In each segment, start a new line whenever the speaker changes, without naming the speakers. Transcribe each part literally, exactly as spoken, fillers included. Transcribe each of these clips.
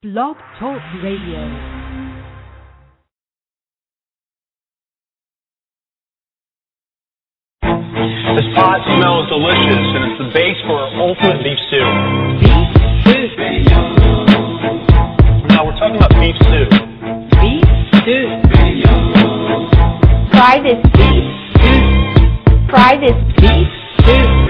Blog Talk Radio.
This pot smells delicious, and it's the base for ultimate beef stew.
Beef stew.
Now we're talking about beef stew.
Beef stew.
Try this beef stew. Try this beef stew.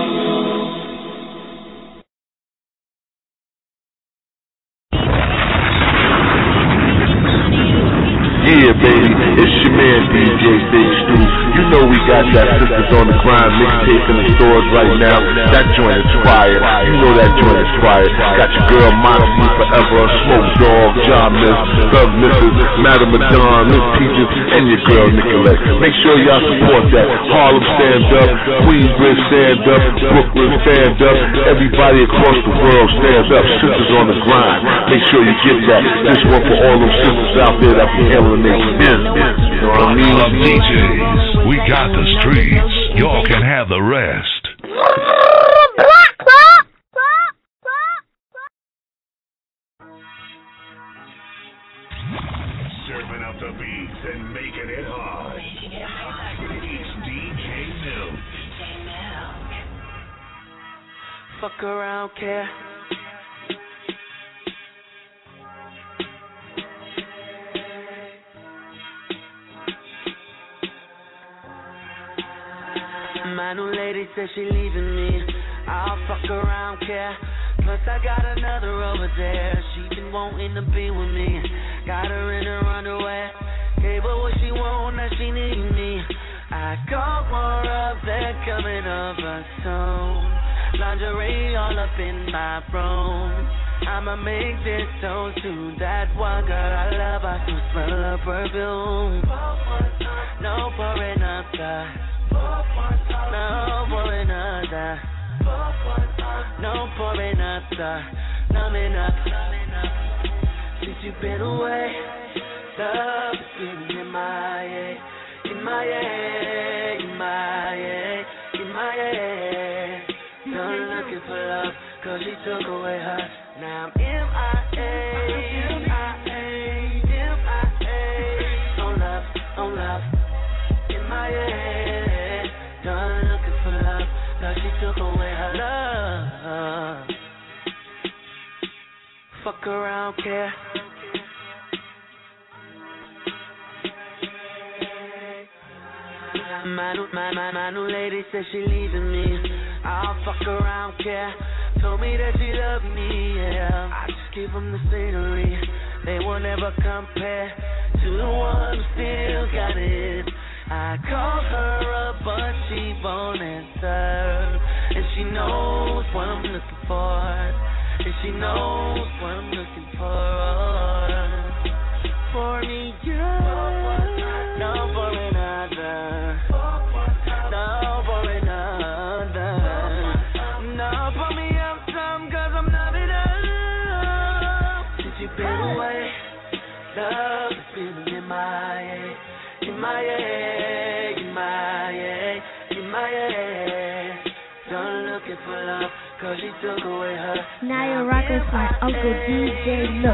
Yeah, baby, it's your man D J Big Stu. You know we got that Sisters on the Grind mixtape in the stores right now. That joint is fire. You know that joint is fire. Got your girl Moxie Forever, Smoke Dog, John Miss, Love Missus, Madam Madonna, Miss Peaches, and your girl Nicolette. Make sure y'all support that. Harlem stand up, Queensbridge stand up, Brooklyn stand up, everybody across the world stand up. Sisters on the Grind. Make sure you get that. This one for all those sisters out there that be handling their business. You know what I mean?
Club D Js, we got the streets. Y'all can have the rest.
Serving up the beats and making it hot. It's D J Milk.
Fuck around, care. My new lady said she leaving me. I'll fuck around, care. Plus I got another over there. She been wanting to be with me. Got her in her underwear. Gave her what she want, now she need me. I got more of that coming over soon. Lingerie all up in my room. I'ma make this toast to that one girl I love. I can smell her perfume. No for another. No for another. No for another. Numbing up. Since you've been away, love has been in my head, in my head, in my head, in my head. Done looking for love, cause she took away her. Now I'm M I A, M I A, M I A. On love, on love, in my head. Done looking for love, cause she took away her love. Fuck around, care. My new, my, my, my new lady said she leaving me. I'll fuck around, care. Told me that she loved me, yeah. I just give them the scenery. They will never compare to the one who still got it. I call her up, but she won't answer. And she knows what I'm looking for. And she knows what I'm looking for. For me, yeah. No, for another. No, for another. No, put me up some, cause I'm not enough. Since you've been away, love has been in my head. In my head, in my head, in my head. Done looking for love, cause she took away her.
Now you're rocking with my Uncle D J Look.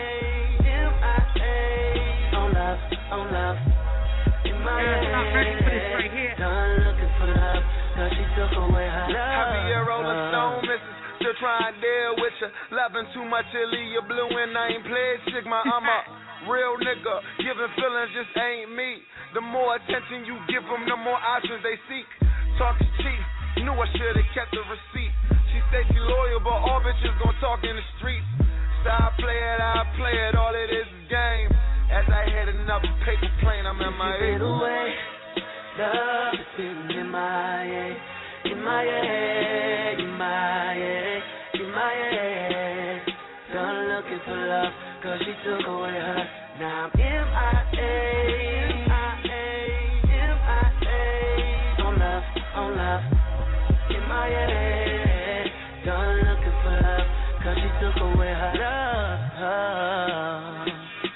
On love, on love. In my head. Done looking for love, cause she took away her love.
Javier Rolling Stone, missus Still trying to deal with you. Loving too much, you leave you blue and I ain't played Sigma. I'm a real nigga, giving feelings just ain't me. The more attention you give them, the more options they seek. Talk is cheap, knew I should've kept the receipt. She said she loyal, but all bitches gon' talk in the streets. So I play it, I play it, all it is is game. As I hit another paper plane, I'm in my head.
Away, love has been in my head, in my head, in my head, in my head. Done looking for love, cause she took away her. Now I'm M I A, M I A, M I A. On love, on love, in my head. Done looking for love, cause she took away her love.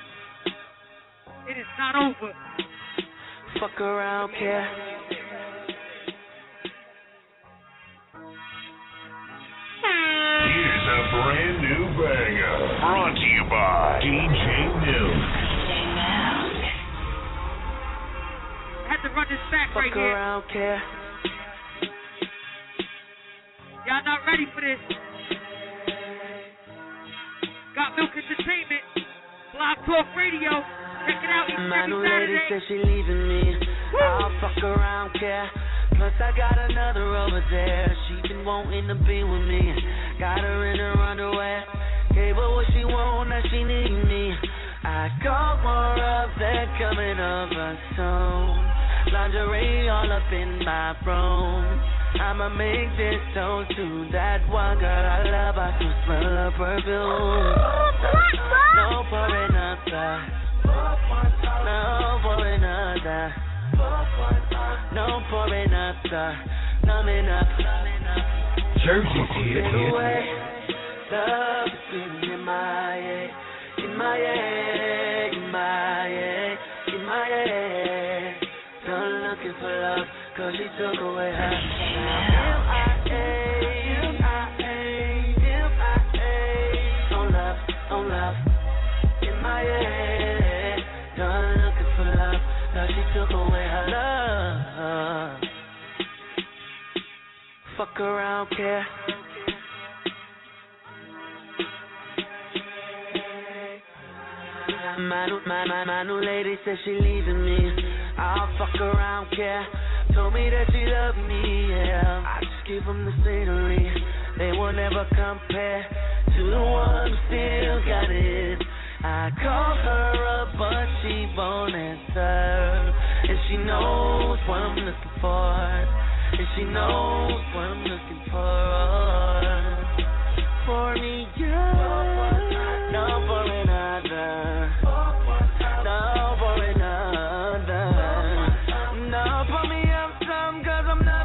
It is not over.
Fuck around, care.
Here's a brand new banger brought to to you by D J Milk.
I had to run this back
Fuck
right here.
around, care.
Y'all not ready for this. Got Milk Entertainment, Blog Talk Radio. Check it out each
My new
every
lady
Saturday.
said she leaving me. I'll fuck around, care. Plus I got another over there. She been wanting to be with me. Got her in her underwear. Gave her what she want, now she need me. I got more of that coming over soon. Lingerie all up in my room. I'ma make this toast to that one girl I love. I can smell her perfume. No for another. No for another. No for another. Numbing up.
Jersey Kid.
Love is feeling in my head. In my head. In my head. In my head. Done looking for love, cause she took away her. Now M I A, M I A, M I A. On love, on love. In my head. Done looking for love, cause she took away her love. Fuck around, care. My new, my, my, my new lady said she leaving me. I'll fuck around, care. Told me that she loved me, yeah. I just give them the scenery. They will never compare to the one who still got it. I call her up, but she won't answer. And she knows what I'm looking for. And she knows what I'm looking for. For me, yeah. No for another. No for another. No for me, I'm some, cause I'm not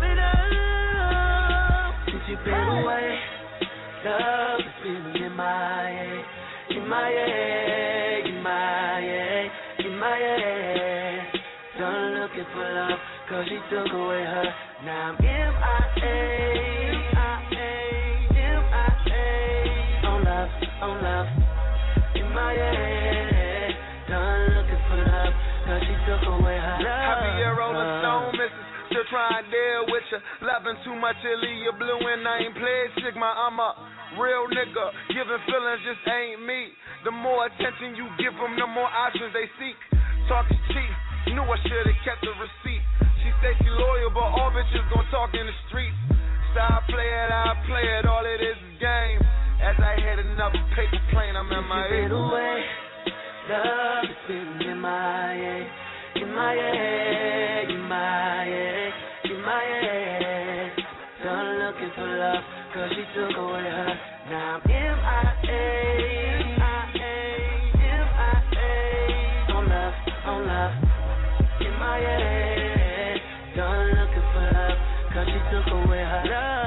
enough. Since you've been away, love is feeling in my head. In my head, in my head, in my head. Done looking for love, cause she took away her. Now I'm M I A, M I A, M I A. On love, on love. In my head, done looking for love, cause she took away her love.
Javier Rolling Stone, missus Still trying to deal with you. Loving too much, you leave you blue and I ain't played Sigma. I'm a real nigga. Giving feelings just ain't me. The more attention you give them, the more options they seek. Talk is cheap. Knew I should've kept the receipt. She say she loyal, but all bitches gon' talk in the streets. So I play it, I play it. All it is is game. As I hit another paper plane, I'm in my head.
Away. Love is feeling in my head. In my head, in my head, in my head. Done looking for love, cause she took away her. Now I'm M I A, M I A, M I A. On love, on love. In my head. Done looking for love, cause she took away her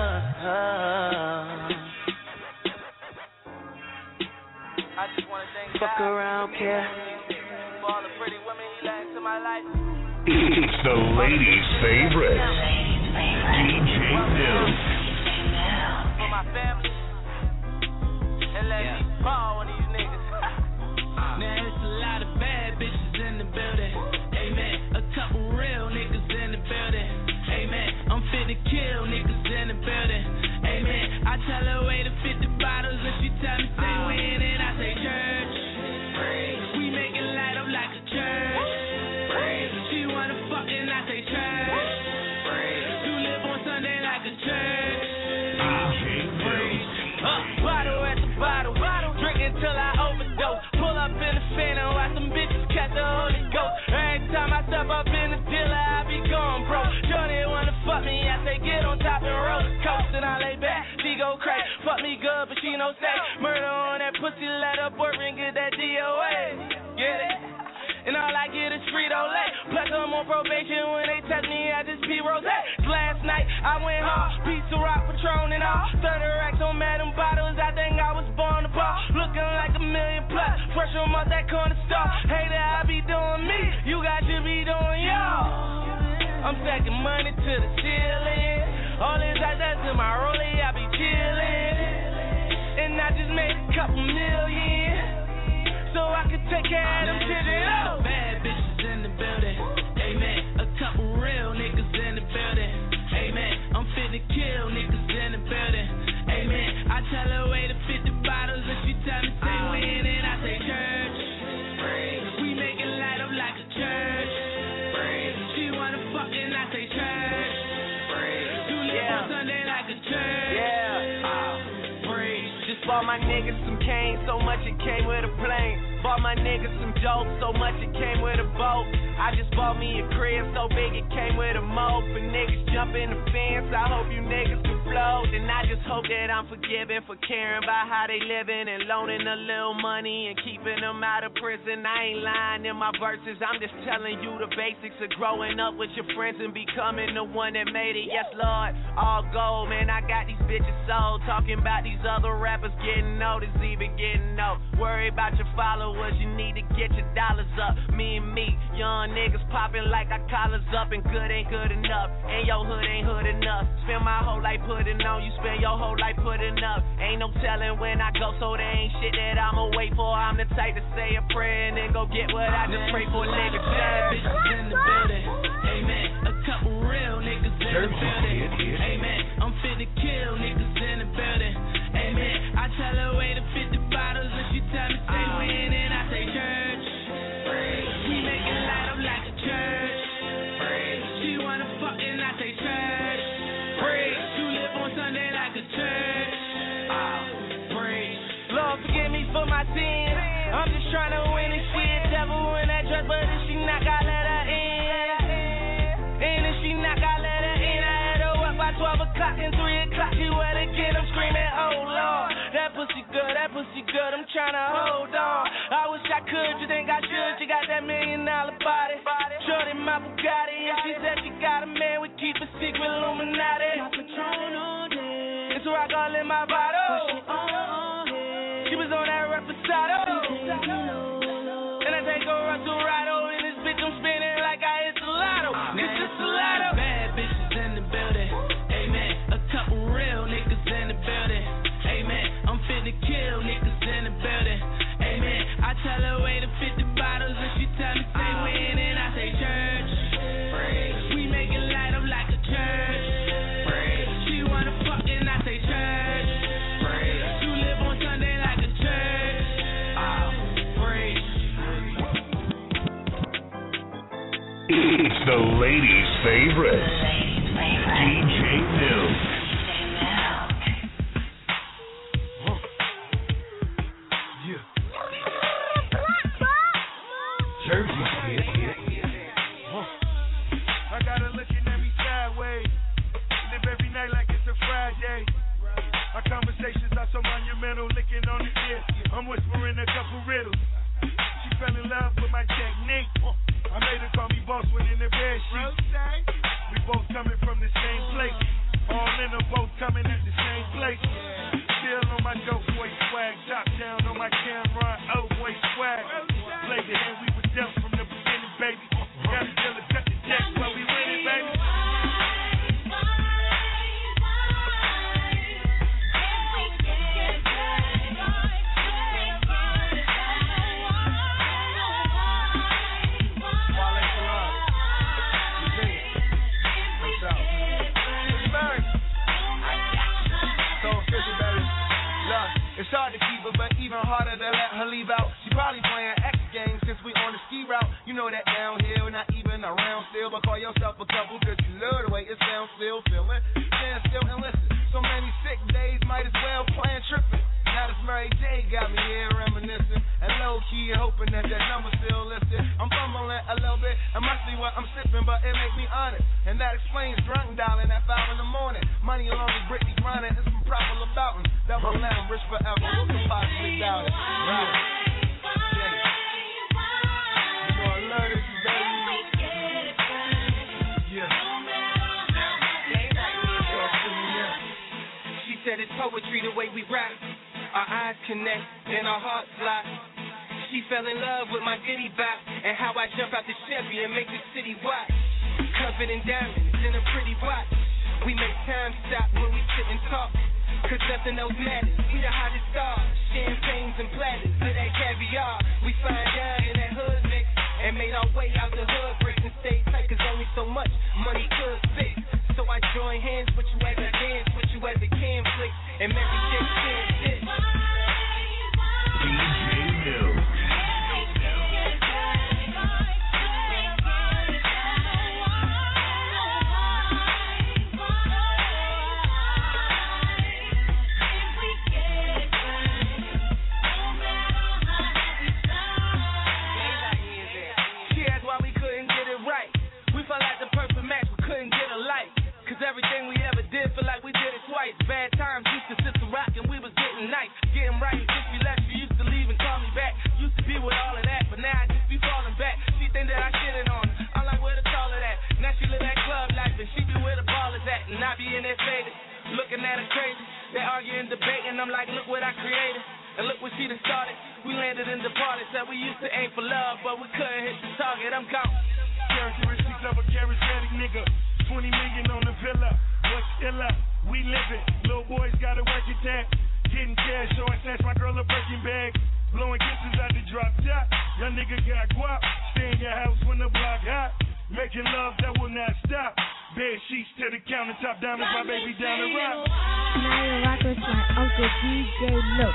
love.
I just wanna thank
Fuck
God
around, care.
for all the pretty women he let into my life.
It's the ladies' favorite. D J Milk.
For my family. And let me ball on these niggas.
Now it's a lot of bad bitches in the building. Amen. A couple real niggas in the building. Amen. I'm fit to kill niggas in the building. Amen. I tell her way to fifty bottles and she tell me say when and I say church. We make it light up like a church. She wanna fuck and I say church. You live on Sunday like a church. Uh, bottle at the bottle, drinking till I overdose. Pull up in the Phantom, watch some bitches catch the Holy Ghost. Every time I step up in the dealer, I be going broke. Johnny wanna fuck me, I say get on top and roller coast. And I lay back, she go crazy. Fuck me good, but she no stay. Murder on that pussy, let her boyfriend get that D O A. Get it? And all I get is Frito-Lay. Plus I'm on probation when they test me, I just pee rose. Last night I went hard, piece of rock, Patron and all. thirty racks on Madam Bottles, I think I was born to ball. Looking like a million plus, fresh from out that corner store. Hater, I be doing me, you guys should be doing y'all. I'm stacking money to the ceiling. All this access to my rollie, I be chillin'. And I just made a couple million. came with a plane. Bought my niggas some dope, so much it came with a boat. I just bought me a crib so big it came with a moat. For niggas jumping the fence, I hope you niggas can float. And I just hope that I'm forgiven for caring about how they living and loaning a little money and keeping them out of prison. I ain't lying in my verses, I'm just telling you the basics of growing up with your friends and becoming the one that made it. Yes, Lord, all gold, man, I got these bitches sold. Talking about these other rappers getting noticed, even getting no. Worry about your followers, you need to get your dollars up. Me and me, young niggas popping like our collars up, and good ain't good enough, and your hood ain't hood enough. Spend my whole life putting on, you spend your whole life putting up. Ain't no telling when I go, so there ain't shit that I'ma wait for. I'm the type to say a prayer and then go get what I just pray for. Niggas, bad bitches in the building. Amen. A couple real niggas in the building. Amen. I'm fit to kill niggas in the building. Amen. I tell her way to fifty bottles and she tell me say when and I say church. We make it light up like a church. She wanna fuck and I say church. You live on Sunday like a church. Lord forgive me for my sins. I'm just trying to win this shit. Devil in that dress, but if she not, I let her in. And if she not, I let her in. I had her up by twelve o'clock and three o'clock. She wet again, I'm screaming, oh Lord. That pussy good, that pussy good, I'm trying to hold on. I wish I could, you think I should? She got that million dollar body. Shorty my Bugatti, and she said she got a man. We keep a secret, Illuminati. Got Patron on deck. It's rock all in my bottle. She was on that Reposado. And I take her up to Rado. And this bitch I'm spinning like I hit Salado. It's just Salado. Bad bitches in the building. Amen. A couple real niggas in the building. Amen. I'm fit to kill niggas in the building. Amen. I tell her way to fifty bottles and she tell me say when and I say church. We make it light up like a church. She wanna fuck and I say church. You live on Sunday like a church.
It's the ladies' favorite, D J Milk.
I got her looking at me sideways. Live every night like it's a Friday. Our conversations are so monumental, licking on the ear. I'm whispering a couple riddles. She fell in love with my technique. I made her call me boss when in the bed sheet. We both coming from the same place. All in them both coming at the same place. Still on my dope boy swag. Top down on my camera, old boy swag. Play the hand we were dealt from the beginning, baby. Got to deal to cut the deck while we winning, baby.
It's hard to keep her, but even harder to let her leave out. She probably playing X games since we on the ski route. You know that downhill, not even around still. But call yourself a couple, cause you love the way it sounds still feeling. Stand still and listen. So many sick days, might as well plan tripping. Now this Mary J got me here reminiscing. And low key hoping that that number still listed. I'm fumbling a little bit, I must be what I'm sipping, but it make me honest. And that explains drunk dialing at five in the morning. Money along with Britney grinding, it's some proper about him. Double lamb, rich forever, who could possibly doubt it? Right. You know I love this, baby. Yeah.
She said it's poetry the way we rap. Our eyes connect, then our hearts lock. She fell in love with my ditty bop and how I jump out the Chevy and make the city watch. Covered in diamonds in a pretty watch. We make time stop when we sit and talk. Cause nothing else matters. We the hottest stars. Champagnes and platters of that caviar. We find down in that hood mix and made our way out the hood bricks and stayed tight cause only so much money could fix. So I join hands with you as I dance with you as a can flick and Mary J stand this.
D J Milk.
and debating. I'm like, look what I created. And look what she done started. We landed and departed. Said we used to aim for love, but we couldn't hit the target. I'm gone.
Characteristics of a charismatic nigga. twenty million on the villa. What's illa? We live it. Little boys gotta work it that. Getting cash, so I snatch my girl a Birkin bag. Blowing kisses out the drop top. Young nigga got guap. Stay in your house when the block hot. Making love that will not stop. Bed sheets to the countertop. Diamonds, my baby down the rock.
Now you're rocking with my Uncle D J Look.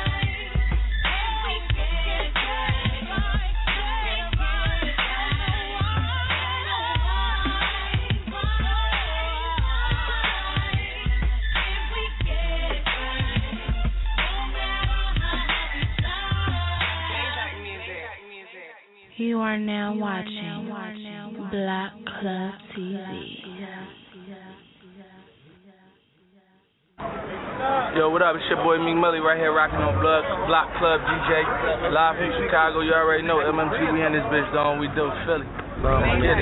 You are now watching Block Club T V.
Yo, what up? It's your boy Meek Millie right here rocking on Blood Block Club D J. Live from Chicago, you already know M M G, we in this bitch, don't we do Philly. Get it.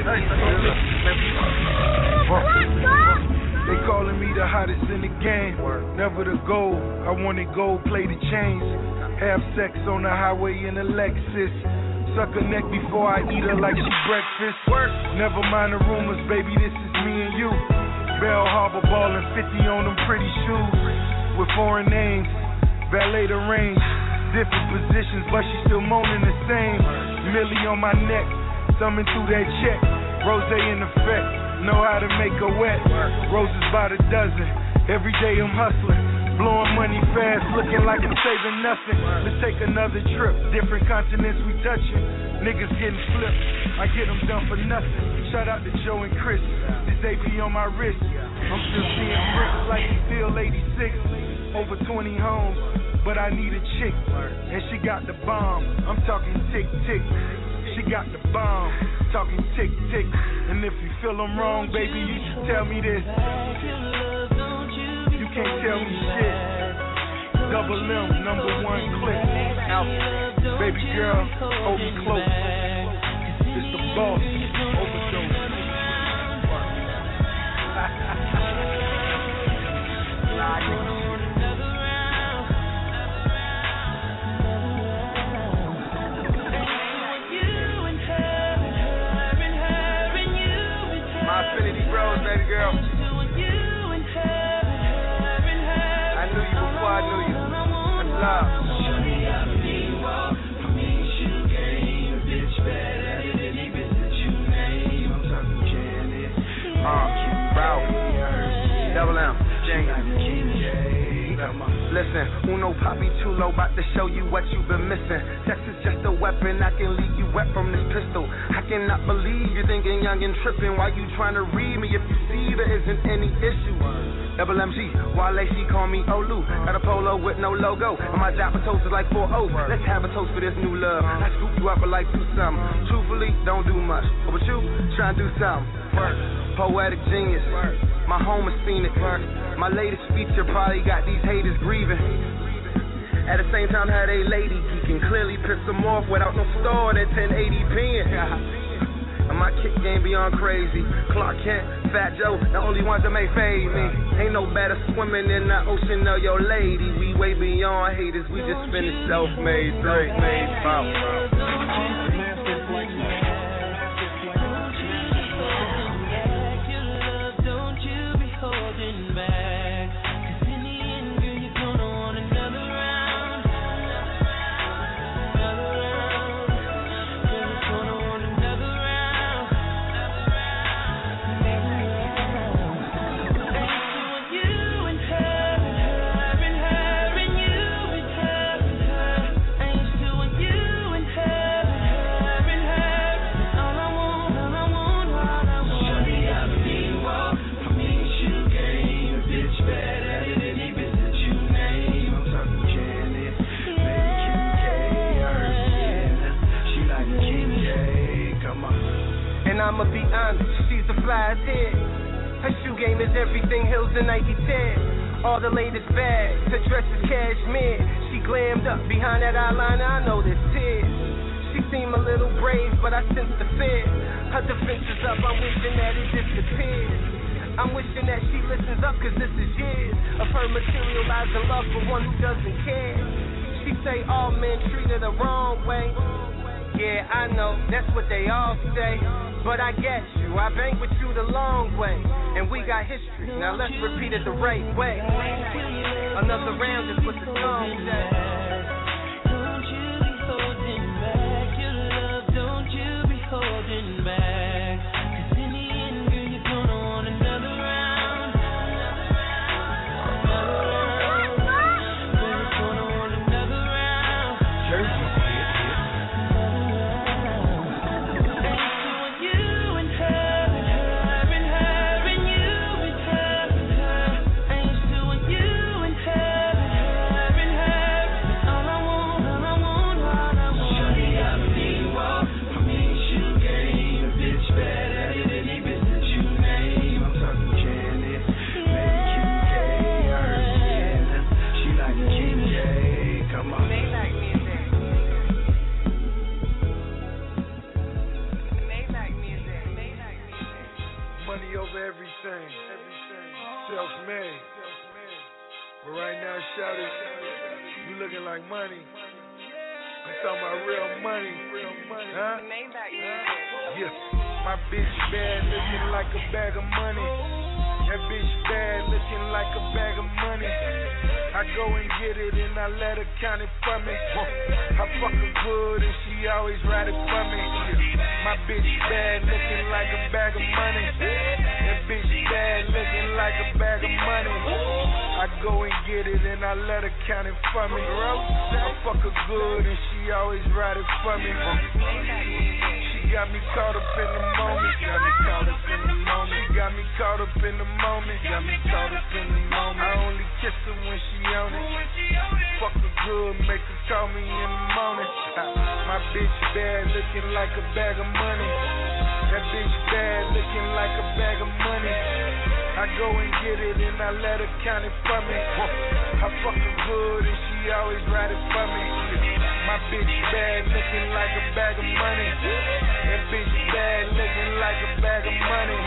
They calling me the hottest in the game. Never the gold. I wanted gold plated chains. Have sex on the highway in a Lexus. Suck her neck before I eat her like she breakfast. Work. Never mind the rumors, baby, this is me and you. Bell Harbor ballin' fifty on them pretty shoes. With foreign names, valet the range. Different positions, but she still moaning the same. Millie on my neck, thumbing through that check. Rose in effect, know how to make her wet. Roses by the dozen, every day I'm hustling. Blowing money fast, looking like I'm saving nothing. Let's take another trip, different continents we touching. Niggas getting flipped, I get them done for nothing. Shout out to Joe and Chris, this A P on my wrist. I'm still seeing bricks like it's still eighty-six. Over twenty homes, but I need a chick. And she got the bomb, I'm talking tick tick. She got the bomb, talking tick tick. And if you feel I'm wrong, baby, you should tell me this. Can't tell me shit. Double M, number one click. Alpha. Baby girl, hold me close. It's the boss. Overdose. My affinity bros, baby girl. I knew you. That's love. Show me how to be walk. I mean, shoot game. Bitch, bad at it. Any bitch that you name. I'm talking Janet. Uh, Ralph. Double M. James. Listen, Uno Papi Chulo, about to show you what you've been missing. Sex is just a weapon, I can leave you wet from this pistol. I cannot believe you're thinking young and tripping. Why you trying to read me if you see there isn't any issue? Double M G, Wale, she call me Olu. Got a polo with no logo, and my dapper toast is like four oh. Let's have a toast for this new love. I scoop you up for like do something. Truthfully, don't do much. But with you, try and do something. Poetic genius, my home has seen it. My latest feature probably got these haters grieving. At the same time, had a lady geeking. Clearly pissed them off without no store in ten eighty p. And my kick game beyond crazy. Clark Kent, Fat Joe, the only ones that may fade me. Ain't no better swimming in the ocean of your lady. We way beyond haters, we just finished self-made, self-made, pop. I'ma be honest, she's the flyest here. Her shoe game is everything, Hills and Nike ten. All the latest bags, her dress is cashmere. She glammed up behind that eyeliner, I know there's tears. She seemed a little brave, but I sense the fear. Her defense is up, I'm wishing that it disappeared.
I'm wishing that she listens up, cause this is years of her materializing love for one who doesn't care. She say all men treat her the wrong way. Yeah, I know, that's what they all say. But I get you, I bang with you the long way. And we got history, now let's repeat it the right way. Another round is what the song says.
Don't you be holding back your love, don't you be holding back. Cause in the end, girl, you're gonna want another round. Another round. Girl, you're gonna want another round. Jersey.
Self-made. But right now, shout it, you looking like money. I'm talking about real money. Huh? Yeah. My bitch bad, looking like a bag of money. That bitch bad, looking like a bag of money. I go and get it and I let her count it for me. I fuck her good and she always ride it for me. My bitch bad, looking like a bag of money. That bitch bad, looking like a bag of money. I go and get it and I let her count it for me. I fuck her good and she always ride it for me. She got me caught up in the moment. Got me caught up in the moment. She got me caught up in the moment. Got me caught up in the moment. I only kiss her when she on it. Fuck her good, make her call me in the morning. My bitch bad, looking like a bag of money. That bitch bad, looking like a bag of money. I go and get it and I let her count it for me. I fuck her good and she always ride it for me. My bitch bad, looking like a bag of money. That bitch bad, looking like a bag of money.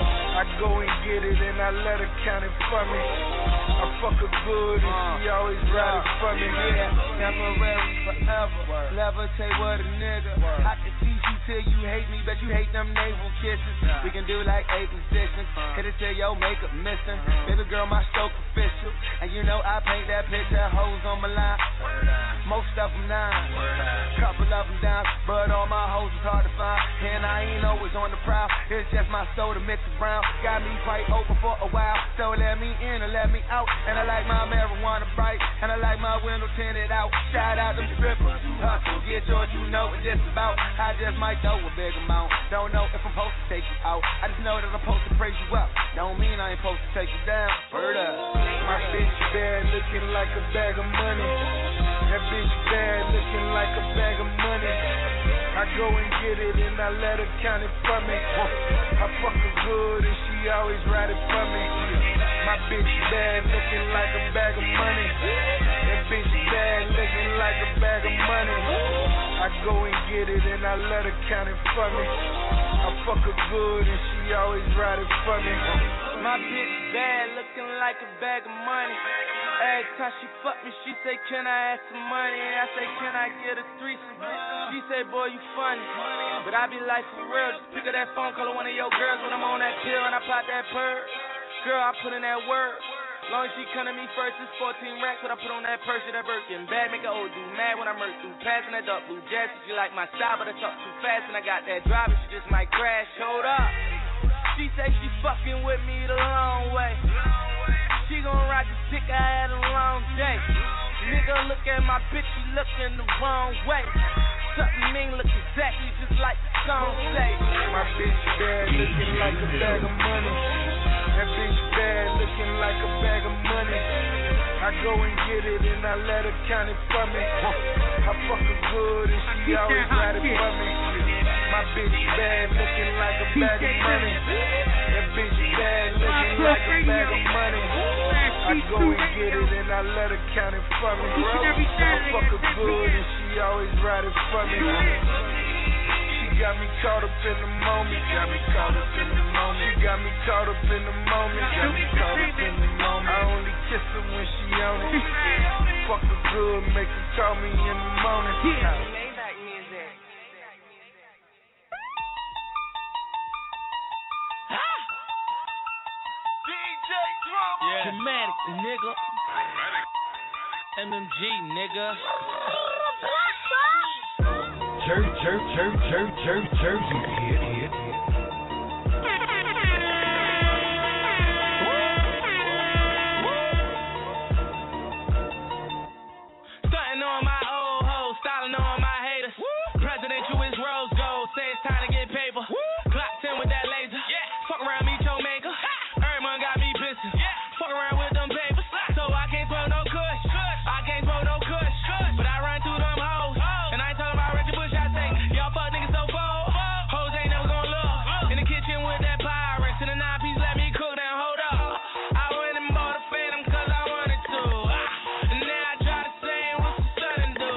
I go and get it and I let her count it for me. I fuck her good and she always ride it for me.
Yeah, temporary forever. Levitate with a nigga. I can teach you till you hate me, but you hate them navel kisses. We can do like eight positions. Hit it till your makeup missing. Baby girl, my stroke official. And you know I paint that picture, hoes on my line. Most of them nine. Couple of them down, but all my hoes is hard to find. And I ain't always on the prowl. It's just my soul to mix it brown. Got me quite open for a while. So let me in and let me out. And I like my marijuana bright. And I like my window tinted out. Shout out them strippers. Hustle, get yours, you know what this about. I just might throw a big amount. Don't know if I'm supposed to take you out. I just know that I'm supposed to praise you up. Don't mean I ain't supposed to take you down. Word up.
My bitch bad, looking like a bag of money. That bitch bad, looking like a bag of money. I go and get it and I let her count it for me. I fuck her good and she always ride it for me. My bitch bad, looking like a bag of money. That bitch bad, looking like a bag of money. I go and get it and I let her count it for me. I fuck her good and she always ride it for me.
My bitch bad, looking like a bag of money. Every time she fuck me, she say, can I have some money? And I say, can I get a threesome? She say, boy, you funny. But I be like, for real, just pick up that phone, call her one of your girls when I'm on that pill and I pop that purr. Girl, I put in that work. Long as she come to me first, it's fourteen racks. What I put on that purse, that Birkin bag, make her old dude mad when I murk through. Passing that dark blue jazz, she like my style, but I talk too fast and I got that driver, she just might crash. Hold up. She say she fucking with me the long way. She gon' ride this dick, I had a long day. Nigga look at my bitch, she looking the wrong way. Something mean look exactly just like the song say.
My bitch bad, looking like a bag of money. That bitch bad, looking like a bag of money. I go and get it and I let her count it for me. I fuck her good and she always ride it for me. My bitch bad, looking like a bag of money. That bitch bad, looking like a bag of money. I go and get it and I let her count it for me. I fuck her good and she always ride it for me. She got me caught up in the moment. Got me caught up in the moment. She got me caught up in the moment. Got me caught up in the moment. I only kiss her when she on it. Fuck her good, make her call me in the morning.
Maybach music.
D J Drama.
Yeah. Dramatic, nigga. M M G, nigga.
Jer, jer, jer, jer, jer, Jersey, hit, hit, hit.
Stunting on my old hoes, styling on my haters. Presidential is rose gold, say it's time to get paper. Glock ten with that laser. Fuck around, meet your maker. Everyone got me pissing. Fuck around with them papers. So I can't smoke no kush. I can't smoke no kush. But I run through them hoes. And I ain't talking about Richard Bush, I say, y'all fuck niggas so bold. Hoes ain't never gonna love. In the kitchen with that Pyrex and the nine piece, let me cook down, hold up. I went and bought a Phantom cause I wanted to. And now I try to say what some sudden do.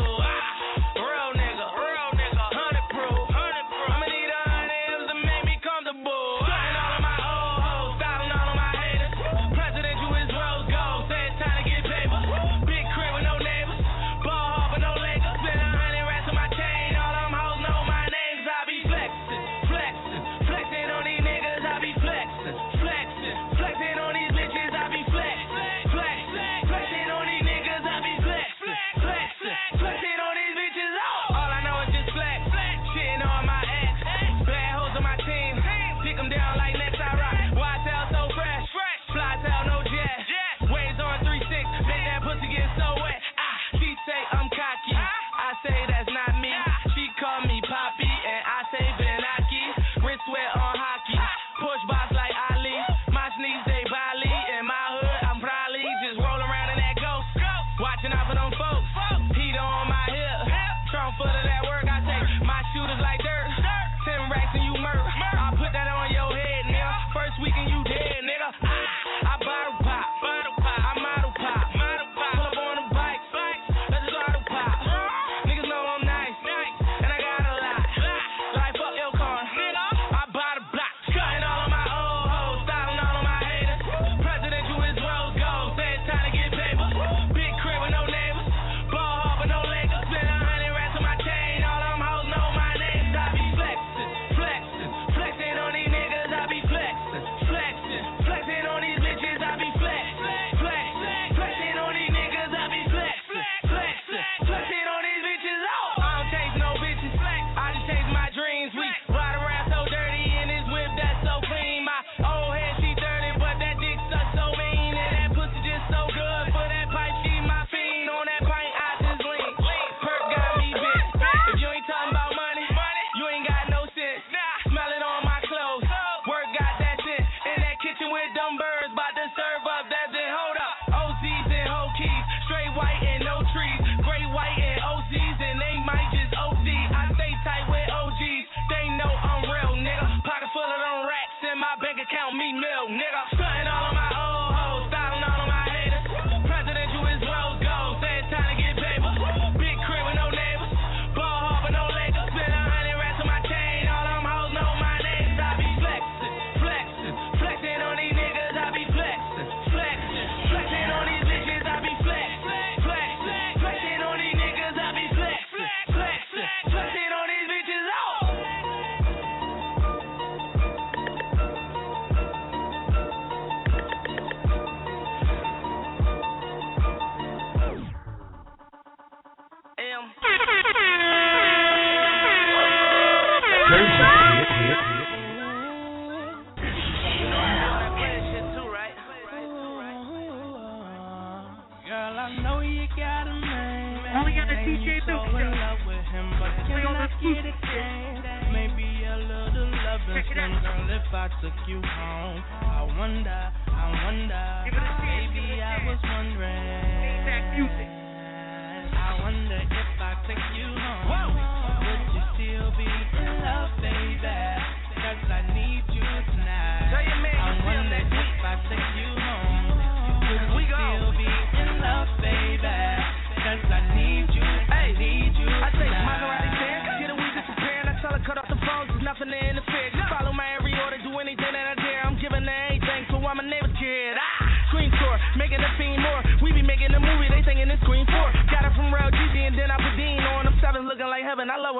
Real nigga, real nigga, hundred proof. I'ma need a hundred M's to make me comfortable. Stunting all of my old hoes, styling all of my haters. Presidential is rose gold, say it's time to get paper. Big crib with no neighbors, ball hard but no Lakers. Spend a hundred racks on my chain, all them hoes know my names. I be flexing, flexing, flexing on these niggas. I be flexing, flexing, flexing on these bitches. I be flexing, flexing, flexing on these niggas. I be flexing, flexing, flexing on these bitches. All I know is just flex, shitting on my ex. Bad hoes on my team, pick them down like next I rock. Why tell so fresh, fly tail no jet. Waves on three six, make that pussy get so wet. Ah, she say I'm cocky, I say that's not me. She call me Poppy, and I say Benaki. Wrist wet on hockey, push box like Ali. My sneaks they Bali, in my hood I'm probably just rolling around in that ghost. Watching out for them folks, heat on my hip, trunk full of that work. I say my shooters like dirt, ten racks and you murk. I put that on your head, nigga. First weekend you dead, nigga. I, I bottle pop, I model pop, pull up on the bikes, let's just auto pop. Niggas know I'm nice, and I got a lot. Like fuck your car, I bought a block. Cutting all of my old hoes, styling all of my haters. Presidential is rose gold, say it's time to get paper. Big crib with no neighbors, ball hard but no Lakers. Spend a hundred racks on my chain, all them hoes know my names. I be flexing, flexing, flexing on these niggas. I be flexing, flexing, flexing on these bitches. I be flexing, flexing, flexing on these niggas. I be flexing, flexing, flexing on these bitches. Oh, I don't chase no bitches, I just chase my dreams. We ride around so dirty in this whip that's so clean. My old head she dirty, but that dick sucks so mean, and that pussy just so good. For that pipe, she my fiend. On that pint, I just lean. Perk got me bent. If you ain't talking about money, you ain't got no sense. Smell it on my clothes. Work got that shit. In that kitchen with them birds, bout to serve up. That's it. Hold up. O Z's and whole keys, straight white and no trees. Gray, white and O Z's, and they might just O D. I stay tight with O Gs. They know I'm real, nigga. Pocket full of them racks in my bank account, me mil, nigga. Stunting all of my old hoes, styling all of my haters. Presidential is rose gold, say it's time to get paper. Big crib with no neighbors, ball hard but no Lakers. Spend a hundred racks on my chain, all them hoes know my names. I be flexing, flexing, flexing on these niggas. I be flexing, flexing, flexing on these bitches. I be flexing, flexing, flexing on these niggas. I be flexing, flexing, flexing on these bitches. Oh. Girl, I know you got a man.
Only on the D J
so
Milk
in
Show.
love with him, but
Only
can
on
I
the
get a chance? Maybe a little loving, girl, if I took you home. I wonder, I wonder, baby, I was wondering. I wonder if I took you home, would you still be in love, baby? Cause I need you tonight. I wonder if I took you home, would you still be in love, baby? Cause I need you, I need you tonight.
I take Maserati fan, get a weed, just preparing. I tell her cut off the phone.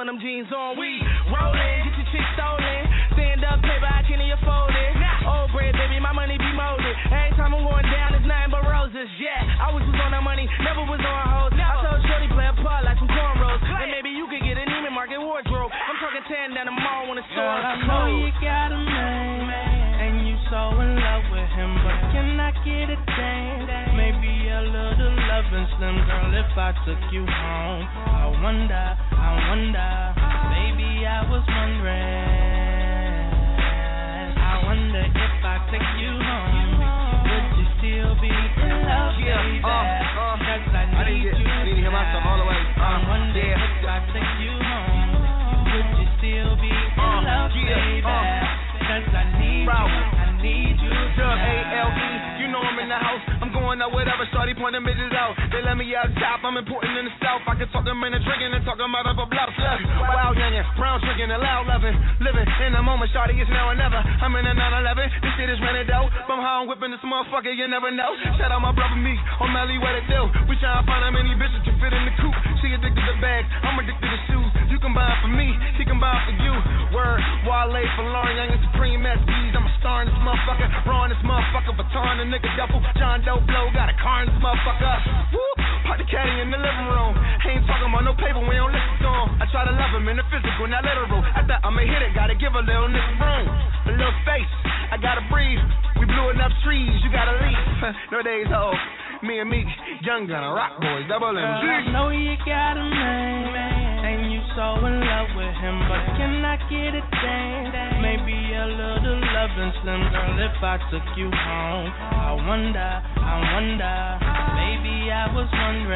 when them jeans on. We rollin', get your chick stolen. Stand up paper, I can't even fold it. Old bread, baby, my money be molded. Every time I'm going down, it's nothing but roses. Yeah, I always was on that money, never was on hoes. I told Shorty play a part like some cornrows. And maybe you could get an Neiman Market wardrobe. I'm talking ten down the mall when the store is
I know you got a man, and you so in love with him, but can I get a dance? Maybe a little love and slim, girl, if I took you home. I wonder, I wonder, baby, I was wondering. I wonder if I took you home, would you still be in love, baby?
Yeah, uh, uh,
Cause I need,
I need,
you
I need to hear myself all the way. Uh,
I wonder
yeah.
if I took you home, would you still be in
uh,
love,
yeah,
baby?
Uh,
Cause I need
Bro.
you, I need you
Doug, A
tonight.
L E, you know I'm in the house. I'm going out whatever, shorty pointing bitches out. They let me out top, I'm important in the south. I can talk them into drinking and talking about up a bluff. Wild youngin', brown drinking and loud loving. Living in the moment, shorty, it's now or never. I'm in a nine eleven, this shit is rented out. From how I'm whipping this motherfucker, you never know. Shout out my brother Meek, on Melly, what it do? We tryna find how many bitches can fit in the coupe. She addicted to bags, I'm addicted to shoes. You can buy it for me, he can buy it for you. Word, Wale for Lauren Young and Supreme S B's. I'm a star in this motherfucker, raw in this motherfucker, baton a nigga duffel. John Doe blow, got a car in this motherfucker. Woo, party caddy in the living room. Ain't talking about no paper, we don't listen to him. I try to love him in the physical, not literal. I thought I'ma hit it, gotta give a little nigga room. A little space, I gotta breathe. We blew enough trees, you gotta leave. No days old. Me and Meek, Young Gunna, Rock Boys, Double M G.
I know you got a man, and you so in love with him, but can I get a dance? Maybe a little love and slim, girl, if I took you home. I wonder, I wonder, maybe I was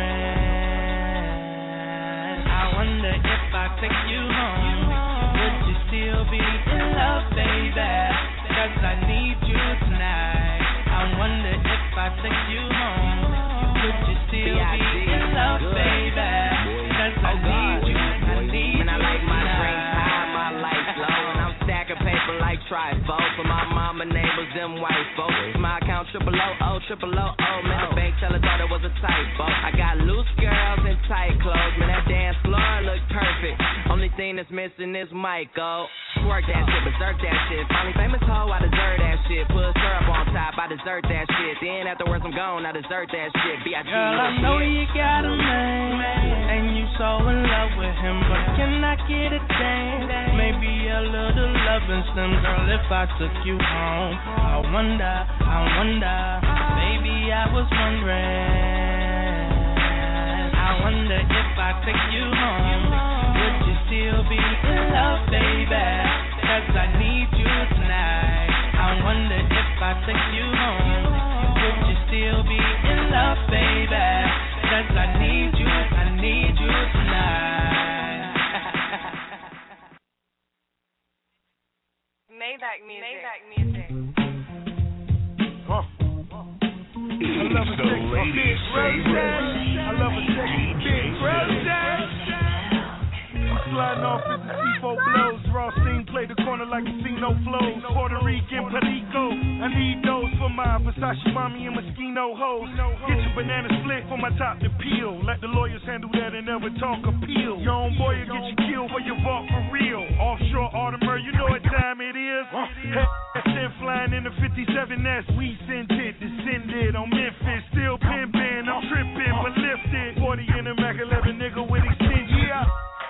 wondering. I wonder if I took you home, would you still be in love, baby? Cause I need you tonight. I wonder if I took you home, would you still be in love, baby? Cause I need you, I need
Man, I like
you
my
tonight.
drinks high, my lights low, and I'm stacking paper like trifold for my mama, neighbors, them white folks. My account triple O O, triple O O. Man, the bank teller thought it was a typo. I got loose girls in tight clothes. Man, that dance floor look perfect. Only thing that's missing is Michael. Twerk that shit, berserk that shit. Finally famous hoe, I deserve that shit. Put syrup on top, I deserve that shit. Then afterwards I'm gone, I deserve that shit. B I G
Girl, I know you got a man, and you so in love with him, but can I get a dance? Maybe a little love and slim, girl, if I took you home. I wonder, I wonder, baby, I was wondering. I wonder if I took you home, would you still be in love, baby? Cause I need you tonight. I wonder if I took you home, would you still be in love, baby? Cause I need you, I need you tonight.
Maybach music. Maybach music.
Huh. I love a chick, a big rose. I love a chick, big rose. Sliding off with the C four blows. Raw steam play the corner like casino flows. Puerto Rican Perico. I need those for my Versace mommy and Moschino hoes. Get your banana split for my top to peel. Let the lawyers handle that and never talk appeal. Your own boy will get you killed for your vault for real. Offshore Audemars, you know what time it is. Head flying in the fifty-seven S. We sent it, descended on Memphis. Still pimping, I'm tripping, but lifted. forty in the Mac eleven nigga with extensions. Yeah.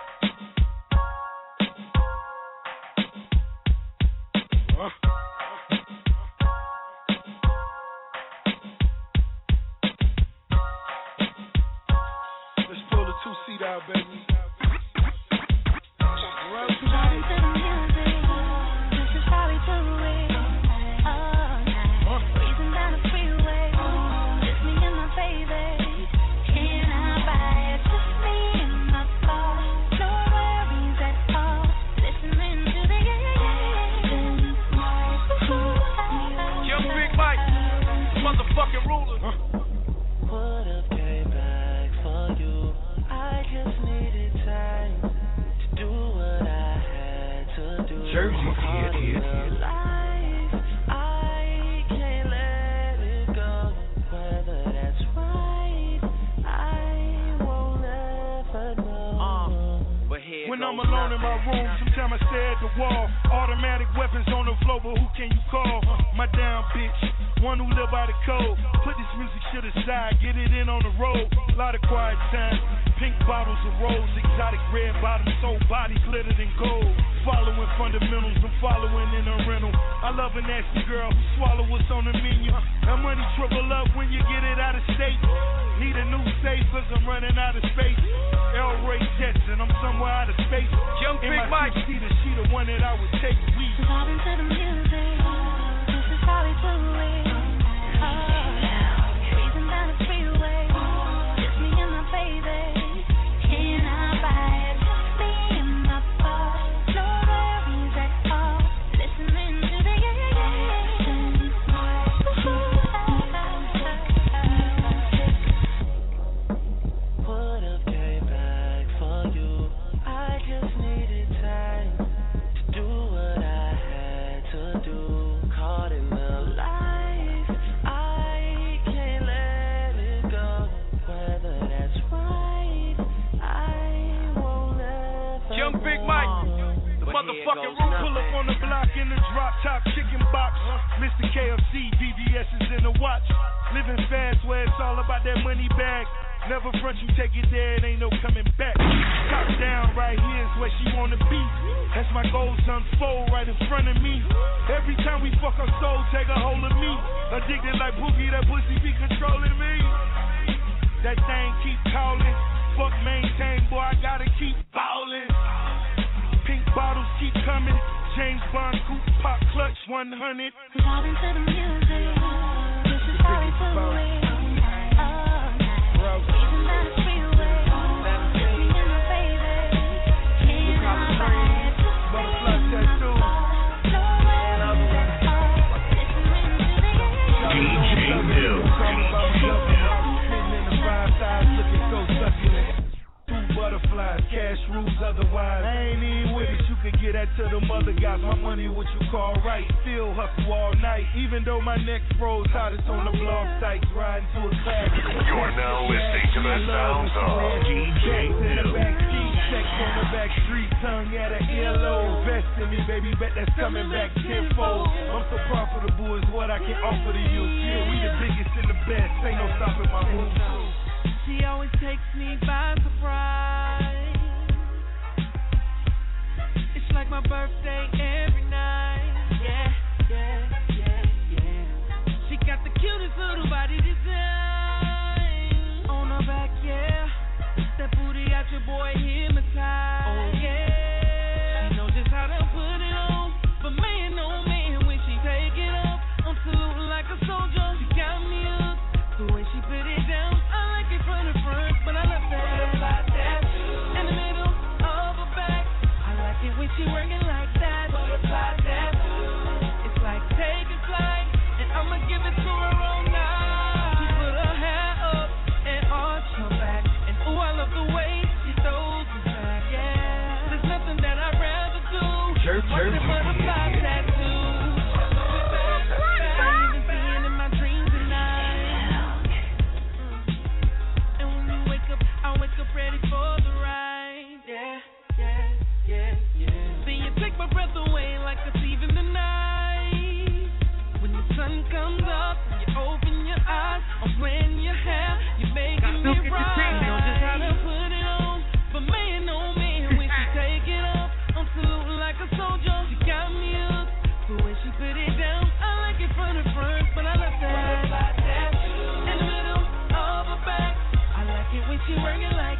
Uh. Let's pull the two-seat out, baby.
Motherfucking ruler.
Huh?
Would have came back for you. I just needed time to do what I had to do.
Jersey, yeah, yeah.
Life, I can't let it go. Whether that's right, I won't ever know.
Uh, but here
When
goes
I'm alone alone in my room, sometimes I stare at the wall. Automatic weapons on the floor, but who can you call? My down bitch, one who live by the code. Put this music shit aside, get it in on the road. Lot of quiet time, pink bottles of rose, exotic red bottoms, soul body glittered in gold. Following fundamentals, I'm following in a rental. I love a nasty girl who swallow what's on the menu. That money triple up when you get it out of state. Need a new safe cause I'm running out of space. El Ray Jetson, I'm somewhere out of space.
Young
in
Big
my
Mike.
She the, she the one that I would take. We
vibing to the music. This is how we do it. Oh, breezing down the freeway. Just me and my baby. Can I buy it? Just me and my boy. No worries at all. Listening to the
Would have came back for you. I just needed time to do what I had to do. Caught in the life, I can't let it go. Whether that's right, I won't ever.
Young Big Mike, the motherfucking root.
pull up on the block in the drop top chicken box. Mister K F C, V V S is in the watch. Living fast where it's all about that money bag. Never front, you take it there, it ain't no coming back. Top down right here is where she wanna be. That's my goals unfold right in front of me. Every time we fuck her soul, take a hold of me. Addicted like Boogie, that pussy be controlling me. That thing keep calling. Fuck maintain, boy, I gotta keep ballin'. Pink bottles keep coming. James Bond coupe, pop clutch one hundred.
Vibing to the music. This is how we do it.
Butterflies, cash rules otherwise. I ain't even with it, you can get that to them other guys. My money what you call right, still hustle all night. Even though my neck froze, hottest on the blog sites. Riding to a class.
You are now listening to the sounds of D J New.
Sex on the back street, tongue at an earlobe. Vest in me, baby, bet that's coming back tenfold. I'm so profitable is what I can offer to you. Yeah, we the biggest and the best, ain't no stopping my moves.
She always takes me by surprise. It's like my birthday every night. Yeah, yeah, yeah, yeah. She got the cutest little body design on her back, yeah. That booty out your boy hypnotized. Oh yeah. She knows just how to put it on, but man, oh man, when she take it off, I'm saluting like a soldier. She got me up the way she put it down. I like it from the front, but I love that. Butterfly tattoo in the middle of her back. I like it when she working like that. Butterfly tattoo. It's like taking flight, and I'ma give it to her all night. She put her hair up and arch her back, and ooh, I love the way she throws it back. Yeah, there's nothing that I'd rather do.
Church, church,
the butterfly tattoo. Ready for the ride, yeah, yeah, yeah, yeah. See you take my breath away like a thief in the night. When the sun comes up and you open your eyes, I'm playing your hair, you're making me right. Know just how to put it on, but man, oh man, when she take it off, I'm saluting like a soldier. She got me up, but when she put it down, I like it from the front, but I love that. In the middle of her back, I like it when she working like.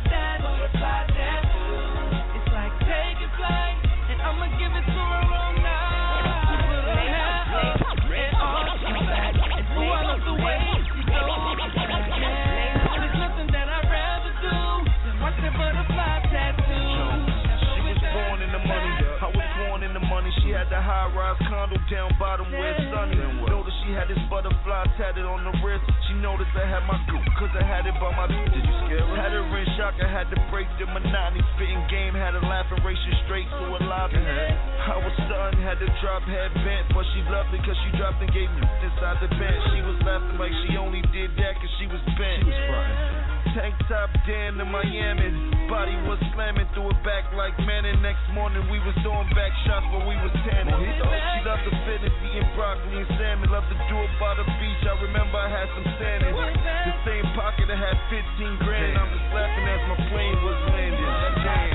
It's like taking flight, and I'ma give it to her all night. She put her hair up and arch her back, and ooh, I love the way she goes back. Yeah, there's nothing that I'd rather do than watch that butterfly tattoo.
She was born in the money, I was born in the money. She had the high-rise condo down bottom where it's sunny. Noticed she had this butterfly tatted on the wrist. She noticed I had my goop, cause I had it by my. Did you scare her? Had her in shock, I had to break the monotony. Spitting game, had her laughing, racing straight to a lobby. I was stunned, had had to drop, head bent, but she loved it cause she dropped and gave me inside the bench. She was laughing like she only did that cause she was bent. She was frontin'. Tank top down in Miami, body was slamming through her back like Manning. Next morning we was doing back shots but we was tanning. She loved the fitness, eating broccoli and salmon. Loved to do it by the beach. I remember I had some sand in the same pocket that had fifteen grand. And I'm just laughing as my plane was landing. Damn.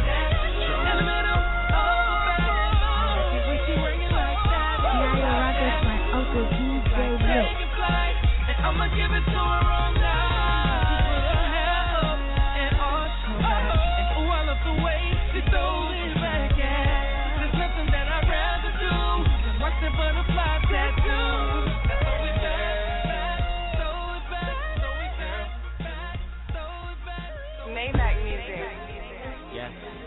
Uncle D J Nick.
I'ma give it to her all night.
Maybach music.
Yes.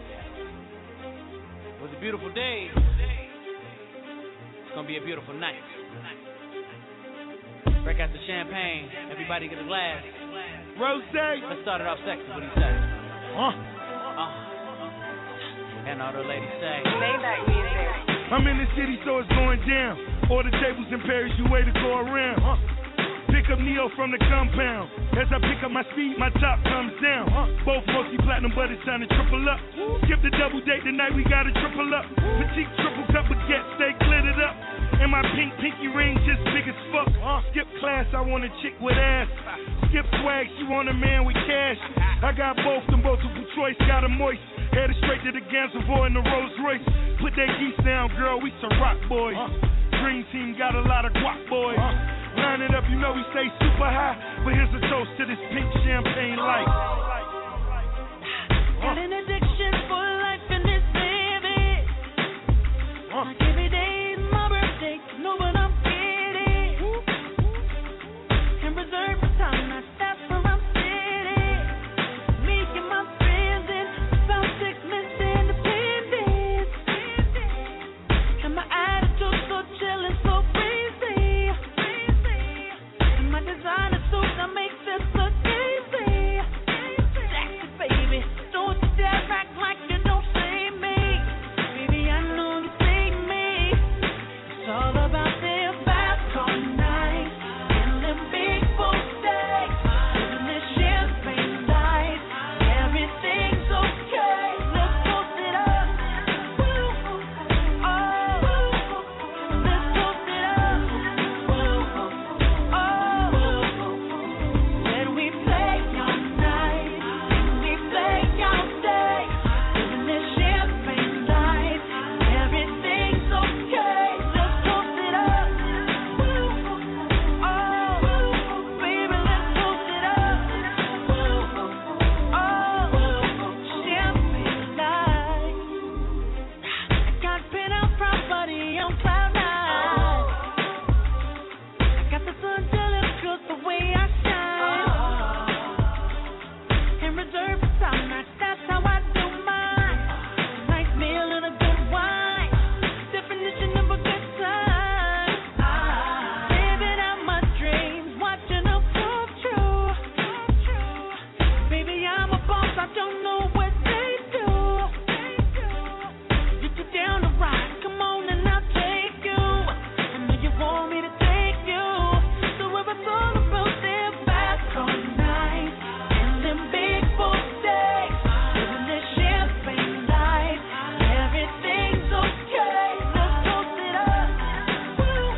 It was a beautiful day. It's gonna be a beautiful night. Break out the champagne. Everybody get a glass.
Rosé.
Let's start it off sexy. What do you say? Huh? Uh. And all the ladies say.
Maybach music.
I'm in the city, so it's going down. Order tables in Paris, you way to go around. Huh? Pick up Neo from the compound. As I pick up my speed, my top comes down. Huh? Both mostly platinum, but it's time to triple up. Skip the double date tonight, we gotta triple up. Petite triple cup baguette, stay glittered up. And my pink pinky ring just big as fuck. Uh, skip class, I want a chick with ass. Skip swag, she want a man with cash. I got both, them multiple choice, got a moist. Headed straight to the Gansevoort in the Rolls Royce. Put that geese down, girl, we some rock boys. Uh, Dream team got a lot of guap boys. Uh, Line it up, you know we stay super high. But here's a toast to this pink champagne light. Uh,
Got an addiction for life in this baby. Uh, like every day is my birthday, no, but I'm kidding. And reserve the time, I stop where I'm sitting. Me and my friends in about six minutes independence. And my attitude so chill and so breezy. And my designer suit that makes it look easy. Sexy baby, don't you dare act like you don't see me. Baby, I know you see me. It's all about their bathroom night and them big boat days. Living this champagne life, everything's okay. Let's toast it up. Woo. Oh, let's toast it up. Woo. Oh, when we play all night and we play all day. Living this champagne life, everything's okay. Let's toast it up. Woo. Oh, baby, let's toast it up. Woo. Oh, champagne life. I got penthouse property on cloud nine. I got the sun jealous 'cause the way I shine. And reserve the time, that's how I do mine. Nice meal and a good wine. Definition of a good time. Living out my dreams, watching them come true. Baby, I'm a boss, I don't know what they do. You get down to ride, come on and I'll take you. I know you want me to take you. So if it's all about their bathroom night and them big boat days. Living this champagne life, everything's okay. Let's toast it up. Woo.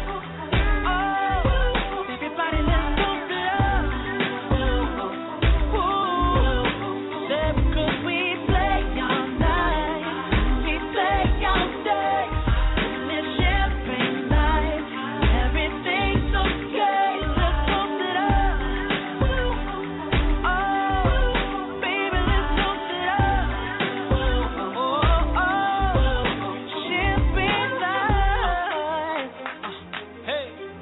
Oh, everybody, let's toast it up. Woo. Woo. Yeah, because we play all night, we play all day. Living this champagne life, everything's okay. Let's toast it up. Woo. Oh, baby, let's toast it up. Woo. Oh, oh, champagne life.
Hey.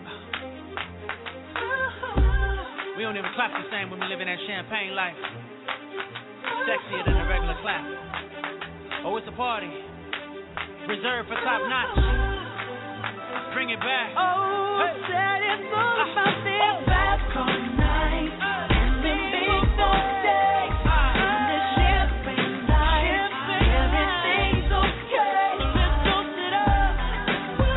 We don't even clap the same when we live in that champagne life. Sexier than a regular clap. Oh, it's a party. Reserved for top notch. Bring it back.
Oh,
Hey.
said it's all about their bathroom night and them big boat days. Living this champagne life, everything's okay. Let's toast it up. Woo.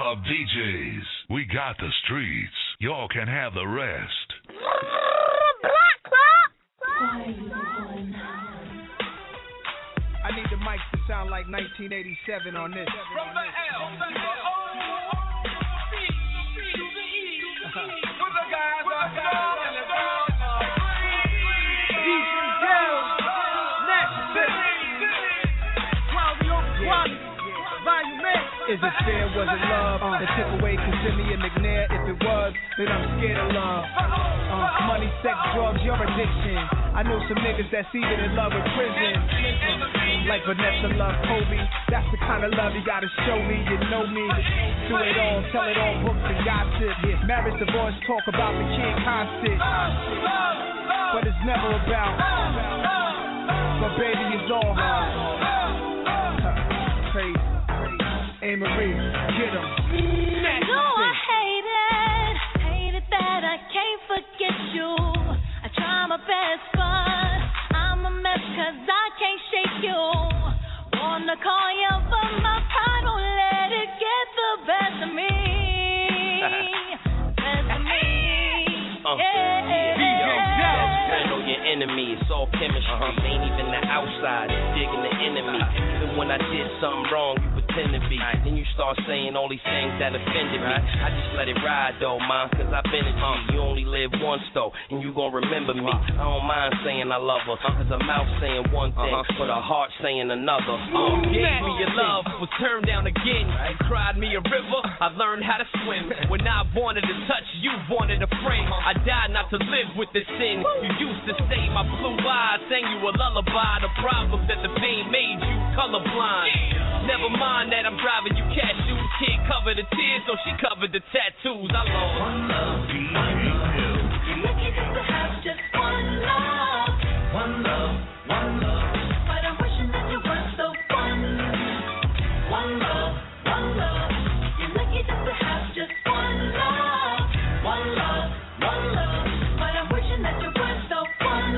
Club D Js. We got the streets. Y'all can have the rest.
Black Club.
I need the mic to sound like nineteen eighty-seven on this. From the L, from the L, with the guys, with the guys, and the girls. Deep down, next quality, volume eight. Is it fair? Was it love uh, that took away Kissimmee and McNair? If it was, then I'm scared of love. Uh, money, sex, drugs, your addiction. I know some niggas that's even in love with prison. Like Vanessa love Kobe. That's the kind of love you gotta show me. You know me. Do it all, tell it all, books and gossip. Marriage, divorce, talk about the kid constant. But it's never about. But baby, it's all. Crazy. A. Marie, get him.
No, I hate it. Hate it that I can't forget you. I try my best, but I'm a mess cause I can't shake you. Wanna call you, but my pride won't let it get the best of me. Best of me.
Uh,
yeah.
Friend or your enemy, it's all chemistry. Uh-huh. Ain't even the outside, it's digging the enemy. Even when I did something wrong, you pretend to be. Then you start saying all these things that offended me. I just let it ride though, man, cause I've been a G. You only live once though, and you gon' remember me. I don't mind saying I love her, cause her mouth saying one thing, but her heart saying another. Oh, you gave me your love, was turned down again. You cried me a river, I learned how to swim. When I wanted to touch, you wanted a friend. I died not to live with this sin. You used to say my blue eyes sang you a lullaby. The problem that the pain made you colorblind. Never mind that I'm driving you cashews. Can't cover the tears, so she covered the tattoos. I lost one love.
You're lucky just to have just one love.
One love, one love.
But I'm wishing that you were so fun. One love, one love. You're lucky just to have just one love. One love, one love. But I'm wishing that you were so fun.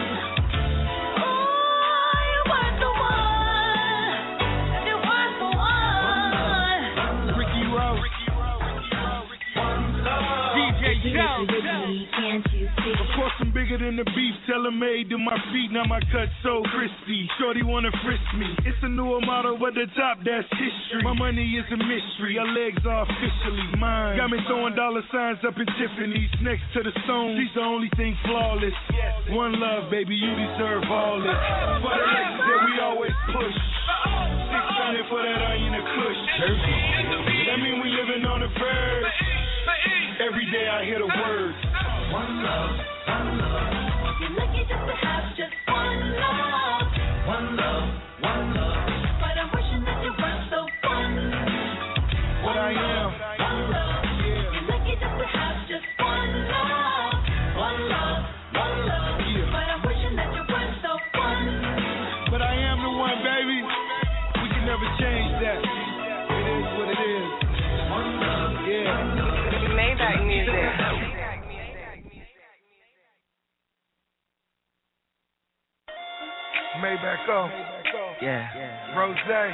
Oh, you were the one. And you were the one.
Ricky Rowe, Ricky Rowe, Ricky Rowe, Ricky Rowe. D J Joe.
Can't you see?
Of course I'm bigger than the beef, tailor-made to my feet, now my cut so crispy. Shorty wanna frisk me, it's a newer model, but the top, that's history. My money is a mystery, her legs are officially mine. Got me throwing dollar signs up in Tiffany's, next to the stone, she's the only thing flawless. One love, baby, you deserve all this. For the ladies that we always push, six hundred for that onion and kush. That mean we living on the verge. Every day I hear the words.
One love, one love.
You're lucky just to have just one love.
One love, one love.
But I'm wishing that you were so fun.
What I am.
One love. You're lucky just to have just one love. One love, one love. But I'm wishing that you were so fun.
But I am the one, baby. We can never change that. It is what it is.
One love,
yeah.
Maybach music.
Maybach O.
Yeah.
Rose.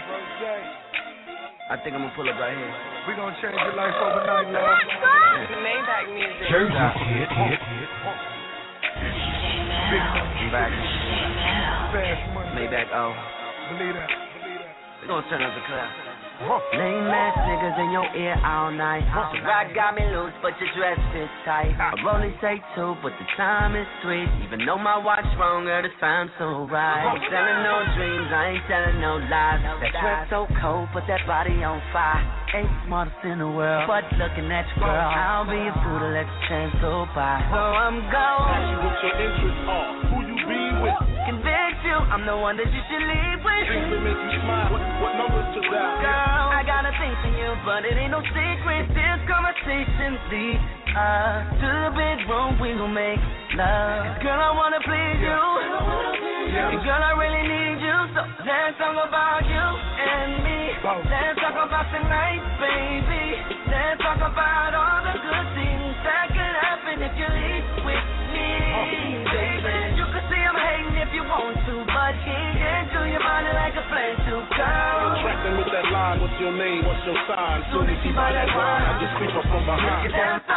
I think I'm gonna pull up right here.
We gonna change your life overnight, love.
Maybach music.
Jersey hit, hit, hit.
Big
I'm back.
fast money.
Maybach O.
Believe that.
We're gonna turn up the club.
Lame ass niggas in your ear all night. The ride got me loose, but your dress fits tight. I only say two, but the time is three. Even though my watch wrong, girl, the time's so right. I ain't telling no dreams, I ain't telling no lies. That dress so cold, but that body on fire. Ain't smartest in the world, but looking at you, girl, I'll be a fool to let the chance go by. So I'm going.
You with your interest off. Who you be with?
Convince you, I'm the one that you should leave with.
Things that make you smile. What, what numbers to dial?
Girl, I got a thing for you, but it ain't no secret. This conversation leads us to the bedroom. We gon' make love. Girl, I wanna please you. And girl, I really need you. So let's talk about you and me. Let's talk about tonight, baby. Let's talk about all the good things that could happen if you leave with me, baby. You can see I'm hating if you want to, but he can't do your body like a flame to girl.
Trapping with that line,
what's your name, what's your sign? Soon as he buy that wine, I just creep up from behind.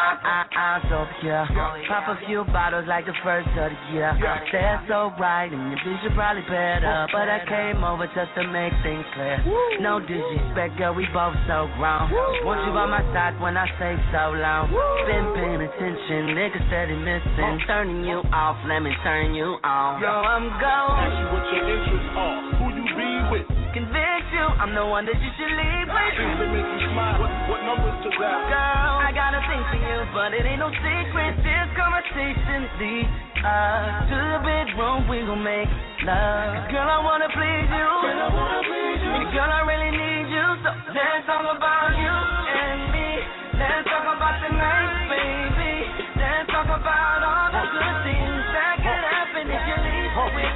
I, I, up here. Pop a few bottles like the first of the year. They're so right, and your bitch should probably better. But I came over just to make things clear. No disrespect, girl, we both so grown. Want you by my side when I say so long. Been paying attention, niggas steady missing. Turning you off, let me turn you on. Yo, I'm gone.
Ask you what your interests are, who you be with.
Convince you, I'm the one that you should leave with.
Things that make you smile, what, what numbers to dial?
Girl, I got a thing for you, but it ain't no secret. This conversation leads us to the bedroom, we gon' make love. Girl, I wanna please you. Girl, I wanna please you. Girl, I really need you, so let's talk about you and me. Let's talk about the night, baby. Let's talk about all the good things that could happen if you leave with me,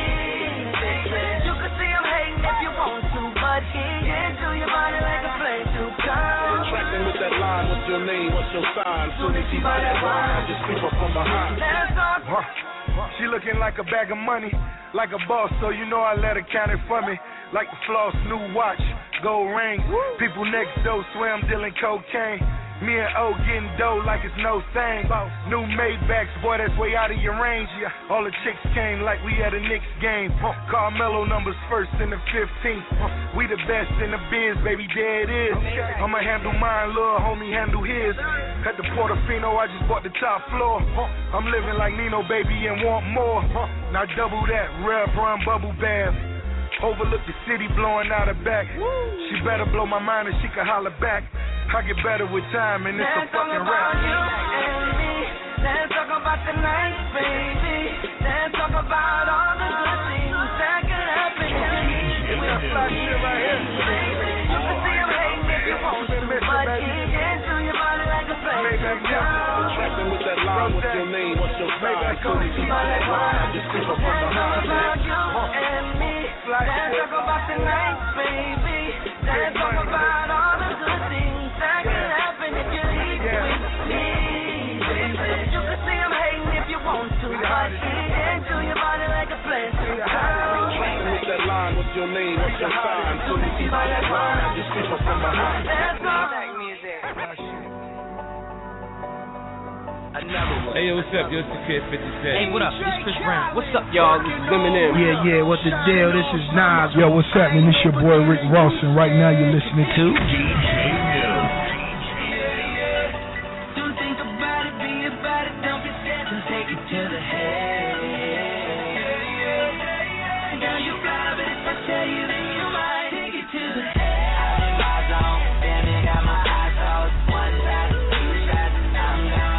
baby. You can see I'm hating if you want to, but he into your body like a play to come.
Attracting with that line, what's your name, what's your sign? Soon as he buy that wine, I just creep up from behind.
Let's talk.
She looking like a bag of money, like a boss, so you know I let her count it for me. Like the floss, new watch, gold ring. People next door swear I'm dealing cocaine. Me and O getting dough like it's no thing. New Maybachs, boy, that's way out of your range. Yeah. All the chicks came like we had a Knicks game. Carmelo numbers first in the fifteenth. We the best in the biz, baby, there it is. I'ma handle mine, little homie handle his. At the Portofino, I just bought the top floor. I'm living like Nino, baby, and want more. Now double that, Rev Run bubble bath. Overlook the city blowing out her back. She better blow my mind and she can holler back. I get better with time and it's
Let's
a fucking
talk
rap.
about you and me. Let's talk about the night, baby. Let's talk about all the good things that could happen if you leave with me, baby. You can see I'm hating if you want to, but he into your body like a play.
Attracting with that line, what's your name, what's your sign? Soon as he buy that wine, I just creep up from behind.
Let's talk about you and me. Let's talk about the night, baby. Let's talk about all the good things that could happen if you leave with me, baby. You can see I'm hating if you want to, but he into your body like a place to go.
Attracting with that line, what's your name, what's your sign? Soon as he buy that wine, I just creep up from behind.
Let's go.
Hey, yo, what's up? Yo, it's the Kid fifty Cent.
Hey, what up? It's Chris Brown.
What's up, y'all? This is Eminem.
Yeah, yeah, what's the deal? This is Nas. Yo, what's happening? This your boy Rick Ross, and right now you're listening to D J Mills.
Don't think about it, be about it, don't be scared to take it to the head. Girl, you fly, but if I tell you, then you might take it to the head. I'm in my zone, damn it, got my eyes closed. One shot, two shots, I'm gone.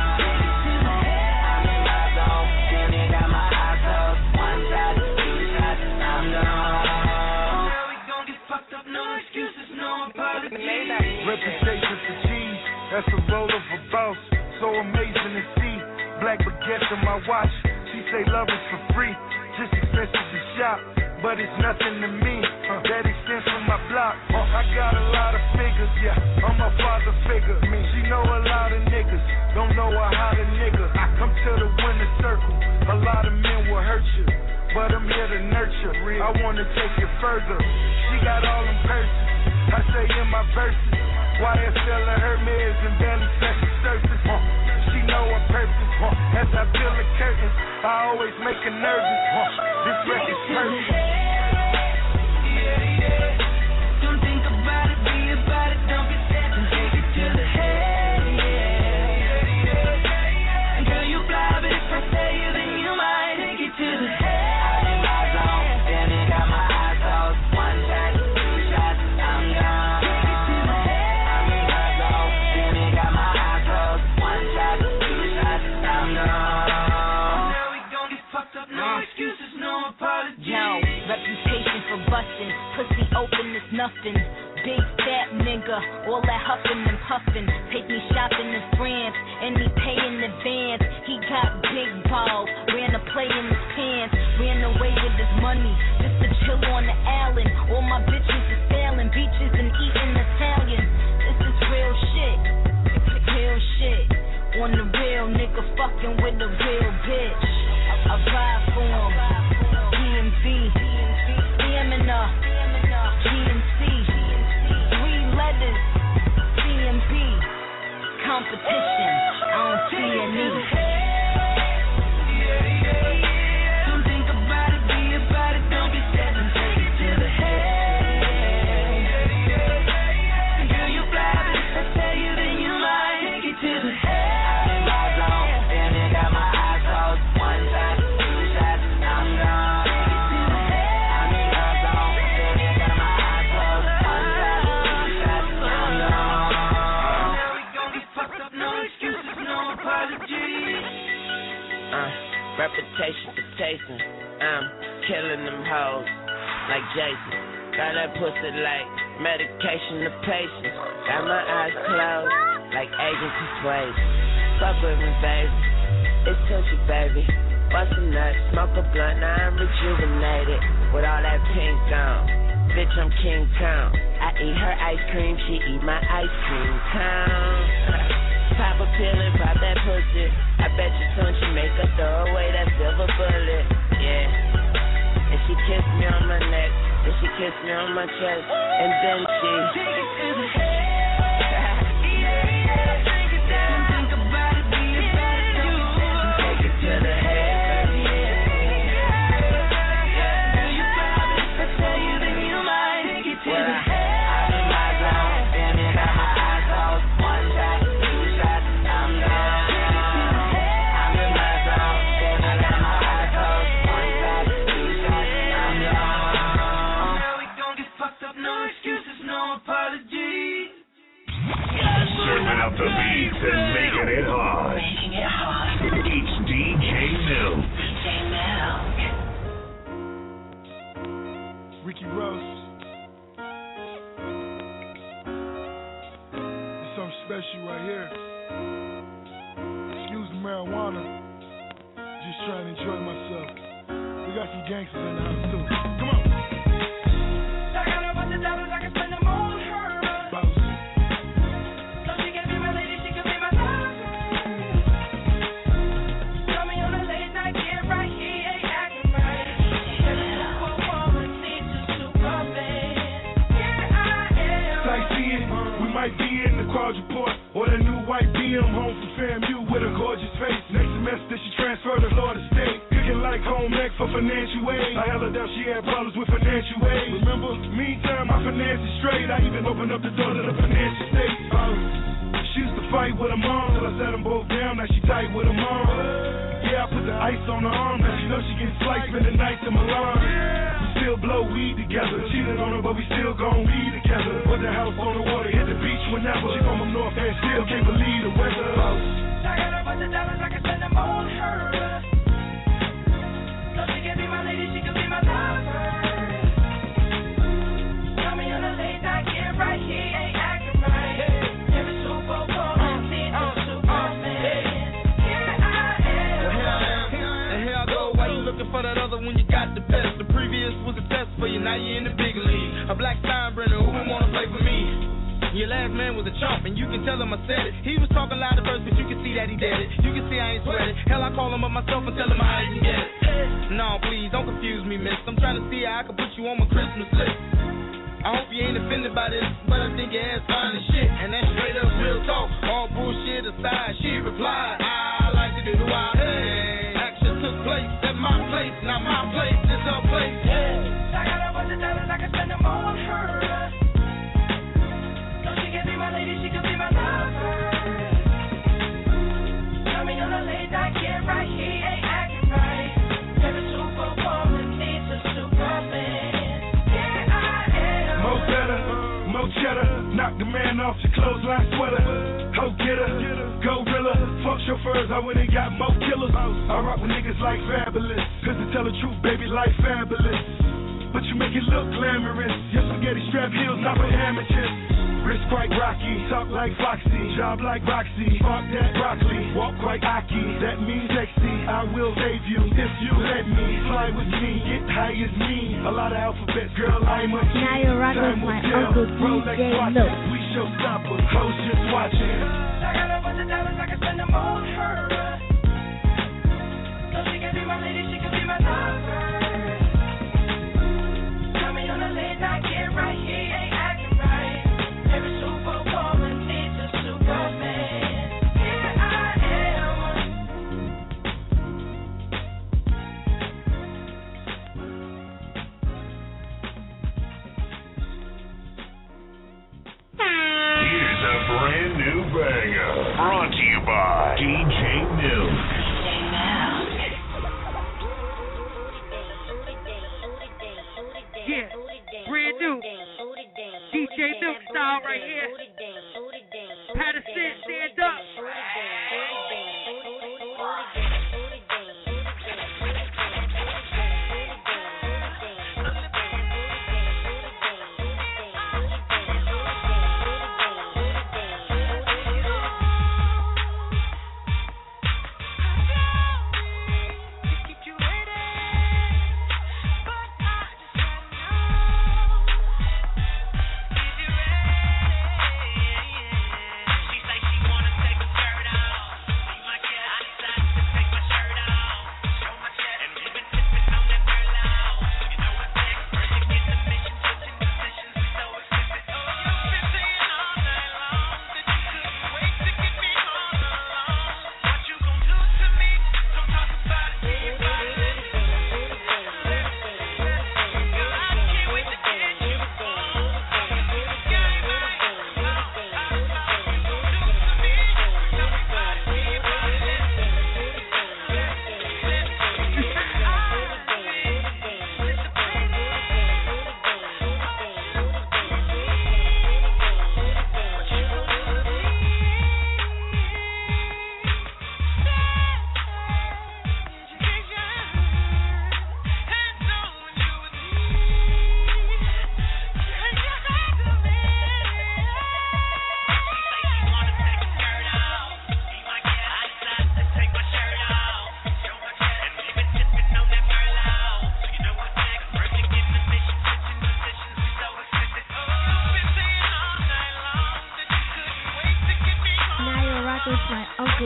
Reputation for cheese, that's a roll of a boss. So amazing to see. Black baguette on my watch. She say love is for free, just expensive to shop, but it's nothing to me. Uh, that extends from my block. Uh, I got a lot of figures, yeah. I'm a father figure. Me, she know a lot of niggas, don't know a how to nigga. I come to the winner circle. A lot of men will hurt you, but I'm here to nurture. I wanna take it further. She got all them purses. I say in my verses, Y S L and Hermes and barely scratch the surface. Uh, she know her purpose. Uh, as I peel the curtains, I always make her nervous. Uh, this record's perfect.
Yeah, yeah. Don't think about it, be about it, don't be scared to take it to the head. Yeah, yeah. Girl, you fly, but if I say you, then you might take it to the head. I'm in my zone, damn it, got my eyes closed. One shot, two shots, I'm gone. I'm in my zone, damn it, got my eyes closed. One shot, two shots, I'm gone. Now we gon' get fucked up, no excuses, no apologies.
Yo, reputation for bustin', pussy open is nothing. Big fat nigga, all that huffin' and puffin'. Take me shopping in France, and he pay in advance. He got big balls, ran a play in his pants, ran away with his money, just to chill on the island. All my bitches is sailing beaches and eating Italian. This is real shit, real shit. On the real nigga fucking with a real bitch. I ride for him, D M V, Stamina, G M C. We
killing them hoes like Jason. Got that pussy like medication to patience. Got my eyes closed like agent persuasion. Fuck with me, baby. It's Tucci, baby. Bust a nut, smoke a blunt, now I'm rejuvenated with all that pink on. Bitch, I'm King Kong. I eat her ice cream, she eat my ice cream cone. Pop a pill and pop that pussy. I bet you soon she make her throw away that silver bullet. Yeah. And she kissed me on my neck, and she kissed me on my chest, and then she take it to the head.
Serving up the beats and making it hot. Making it hot. It's D J Milk. D J Milk.
Ricky Rose. There's something special right here. Excuse the marijuana. Just trying to enjoy myself. We got some gangsters in the house too. Come on. I got a bunch of dollars, I can spend them on her. Might be in the quadruport or the new white B M home from FAMU with a gorgeous face. Next semester she transferred to Florida State. Cooking like home ec for financial aid. I held her down, she had problems with financial aid. Remember, meantime my finances straight. I even opened up the door to the financial state. Uh, she used to fight with her mom till I set them both down. Now she tight with her mom. Yeah, I put the ice on her arm. Now she know she gets flights, spend the night in Milan. Still blow weed together. Cheated on her, but we still gon' be together. Put the house on the water, hit the beach whenever. She from up north and still can't believe the weather. I got a bunch of dollars, I can spend them on her. So she can be my lady, she can be my lover. Tell me on a late night, get right, he ain't acting right. Every super bowl, I'm seeing a Superman. Here I am.
And here I go, why you looking for that other when you got the best? The previous was a test for you, now you in the big league. A black Steinbrenner, who would wanna play for me? Your last man was a chump, and you can tell him I said it. He was talking loud at first, but you can see that he did it. You can see I ain't sweat it. Hell, I call him up myself and tell him how I can get it. No, please, don't confuse me, miss. I'm trying to see how I can put you on my Christmas list. I hope you ain't offended by this, but I think your ass fine as shit. And that's straight up real talk. All bullshit aside, she replied, I like to do the wild thing. Action took place at my place, not my place, it's her place. Yeah. I got a bunch of dollars, I can spend them on her. So she can be my lady, she can be my lover. Tell me on a late night, get right, he ain't acting right. Every superwoman needs a Superman. Yeah, I am. Mo better, Mo cheddar, knock the man off your clothesline sweater. Ho getter, gorilla, fuck chauffeurs, I went and got more killers. I rock with niggas like Fabulous, cause to tell the truth, baby, life fabulous. But you make it look glamorous. Your spaghetti strap heels, not for amateurs. Wrist quite rocky, talk like Foxy, job like Roxy, fuck that broccoli, walk quite Aki, that means sexy, I will save you if you let me, fly with me, get high as me, a lot of alphabets, girl, I'm a key.
Now you're rocking with my Uncle D J Milk.
We showstoppers, hoes just watching. I got a bunch of dollars, I can spend them on her. So she can be my lady, she can be my lover. Tell me on a late night, get right, he ain't acting right. Every superwoman needs a Superman. Here I am.
Here's a brand new banger. Brought to you by D J Milk.
Yeah, brand new. D J Milk style right here. Patterson, stand up.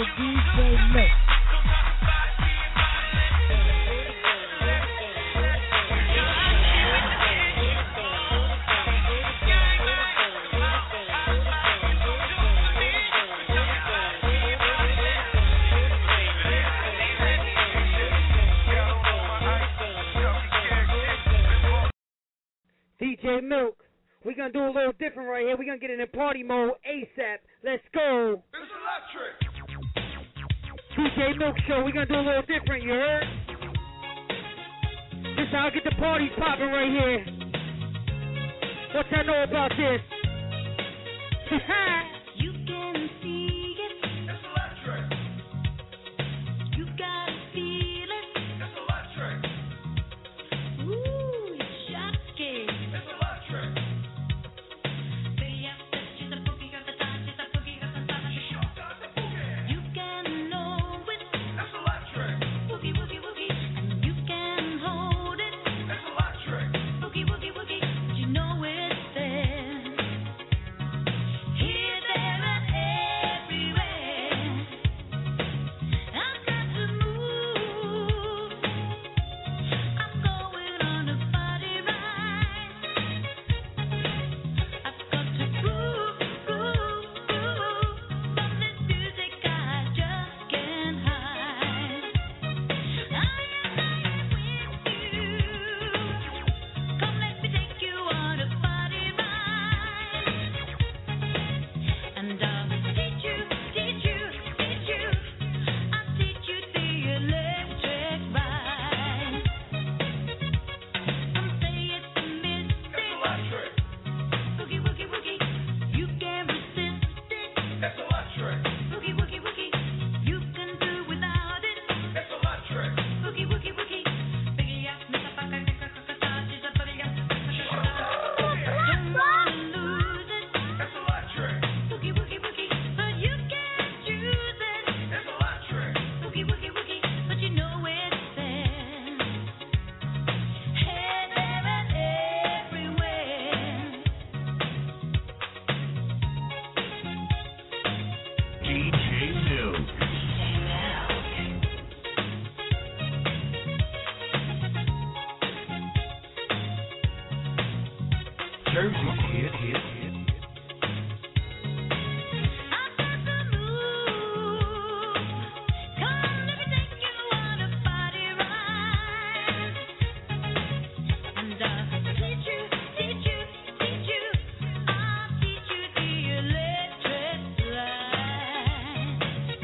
Uncle D J Milk.
D J Milk, we're going to do a little different right here. We're going to get in party mode ASAP. Let's go.
It's electric.
D J Milk Show, we're going to do a little different, you heard? This is how I get the parties popping right here. What y'all know about this?
You can see it.
It's electric.
You gotta feel it.
It's electric.
Ooh, it's shocking.
It's electric.
She's a boogie, got the time. She's a boogie, got the time. You can know it.
It's electric.
Woogie, woogie, woogie. And you can hold it.
It's electric.
Woogie, woogie, woogie. You know it's there. Here, there, and everywhere. I've got to move. I'm going on a party ride. I've got to groove, groove, groove. From this music I just can't hide. I am, I am with you. Come, let me take you on a party ride. And I'll teach you, teach you, teach you. I'll teach you the electric ride. Some say it's a mystic.
It's electric.
Boogie, woogie, woogie. You can't resist it.
It's electric.
Boogie, woogie, woogie. You can do without it.
It's electric.
Boogie, woogie, woogie. Biggie up, Mister Paka, Kaka, Kaka, she's a boogie up, don't wanna lose it.
It's electric.
Boogie, woogie, woogie. But you can't choose it.
It's electric.
Boogie, woogie, woogie. But you know it's there. Here, there, and everywhere.
D J Milk.
Jersey, hit, hit, hit.
I've got to move. Come, let me take you on a party ride. And I'll teach you, teach you, teach you. I'll teach you the electric slide.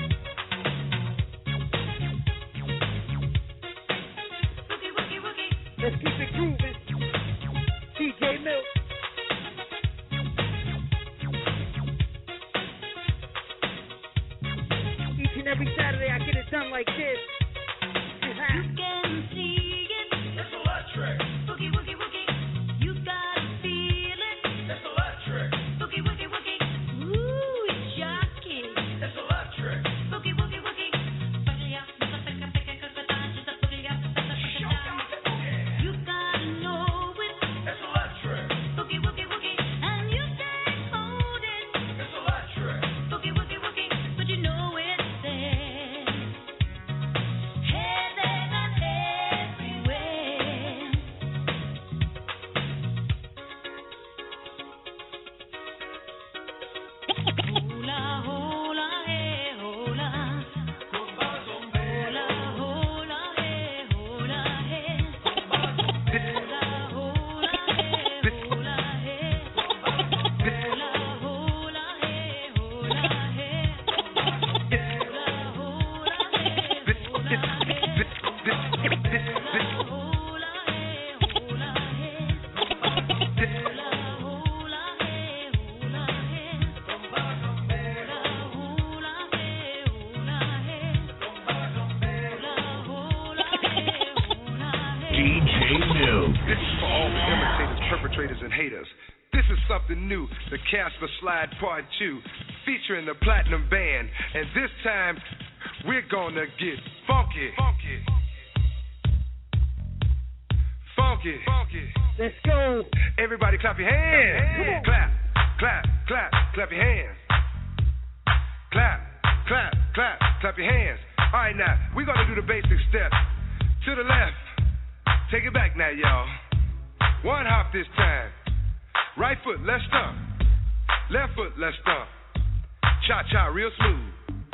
Woogie, woogie, woogie.
Let's keep it grooving. D J Milk. Each and every Saturday I get it done like this.
You can see it.
It's electric.
Boogie, woogie, woogie. You gotta feel it.
It's electric.
Boogie, woogie, woogie. Ooh, it's shocking.
It's electric.
Boogie, woogie, woogie. Boogie up, Mister Pika, Pika, Pika, Pika, she's a boogie up, Pika, Pika, Pika. You gotta know it.
It's electric.
Boogie, woogie, woogie. And you can hold it.
It's electric.
Boogie, woogie, woogie. But you know it's there. Here, there, and everywhere. Hula, hula, hey, hula. Hula, hula, hey, hula, hey. Hula, hula, hey, hula, hey. Hula, hula, hey, hula, hey. Hula, hula, hey, hula, hey.
D J Milk.
This is for all the imitators, perpetrators, and haters. This is something new, the Casper Slide Part two, featuring the Platinum Band. And this time, we're gonna get funky. Funky. Funky. Funky.
Let's go.
Everybody clap your hands. Clap, clap, clap, clap your hands. Clap, clap, clap, clap your hands. All right, now, we're going to do the basic steps. To the left, take it back now, y'all. One hop this time. Right foot, let's stomp. Left foot, let's stomp. Cha-cha, real smooth.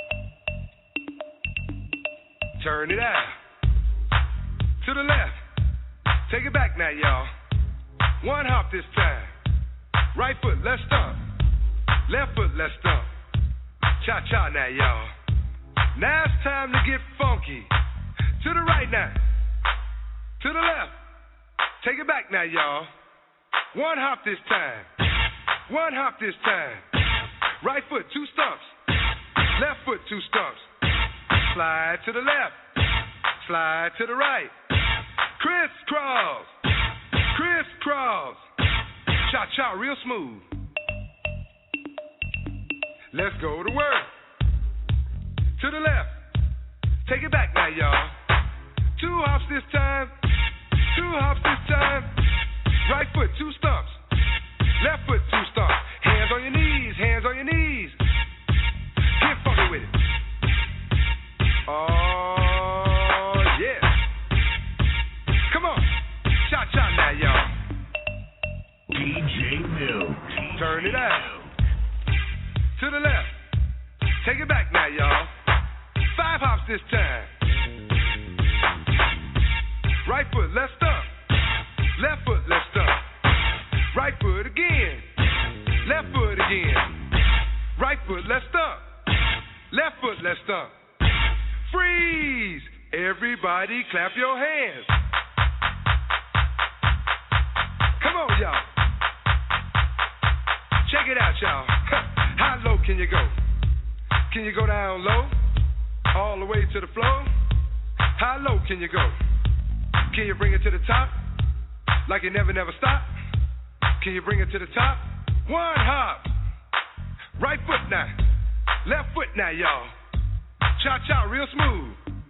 Turn it out. To the left, take it back now, y'all. One hop this time. Right foot, let's stomp. Left foot, let's stomp. Cha-cha now, y'all. Now it's time to get funky. To the right now. To the left. Take it back now, y'all. One hop this time. One hop this time. Right foot, two stumps. Left foot, two stumps. Slide to the left. Slide to the right. Crisscross. Crisscross. Cha-cha, real smooth. Let's go to work. To the left. Take it back now, y'all. Two hops this time. Two hops this time. Right foot, two stumps. Left foot, two stumps. Hands on your knees, hands on your knees. Get funky with it. Oh, yeah. Come on. Cha-cha now, y'all.
D J Mill.
Turn it out. To the left. Take it back now, y'all. Five hops this time. Right foot, let's stomp. Left foot, let's stomp. Right foot again. Left foot again. Right foot, let's stomp. Left foot, let's stomp. Freeze! Everybody clap your hands. Come on, y'all. Check it out, y'all. How low can you go? Can you go down low? All the way to the floor? How low can you go? Can you bring it to the top? Like you never, never stop? Can you bring it to the top? One hop. Right foot now. Left foot now, y'all. Cha-cha, real smooth.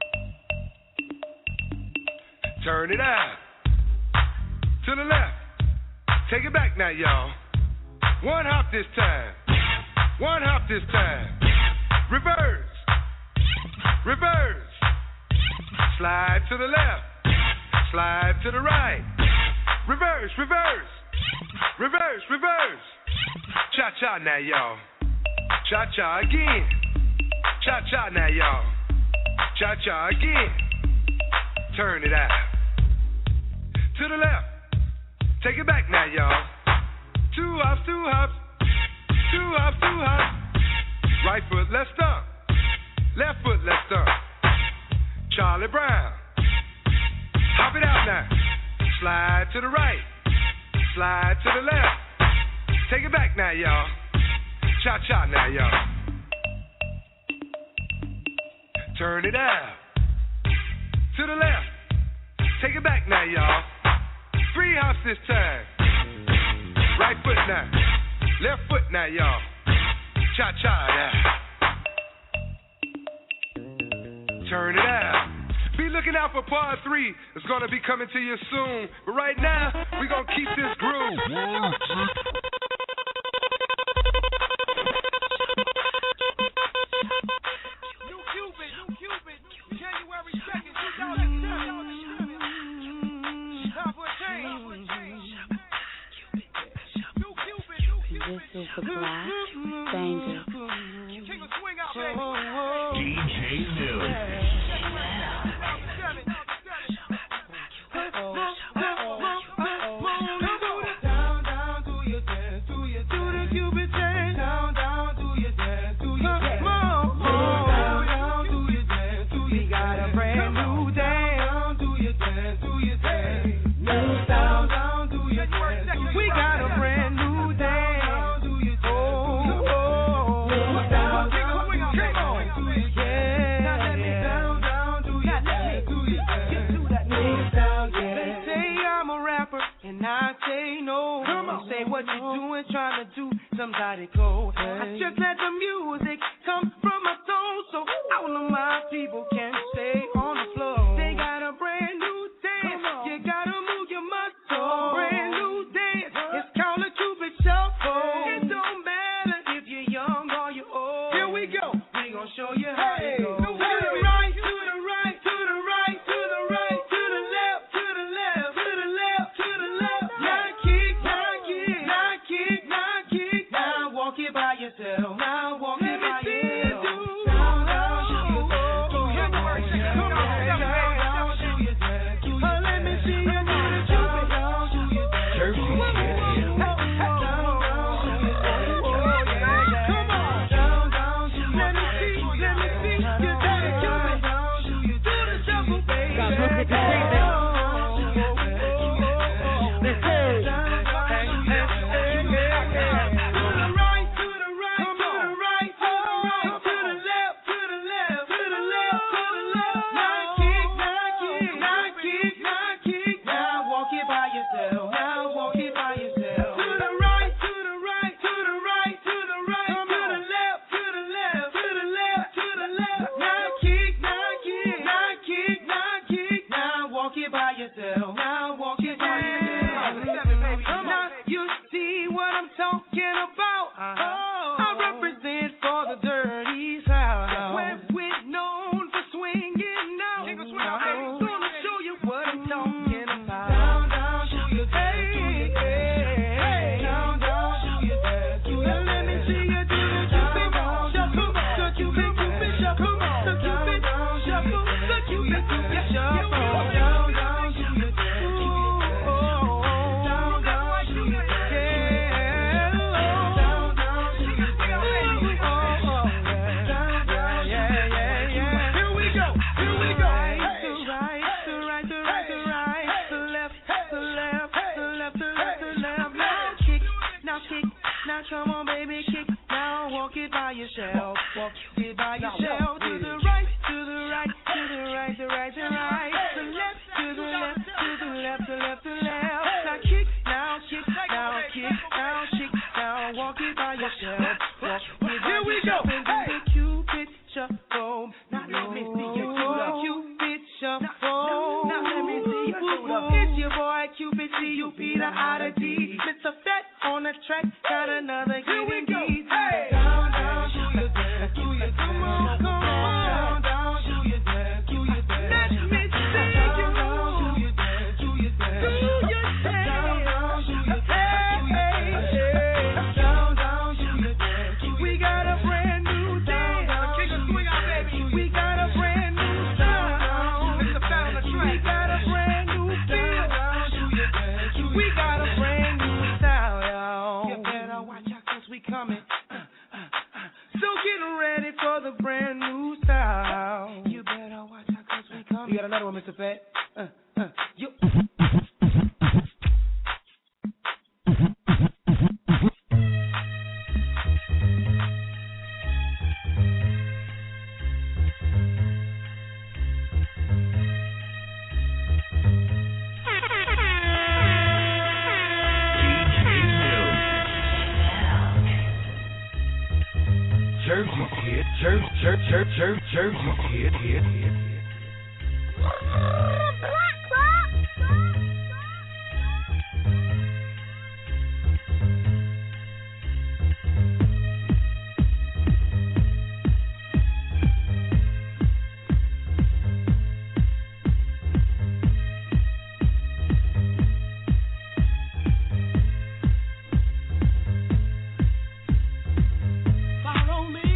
Turn it out. To the left. Take it back now, y'all. One hop this time. One hop this time. Reverse. Reverse. Slide to the left. Slide to the right. Reverse, reverse. Reverse, reverse. Cha-cha now, y'all. Cha-cha again. Cha-cha now, y'all. Cha-cha again. Turn it out. To the left. Take it back now, y'all. Two hops, two hops. Two hops, two hops. Right foot, let's stomp. Left foot, let's stomp. Charlie Brown. Hop it out now. Slide to the right. Slide to the left. Take it back now, y'all. Cha-cha now, y'all. Turn it out. To the left. Take it back now, y'all. Three hops this time. Right foot now. Left foot now, y'all. Cha-cha now. Turn it out. Be looking out for part three. It's gonna be coming to you soon. But right now, we gonna keep this groove.
New Cupid, New Cupid, January second, two thousand seven. Time for a change. New Cupid, New Cupid.
This is the Black Banger.
King of swing out, baby.
D J Mill.
What you doing, trying to do somebody cold. I just let the music come from my soul, so all of my people can stay on the floor. They got a brand new dance, you gotta move your muscles. Brand new dance, it's called a Cupid Shuffle. It don't matter if you're young or you're old. Here we go, we gon' show you how it goes.
by yourself. Now walk it by yourself.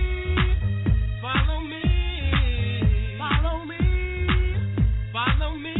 Follow me.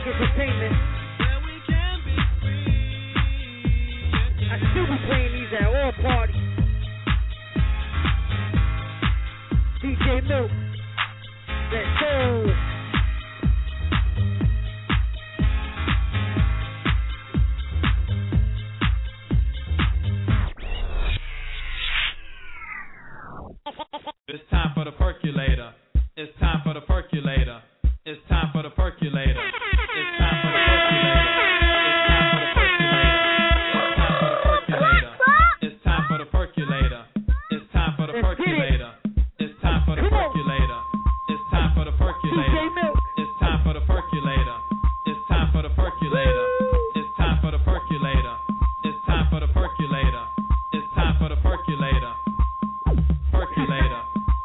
Entertainment. I still be playing these at all parties. D J Milk. Let's go.
It's time for the percolator. It's time for the percolator. It's time for the percolator. It's time for the percolator. It's time for the percolator. It's time for the percolator. It's time for the percolator. It's time for the percolator. It's time for the percolator. It's time for the percolator. It's time for the percolator. It's time for the percolator. It's time for the percolator. Percolator.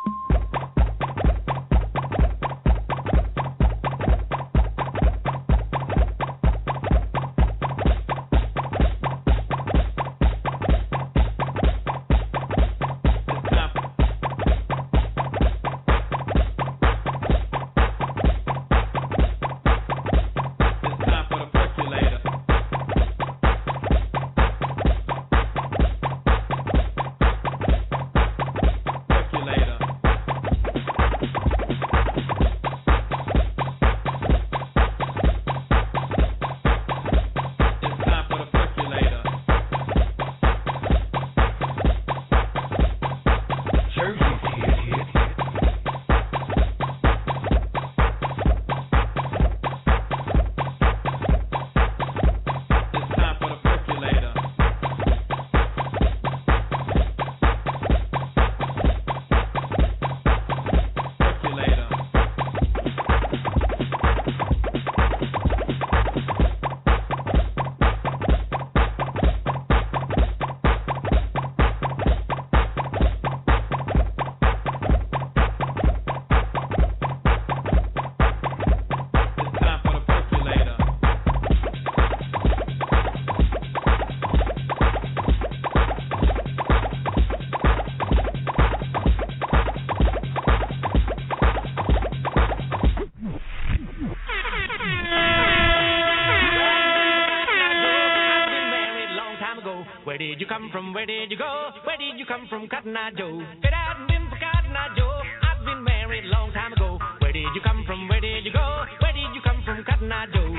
Where did you come from? Where did you go? Where did you come from, Cotton Eye Joe? If it hadn't been for Cotton Eye Joe, I'd been married a long time ago. Where did you come from? Where did you go? Where did you come from, Cotton Eye Joe?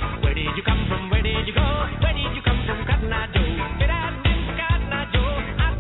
From where did you go? Where did you come from, Cotton Eye Joe? If it hadn't been for Cotton Eye Joe, I'd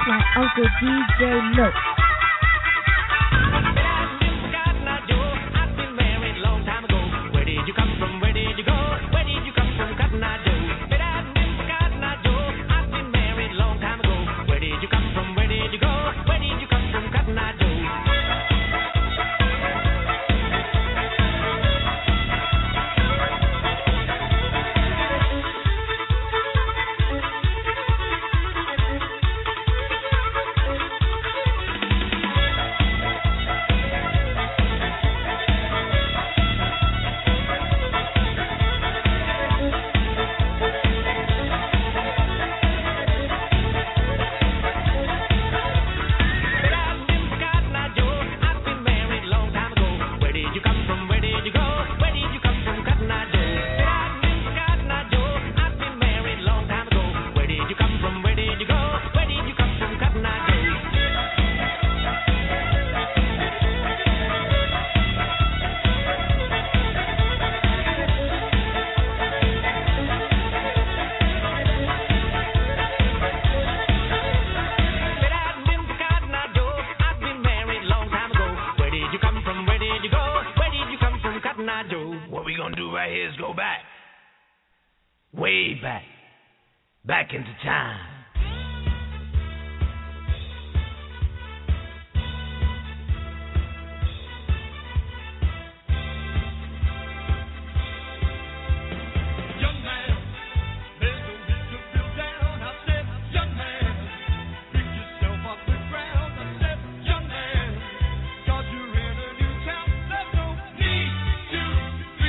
like Uncle D J Milk.
I've been married a long time ago. Where did you come from? Where did you go? Where did you come from, Cotton Eye Joe? But I've been for Cotton Eye Joe. I've been married a long time ago. Where did you come from? Where did you go? Where did you come from, Cotton Eye Joe?
What we gonna do right here is go back. Way back. Back into time.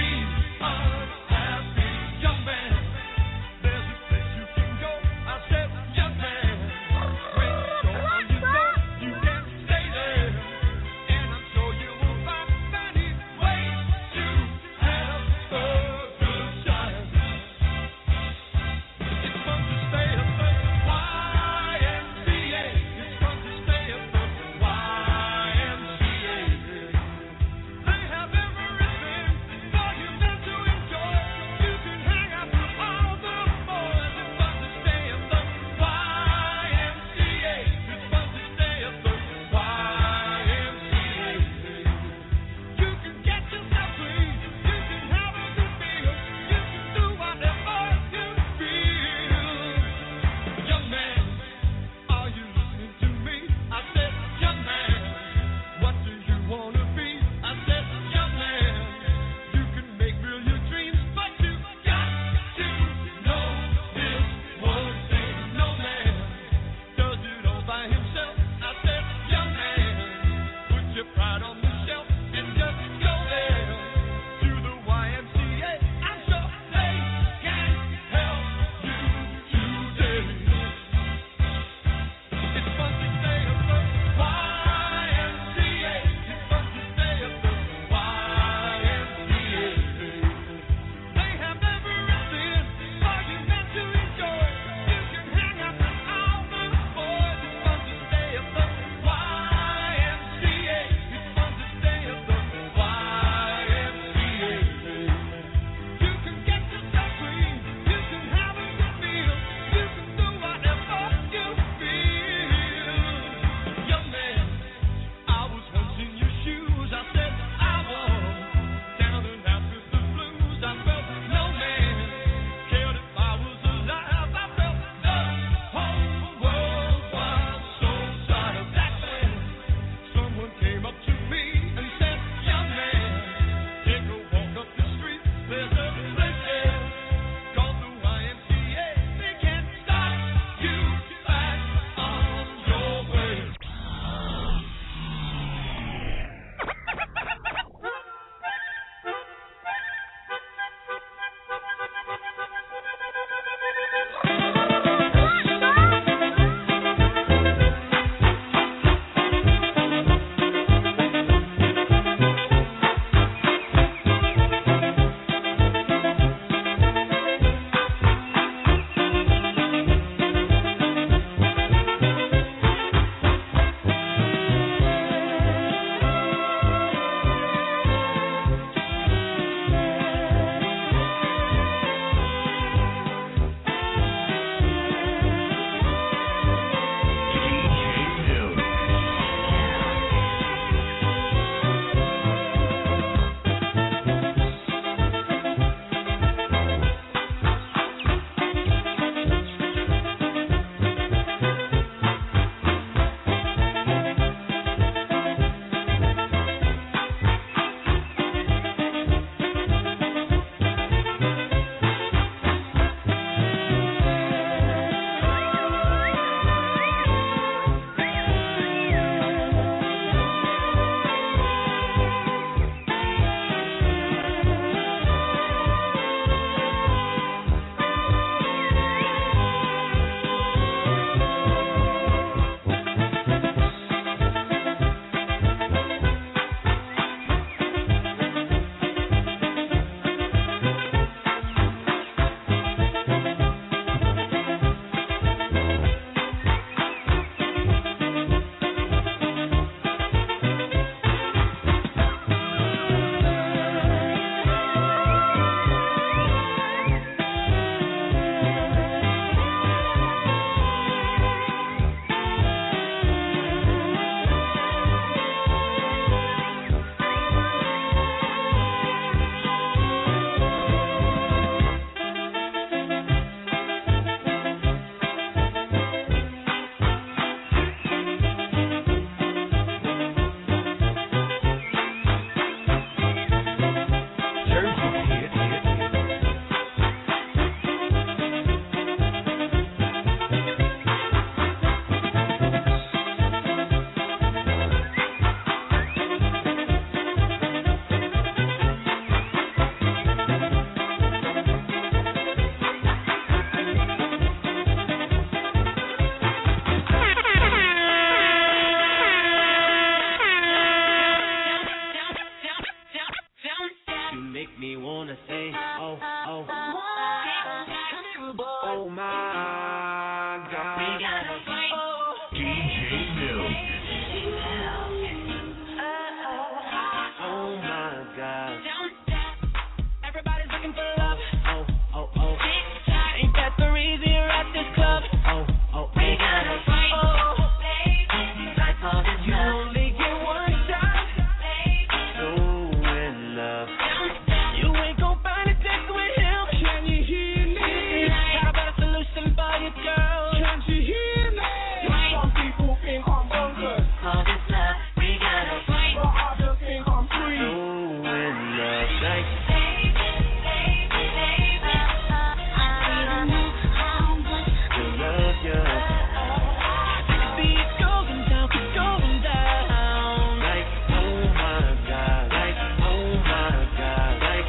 Young man, there's a place you can go. I said
Oh my God. We gotta fight.
D J Milk.
Oh my God.
Don't stop. Everybody's looking for love. Oh, oh, oh. Ain't that the reason you're at this club?
Oh, oh, we gotta fight.
Oh,
Fight for this
you
love.
only get one shot.
So in love.
You ain't gon' find a dick with him. Can you hear me? Got a better solution for you, girl. Can't you hear me?
Some people think I'm bonkers. For this love, we gotta fight.
But others think I'm free.
So in love, like. To love you.
See it going down, keep going down.
Like, oh my God. Like, oh my God. Like,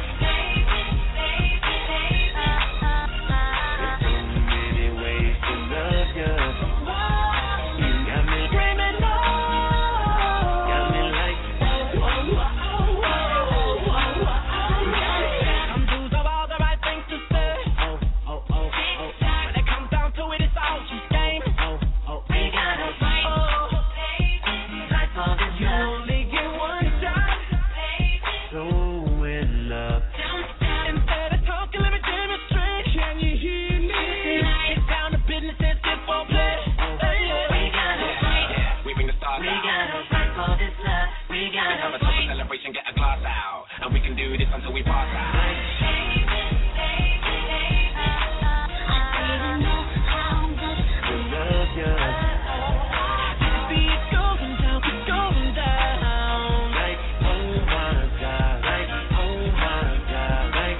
there's so many ways to love you. You got me
Screaming no.
got me like,
Some dudes have all the right things to say.
oh, oh, oh, oh,
When it comes down to it, it's all just game.
oh, oh, we gotta fight.
Oh,
Fight for this
you
love.
only get one shot.
So in love.
Instead of talking, let me demonstrate. Can you hear me? Get down to business and sit for play.
We gotta fight.
We bring the stars
We
out.
gotta fight for this love. We gotta
Have a total
fight.
celebration, get a glass out. And we can do this until we pass out.
To love you.
See it going down, keep going down.
Like, oh my God. Like, oh my God. Like,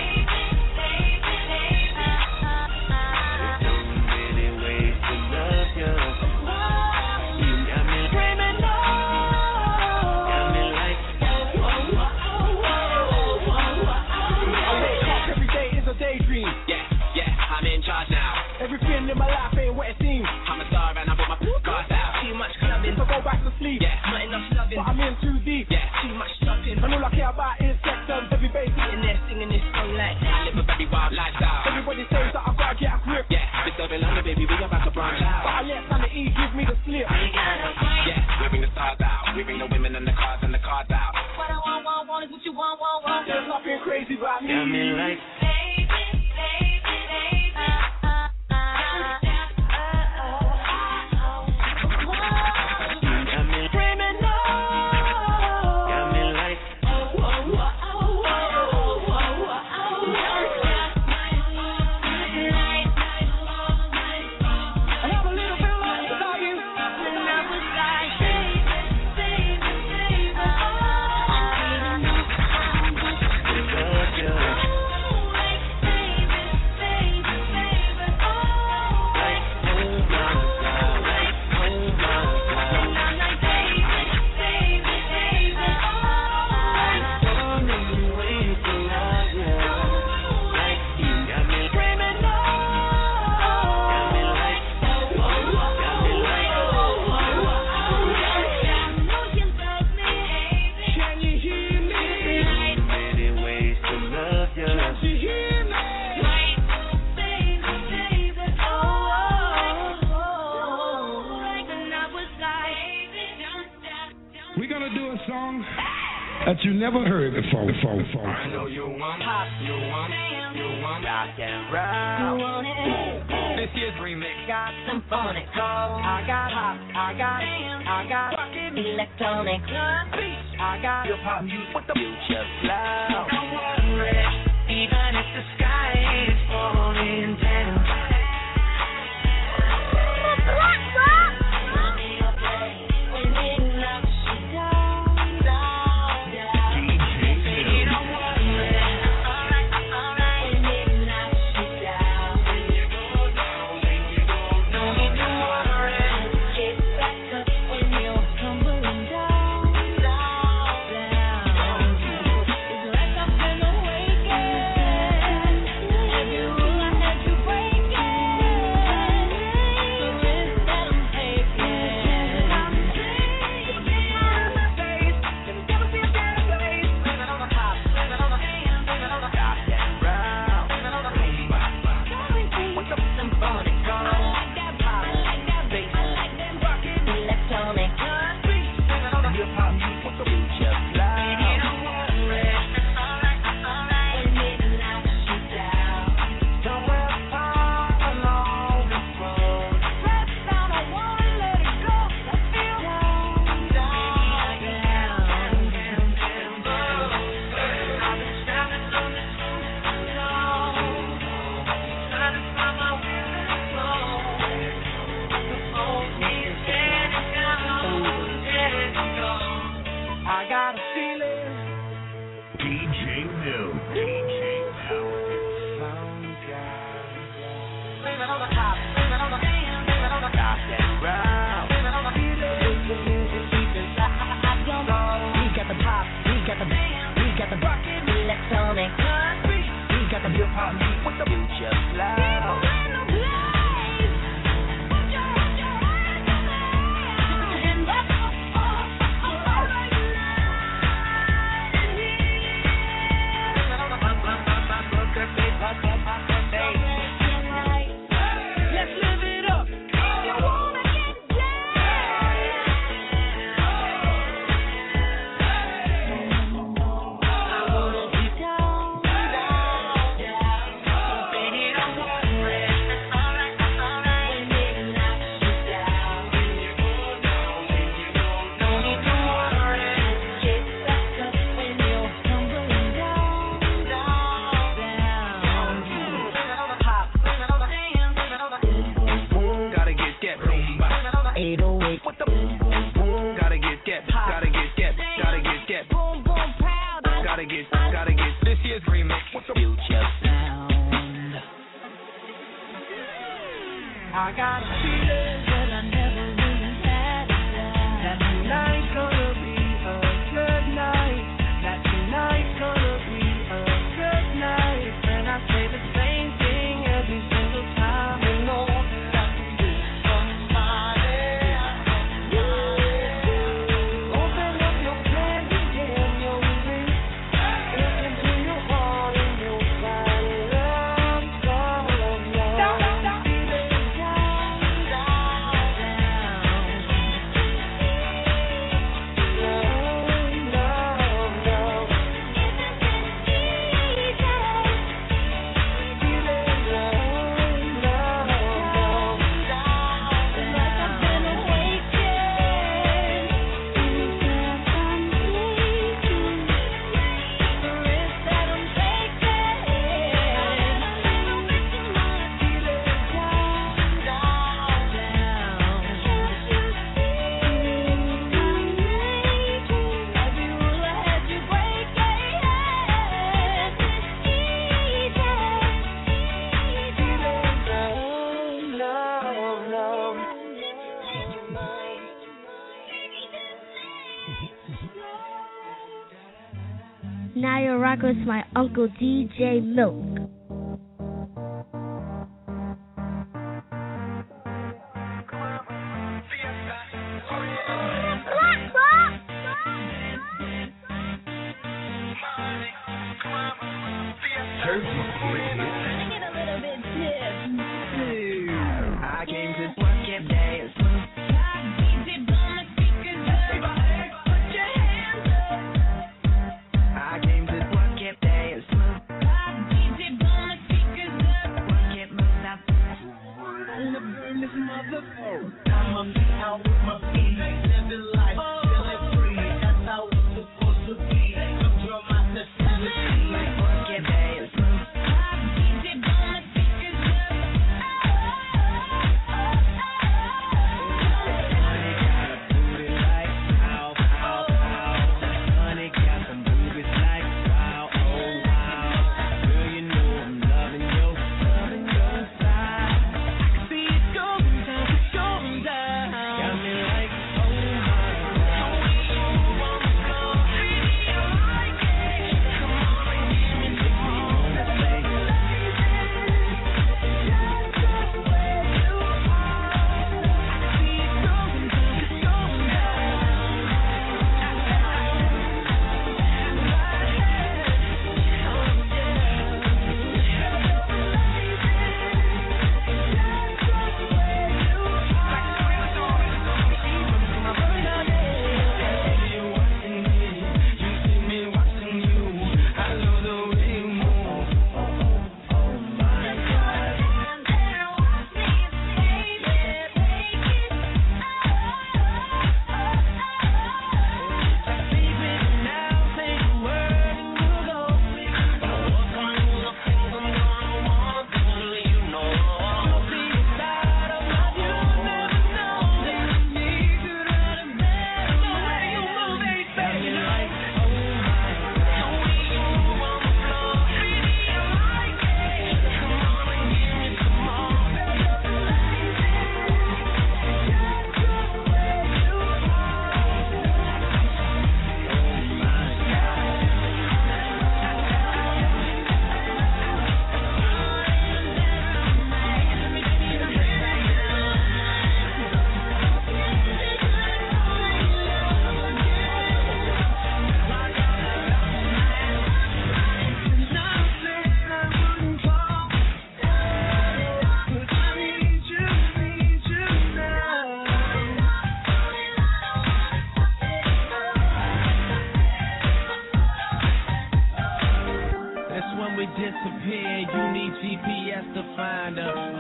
there's so many ways to love you. You got me,
Screaming no.
got me like,
I wake up every day is a daydream.
Yeah, yeah, I'm in charge now.
Everything in my life ain't what it seems.
I'm a star and I put my cards out.
Too much clubbing, so go back to sleep.
Yeah,
Not enough loving, but I'm in too deep.
yeah.
Too much shopping, and all I care about is sex and every baby in there singing this song like.
I live a very wild lifestyle.
Everybody says that I've gotta get a grip.
Yeah, it's over London, baby, we about to branch
But
out.
I let Santa E give me the slip.
we gotta fight.
Yeah, we bring the stars out. We bring the women and the cars and the cards out.
What I want, want, want is what you want, want, want.
There's nothing crazy about me.
Got me like, you got me,
Screaming no.
got me like,
I have a little bit of love for you.
And I was like,
to love you. Like, oh my God. Like, oh my God. So many ways to love you. Like, you got me,
screaming no.
got me like, got me like,
Can you hear me?
so many ways to love you.
Can you hear me?
We're gonna do a song that you never heard before. Before, before.
I know you want pop, you want, you want
Rock and roll.
this year's remix.
Got symphonic, I got pop, I got, I got electronic, I got hip hop music with the
Future flow.
Don't worry, even if the sky is falling down.
Every rule I had you breaking.
Now your rocker is my Uncle D J Milk.
I came to work and dance. I came to work and dance. Work it, move up. I'm gonna burn this motherfucker. I'ma be out with my feet, living life, feeling free. That's how it's supposed to be. Control my necessity. Work and dance. Come on.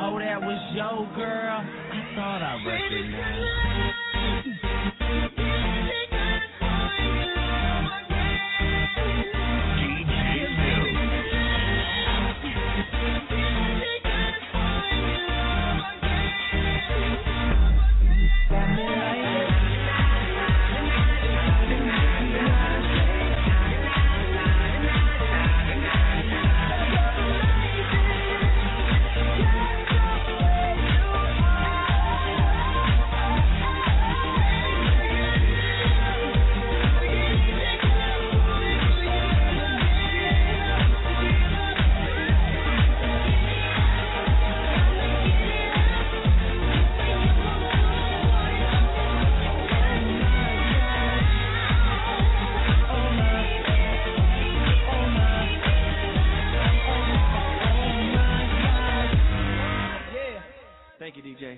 Oh, that was your girl. I thought I recognized. Thank you, D J.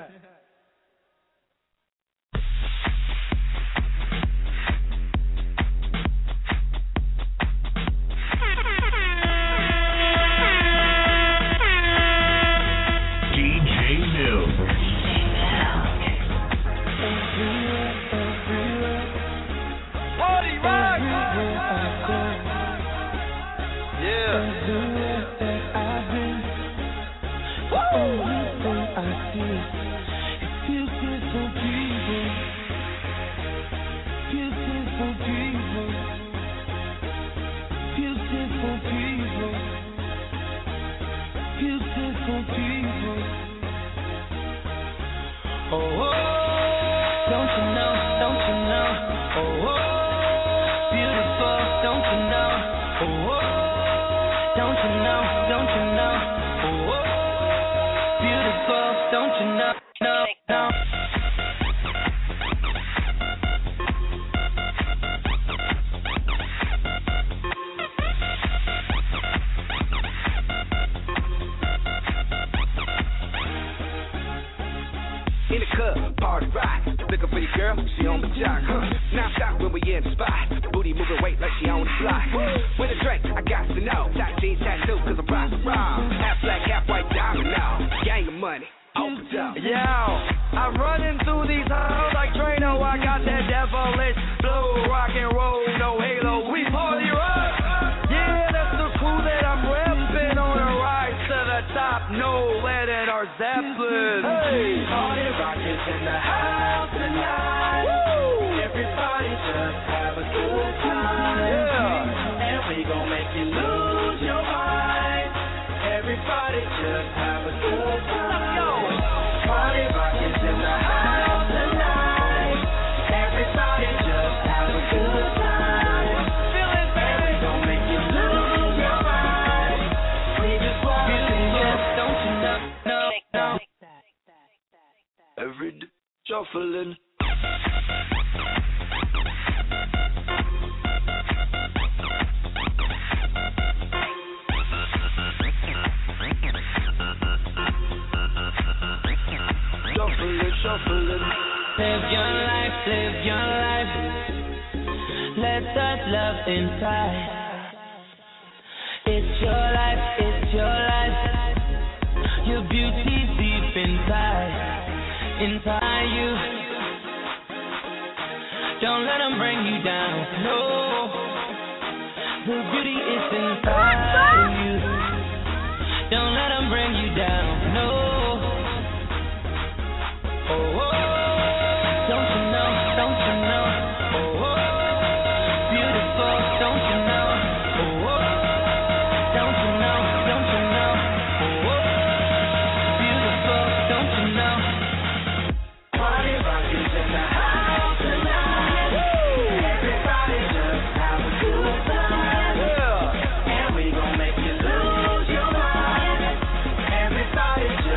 In the club, party rock. Looking for your girl, she on the jock. Huh. Now stop when we in the spot. Booty moving weight like she on the block. With a drink, I got to know. Top jeans tattoo, cause I'm rock and roll. Half black, half white diamond now. Gang of money, open up.
Yo, I'm running through these halls like Drano. I got that devilish flow, rock and roll, no halo. We party rock. Yeah, that's the crew that I'm repping on a rise to the top. No lead in our Zeppelin. Hey,
party rock is in the house tonight. Woo! Everybody just have a good time. Yeah. And we gon' make you lose your mind. Everybody just have a good time. Yo. Party rock is in the house tonight. Everybody just have a good time. Feel it, baby. And we gon' make you lose your mind. We just want to see you. Don't you know? No, no.
Every day shuffling. Shuffling, shuffling.
Live your life, live your life. Let us love inside. It's your life, it's your life. Your beauty's deep inside. Inside you. Don't let them bring you down, no. The beauty is inside you. Don't let them bring you down, no. Oh, oh. Don't you know, don't you know. Oh, oh. Beautiful, don't you know. Oh, oh. Don't you know, don't you know. Oh, oh. Beautiful, don't you know.
Party rock is in the house tonight. Everybody just have a good time. Yeah. And we gon' make you lose your mind. Everybody just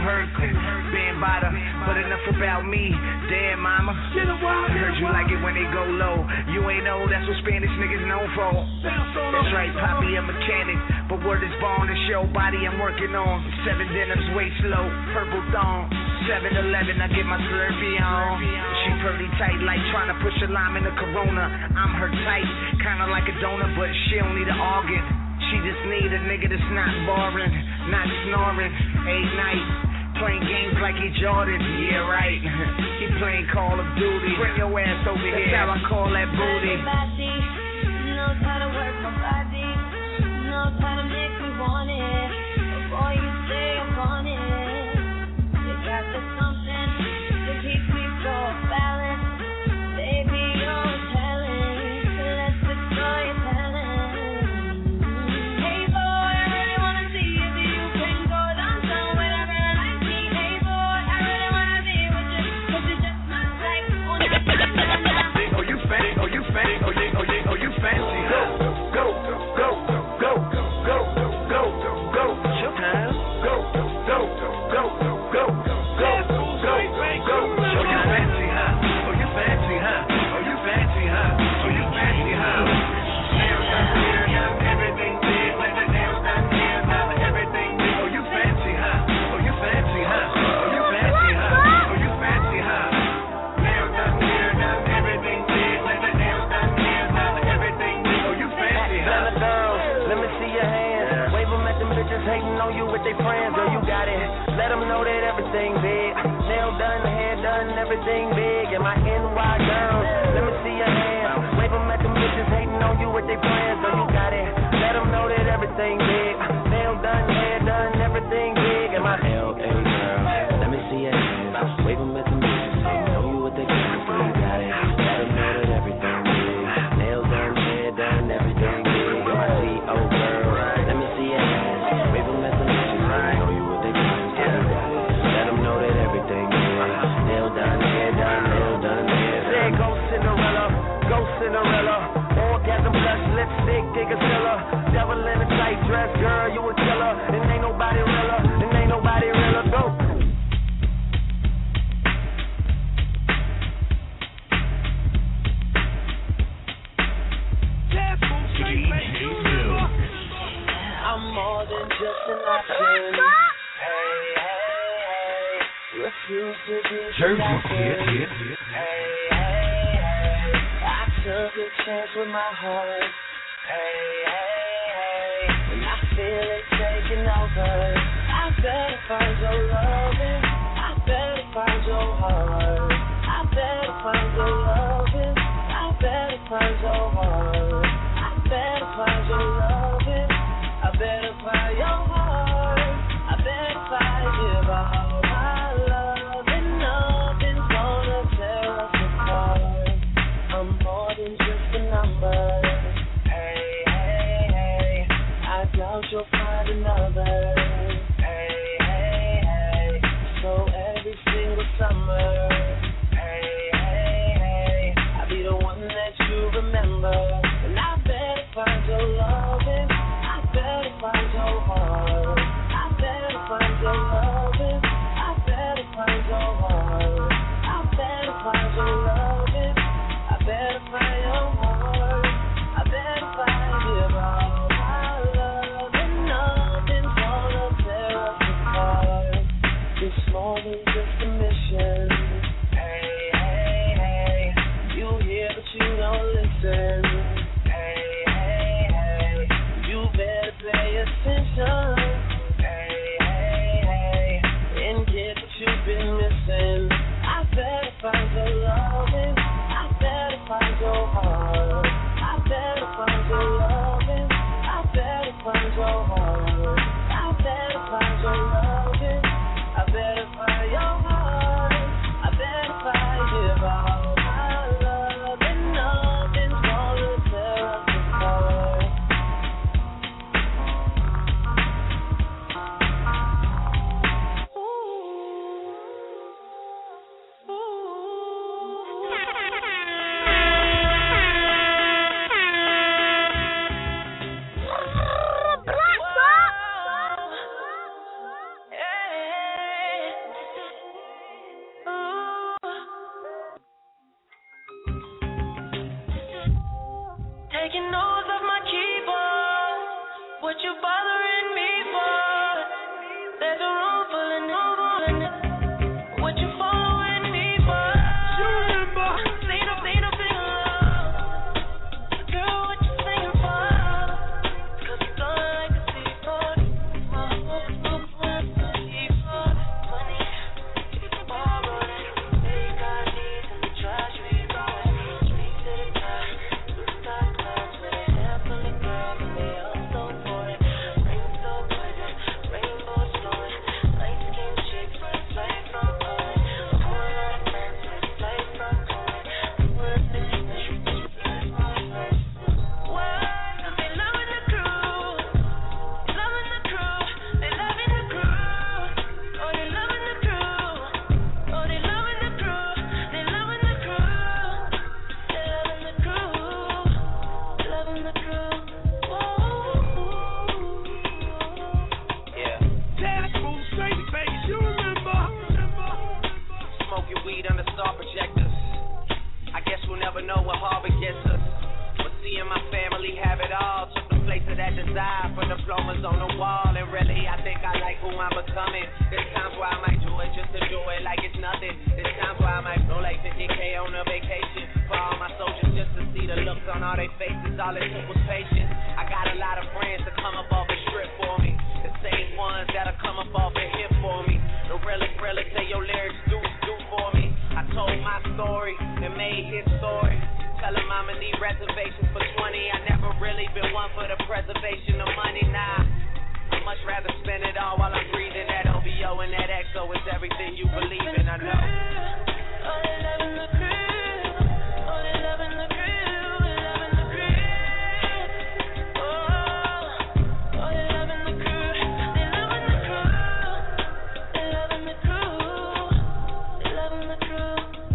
her, been by the, but enough about me. Damn, mama. I heard you like it when they go low. You ain't know that's what Spanish niggas known for. That's right, Poppy, a mechanic, but word is born to show body I'm working on. Seven denims, waist low, purple thong. seven eleven, I get my Slurpee on. She pretty tight, like trying to push a lime in a Corona. I'm her type, kinda like a donor, but she don't need an organ. She just need a nigga that's not boring, not snoring. Eight nights, playing games like he Jordan. Yeah, right. He playing Call of Duty. Bring your ass over here. That's how I call that booty.
Everybody knows how to work my body, knows how to make me want it. Before you say I'm on it, you got the something that keeps me so balanced. Baby, you're telling, so let's explore your talent. Hey boy, I really wanna see if you can go down somewhere I really like me. Hey boy, I really wanna be with you, 'cause you're just my type. Oh, nah, nah, nah, nah.
Oh, you fancy, oh, you fancy, oh, you, oh, you, oh, you fancy. Go, go, go, go, go, go, go, go. Showtime. Go, go, go, go, go, go, go, go. Oh, you fancy, huh? Oh, you fancy, huh? Oh, you fancy, huh? Oh, you fancy, huh? Nails done here, got everything big, like the nails done here, got everything big. Oh, you fancy, huh? Oh, you fancy, huh? Oh, you fancy, huh? Oh, you fancy, huh? Nails done here, got everything big, like the nails done here, got everything big. Oh, you fancy, huh?
Let me see your hands. Wave them at them bitches hating on you with their friends. Oh, you got it. Let them know that everything big. Nail done, hair done, everything big. And my N Y girls, let me see your hands. Wave them at them bitches hating on you with their friends. Oh, you got it. Let them know that everything big. Nail done, hair done, everything big. And my L A girls, let me see your hands. Wave them at them bitches hating on you with their friends. Oh, you got it. Let them know that everything big. Nail done, hair done, everything big. And my C O girl, let me see your hands. Wave them at them bitches hating on you with their friends. Oh, you got it. Let them know that everything big. Nail done, hair done, nail done, hair done. Say go Cinderella, go Cinderella. Orgasm blush, lipstick, Giggazilla. Devil in a tight dress, girl, you a killer. And ain't nobody realer, and ain't nobody realer. Go.
I'm more than just an option. Hey, hey, hey. Refuse to be selected. Hey, hey, hey. I took a chance with my heart. Hey, hey, hey. When I feel it taking over, I better find your loving. I better find your heart. I better find your loving. I better find your heart. I better find your loving. I better find your heart. I better find give all my love, and nothing's gonna tear us apart. I'm more than just a number. Hey, hey, hey. I doubt you'll find another. Hey, hey, hey. So every single summer, hey, hey, hey. I'll be the one that you remember.
place of that desire from diplomas on the wall. And really, I think I like who I'm becoming. There's times where I might do it just to do it like it's nothing. There's times where I might blow like fifty K on a vacation for all my soldiers just to see the looks on all their faces. All it took was patience. I got a lot of friends to come up off and strip for me. The same ones that'll come up off and hit for me. The realest, realest say your lyrics do, do for me. I told my story and made his story. Tell him I'ma need reservations for twenty. I never really been one for the preservation of money. Nah, I'd much rather spend it all while I'm breathing. That O V O and that X O is everything you believe in, I know. All the love in the crib, all the love in the crib, all the love in the crib. Oh, all the love in the crib, the love in the crib, the love in the crib, the love in the crib.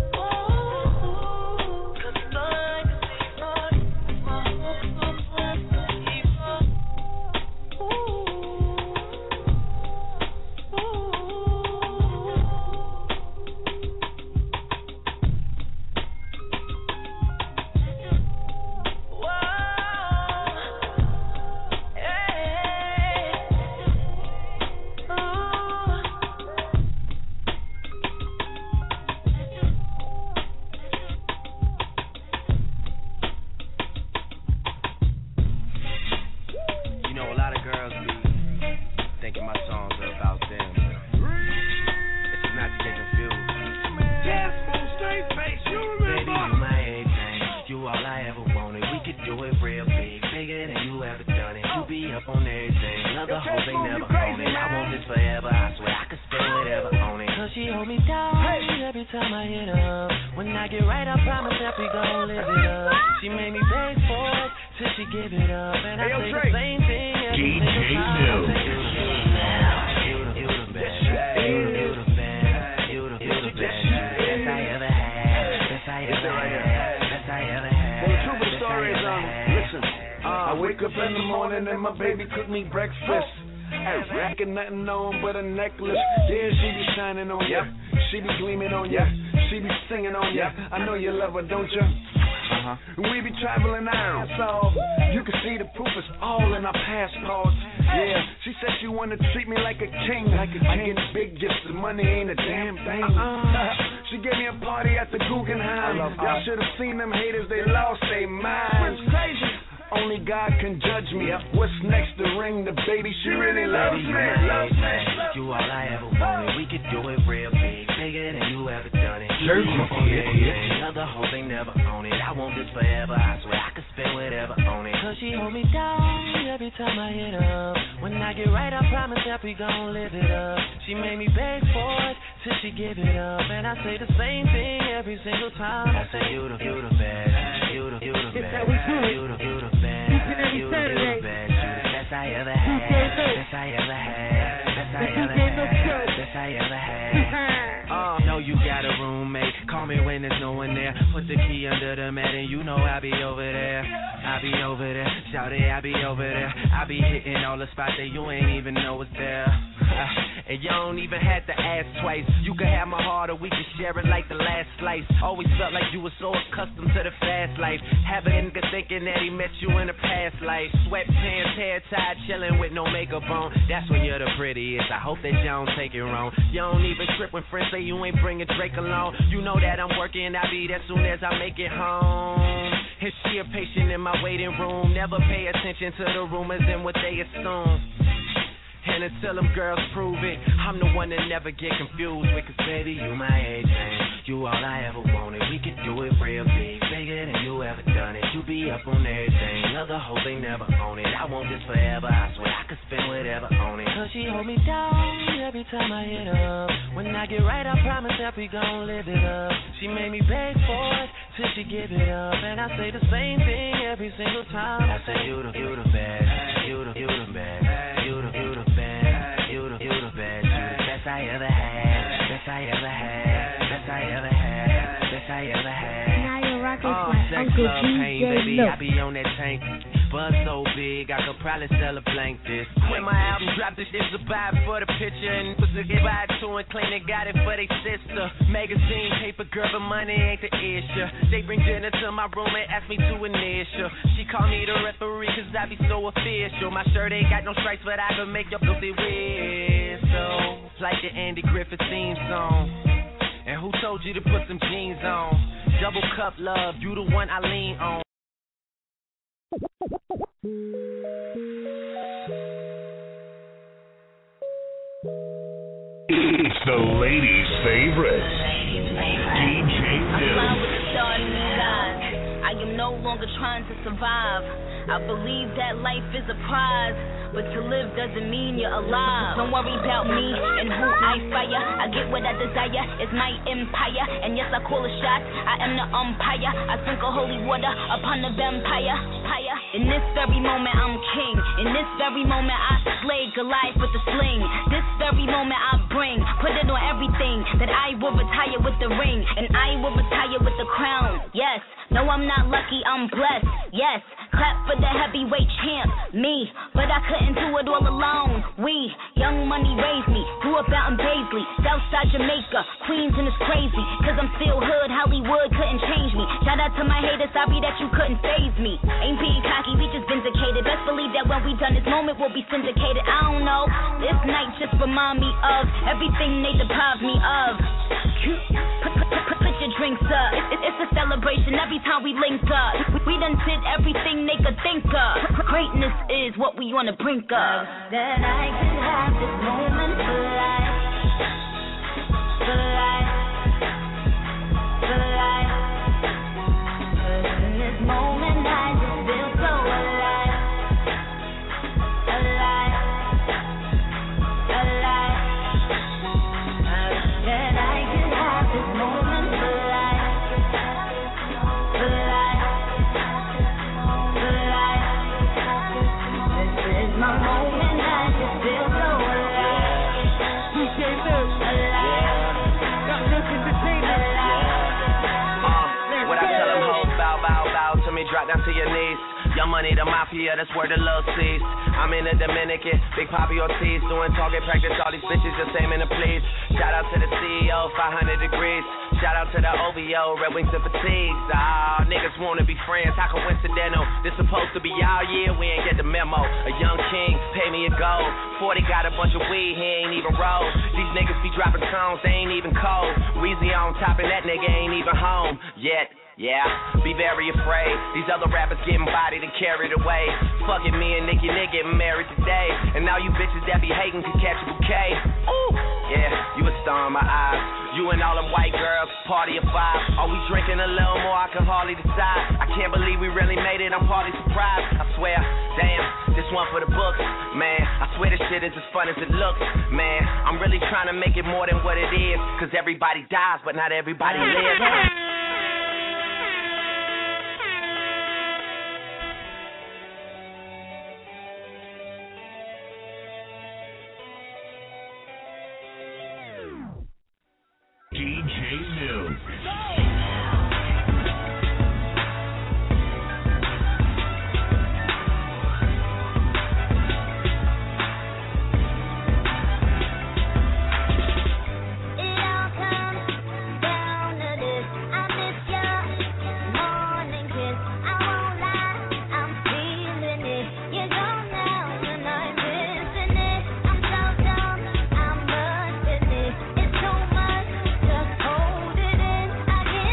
Nothing on but a necklace. Yeah, she be shining on ya. She be gleaming on ya. She be singing on ya. I know you love her, don't ya? Uh-huh. We be traveling out, so you can see the proof is all in our passports. Yeah, she said she wanna treat me like a king. Like a king. I get big gifts, the money ain't a damn thing. Uh-uh. She gave me a party at the Guggenheim. Y'all should have seen them haters, they lost their minds. Crazy. Only God can judge me. What's next to ring the baby? She really loves me. Loves me.
You all I ever wanted. We could do it real big, bigger than you ever done it.
Sure.
Other hoes ain't never on it. I want this forever. I swear I could spend whatever on it. Cause she hold me down every time I hit up. When I get right, I promise that we gon' live it up. She made me beg for it till she give it up, and I say the same thing every single time. I say you the, you the best, you the, you the best, you the, you the best. You, you the best, you the best I ever had, best I ever had, best I ever had, best I ever had. Uh, know you got a roommate, call me when there's no one there. Put the key under the mat and you know I be over there. I be over there, shout it, I be over there. I be hitting all the spots that you ain't even know is there. Uh, and you don't even have to ask twice. You can have my heart or we can share it like the last slice. Always felt like you were so accustomed to the fast life. Have a nigga thinking that he met you in a past life. Sweatpants, hair tied, chilling with no makeup on. That's when you're the prettiest. I hope that you don't take it wrong. You don't even trip when friends say you ain't bringing Drake along. You know that I'm working, I'll be there soon as I make it home. And she a patient in my waiting room. Never pay attention to the rumors and what they assume. And until them girls prove it, I'm the one that never get confused with. Cause baby, you my age, man. You all I ever wanted. We could do it real big, bigger than you ever done it. You be up on everything, other hoes ain't never on it. I want this forever, I swear I could spend whatever on it. Cause she hold me down every time I hit up. When I get right, I promise that we gon' live it up. She made me beg for it till she give it up, and I say the same thing every single time. I say you the, you the best, you the, you the best, you the, you the best, you the, you the best, you the best I ever had, best I ever had, best I ever had, best I ever had.
Now you're rocking
uh,
with
sex,
Uncle
love, pain,
D J
baby,
Look.
I be on that tank. buzz so big, I could probably sell a blank this. When my album dropped, this shit's a buy for the picture, and was a get by to and claim they got it for they sister. Magazine, paper, girl, but money ain't the issue. They bring dinner to my room and ask me to initial. She call me the referee cause I be so official. My shirt ain't got no stripes, but I can make your pussy whistle. Like the Andy Griffith theme song. And who told you to put some jeans on? Double cup love, you the one I lean on.
It's the ladies' favorite, D J Mills.
I am no longer trying to survive. I believe that life is a prize, but to live doesn't mean you're alive. Don't worry about me and who I fire. I get what I desire, it's my empire. And yes, I call a shot, I am the umpire. I sprinkle holy water upon the vampire. In this very moment, I'm king. In this very moment, I slay Goliath with the sling. This very moment, I bring, put it on everything, that I will retire with the ring, and I will retire with the crown. Yes, no, I'm not lucky, I'm blessed. Yes, clap for the heavyweight champ, me. But I couldn't do it all alone. We, Young Money raised me, grew up out in Paisley, Southside Jamaica, Queens, and it's crazy, cause I'm still hood, Hollywood couldn't change me. Shout out to my haters, sorry that you couldn't faze me. Ain't being cocky, we just vindicated. Best believe that when we done this moment, we'll be syndicated. I don't know, this night just remind me of everything they deprived me of. Put, put, put, put your drinks up, it, it, it's a celebration every time we link up. We, we done did everything they could think of. Greatness is what we on the brink of. That I could have this moment for life, for life, for life. Cause in this moment I just feel so alive, alive, alive. That I could have this moment for life, for life, for life. This is my moment, I just feel so alive. D J Mills, alive. Got nothing to say now.
When I tell them hoes bow, bow, bow to me, drop down to your knees. Young Money, the mafia, that's where the love sees. I'm in the Dominican, Big Papi Ortiz, doing target practice, all these bitches just aiming to please. Shout out to the C E O, five hundred degrees. Shout out to the O V O, Red Wings and Fatigues. Ah, niggas wanna be friends, how coincidental? This supposed to be all year, we ain't get the memo. A young king, pay me a gold. forty got a bunch of weed, he ain't even roll. These niggas be dropping songs, they ain't even cold. Weezy on top and that nigga ain't even home yet. Yeah, be very afraid. These other rappers getting bodied and carried away. Fucking me and Nicki Nick getting married today. And now you bitches that be hating can catch a bouquet. Ooh, yeah, you a star in my eyes. You and all them white girls, party of five. Are we drinking a little more? I can hardly decide. I can't believe we really made it, I'm partly surprised. I swear, damn, this one for the books. Man, I swear this shit is as fun as it looks. Man, I'm really trying to make it more than what it is. Cause everybody dies, but not everybody lives.
D J Mills.
It's too much, just hold it in.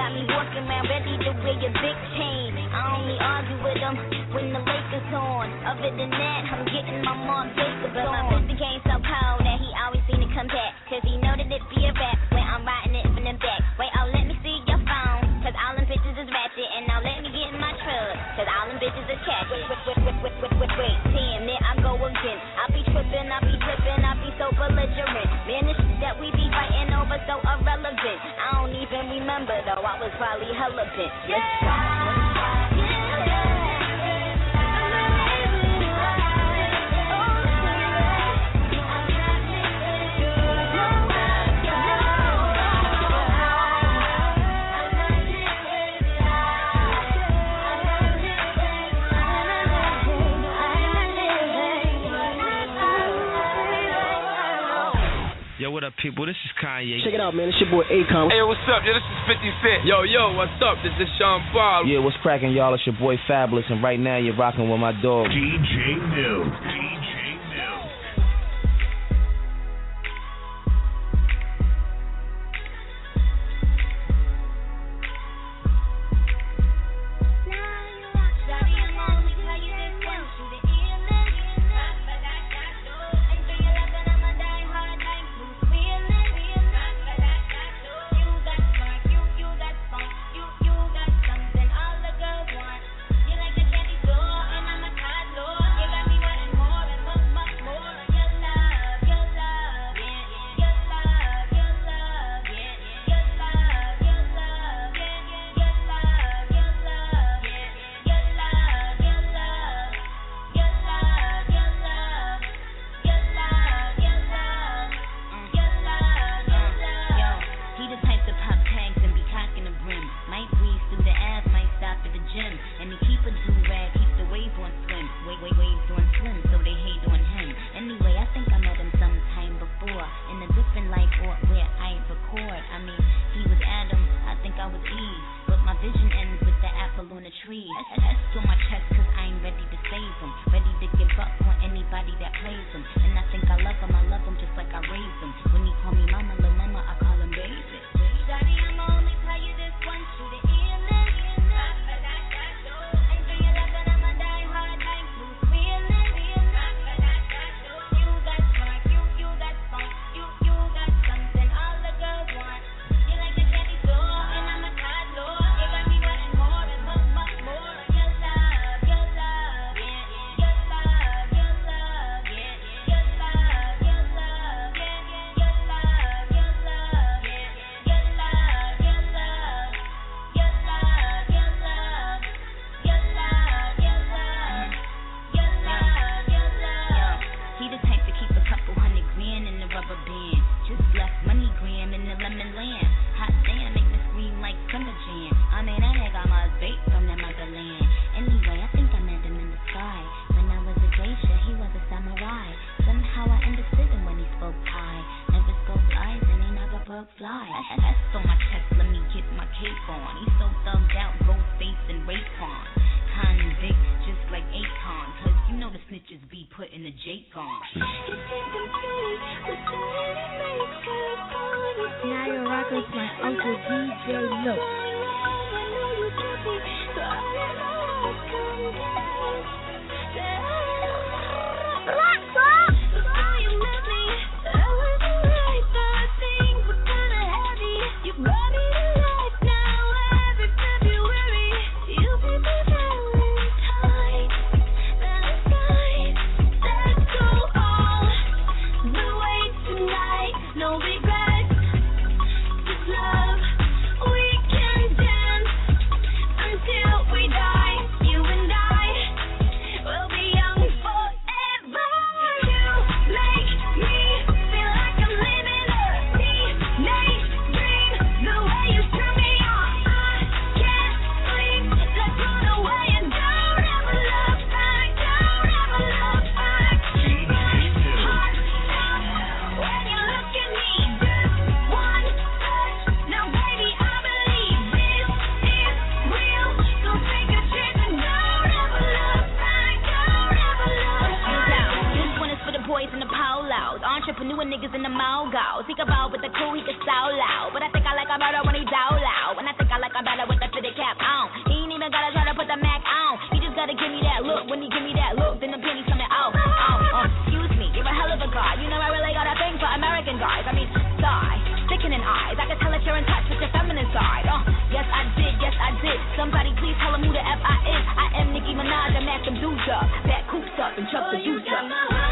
got me walking around ready to wear your big chain. I only argue with them when the Lakers on. Other than that, I'm getting my mom Jacob on. But my pussy came so cold that he always seem to come back. Cause he know that it be a rap when I'm riding it from the back. Wait, oh, let me see your phone. Cause all them bitches is ratchet. And now let me get in my truck. Cause all them bitches is catchy. Wait, wait, wait, wait, wait, wait, wait. Damn, there I go again. I be tripping, I be tripping, I be so belligerent. Man, the shit that we be fighting over so irrelevant. I don't even remember though, I was probably hella bent. Let's go.
Yo, what up, people? This is Kanye.
Check it out, man. It's your boy Akon.
Hey, what's up? Yo, this is fifty Cent. Yo, yo, what's up? This is Sean Paul.
Yeah, what's cracking, y'all? It's your boy Fabulous, and right now you're rocking with my dog,
D J Milk. D J Milk.
Entrepreneur niggas in the mogul. Think about with the cool, he can so loud. But I think I like a murder when he down loud. And I think I like a cap on. He ain't even gotta try to put the Mac on. He just gotta give me that look. When he give me that look, then the pennies coming out. Oh, oh, excuse me, you're a hell of a guy. You know I really got a thing for American guys. I mean, sigh, sickening eyes. I can tell that you're in touch with your feminine side. Oh, yes I did, yes I did. Somebody please tell him who the F I is. I am Nicki Minaj. I mack them dudes up, back coops up, and chuck the dudes up.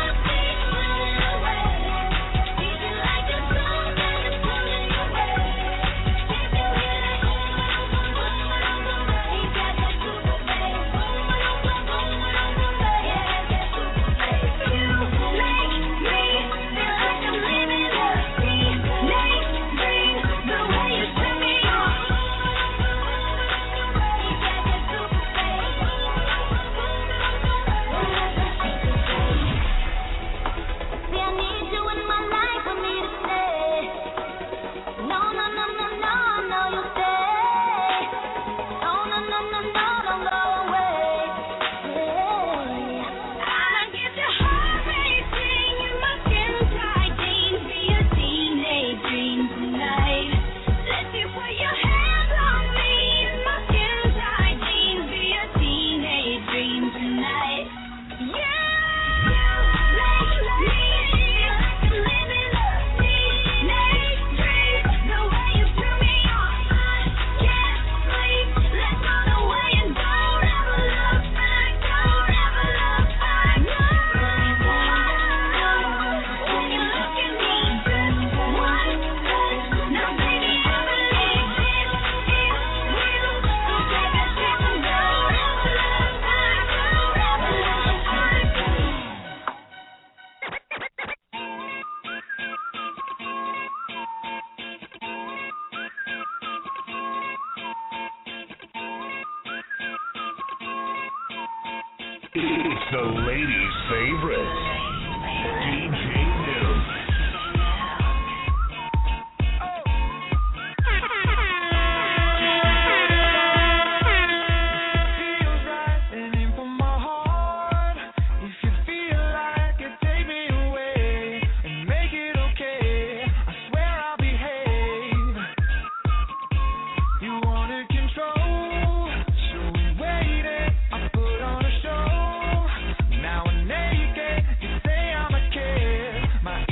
It's the ladies' favorite, D J New.
My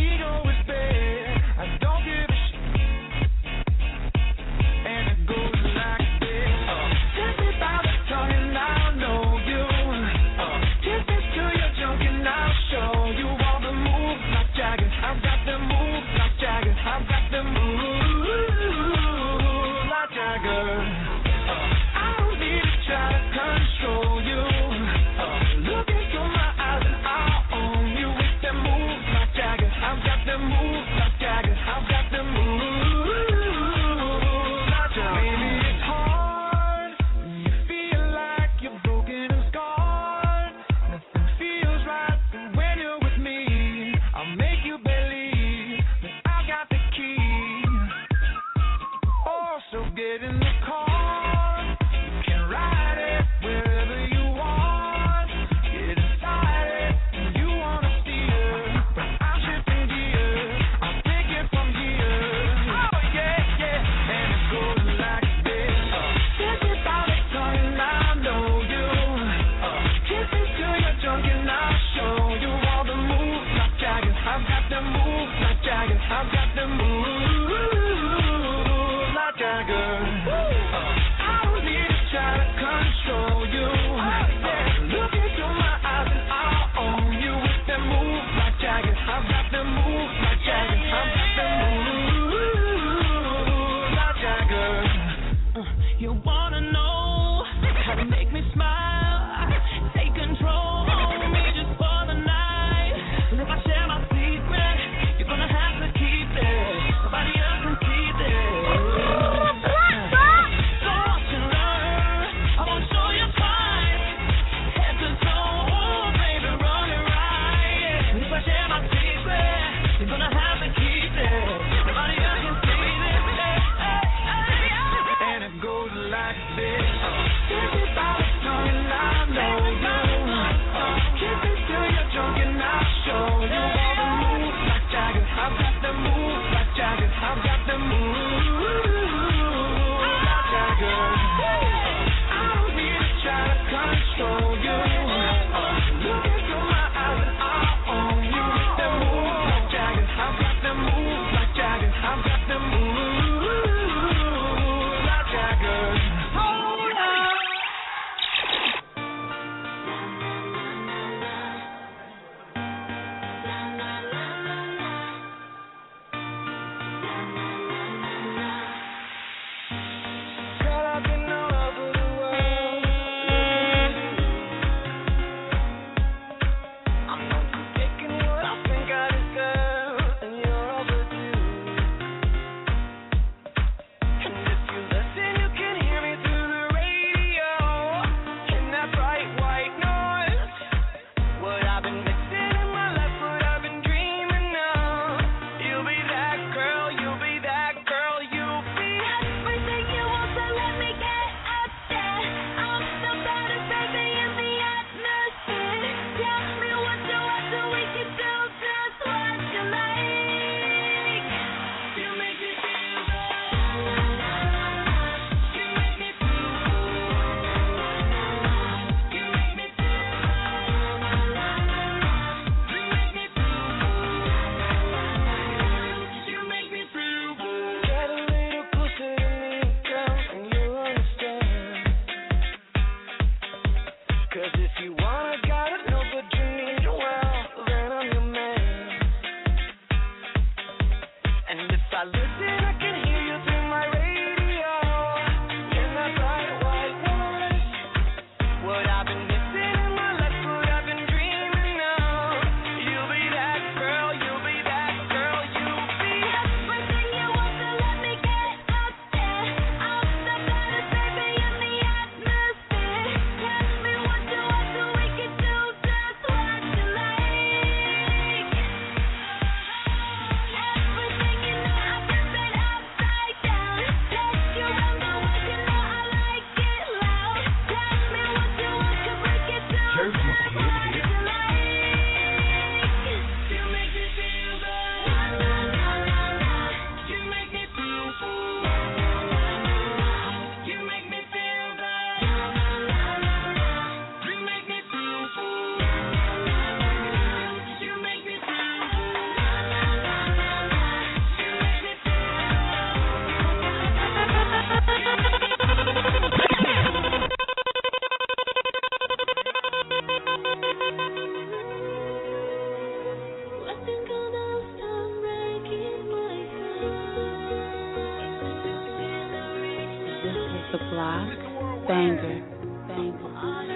Danger.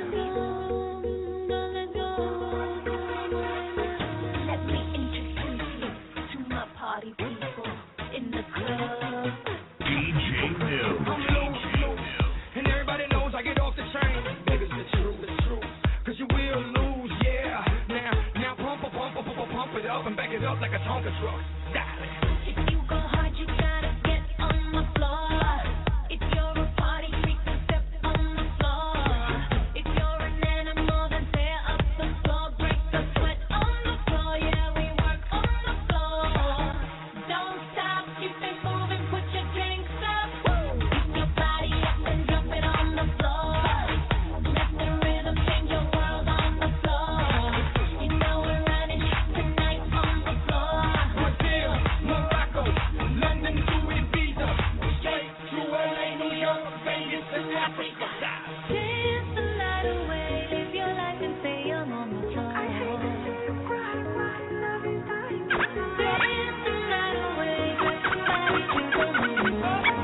Let me introduce you to my party people in the club.
D J Mills.
I'm low, and everybody knows I get off the train. Baby, it's the truth, it's true, cause you will lose, yeah. Now, now pump, pump, pump, pump, pump, pump it up and back it up like a Tonka truck. Style it.
If you go hard, you gotta get on the floor. If you're a party freak, then step on the floor. If you're an animal, then tear up the floor. Break the sweat on the floor, yeah, we work on the floor. Don't stop, keep it moving, put your drinks up. Pick your body up and drop it on the floor. Let the rhythm change your world on the floor. You know we're running tonight on the floor.
Brazil, Morocco, London to Ibiza, straight to L A, New York, Vegas, and Africa.
Dance the night away, live your life and say I'm on the floor. I hate to see you cry, cry, love you dying. Dance the night away, let somebody do the movie.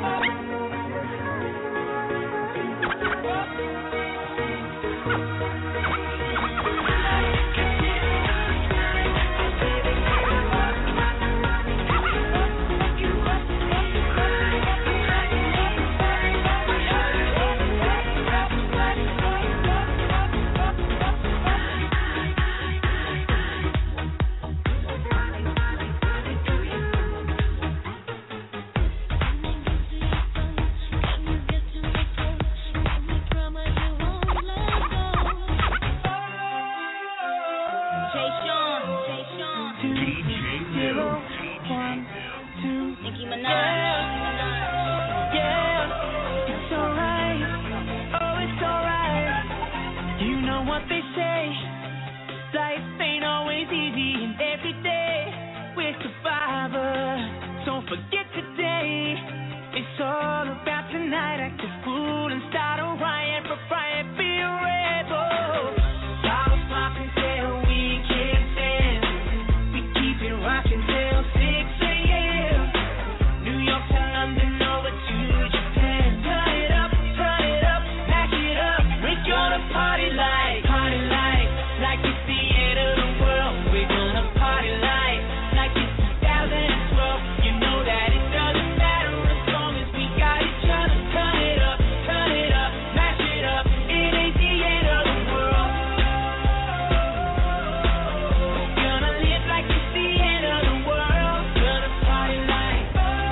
Jay Sean, Jay Sean.
D J Mills.
Nicki Minaj.
Yeah, it's alright. Oh, it's alright. You know what they say. Life ain't always easy, and every day we're survivors. Don't forget today. It's all about tonight. Act a fool and start a riot. For riot, be a rebel. Bottles popping till we can't stand. We keep it rocking till six a.m. New York to London, over to Japan. Turn it up, turn it up, back it up. We're gonna party like, party like, like it's the end of the world. We're gonna party like, like it's two thousand twelve. You know that it doesn't matter as long as we got each other. Turn it up, turn it up, mash it up. It ain't the end of the world. Gonna live like it's the end of the world. Gonna party like.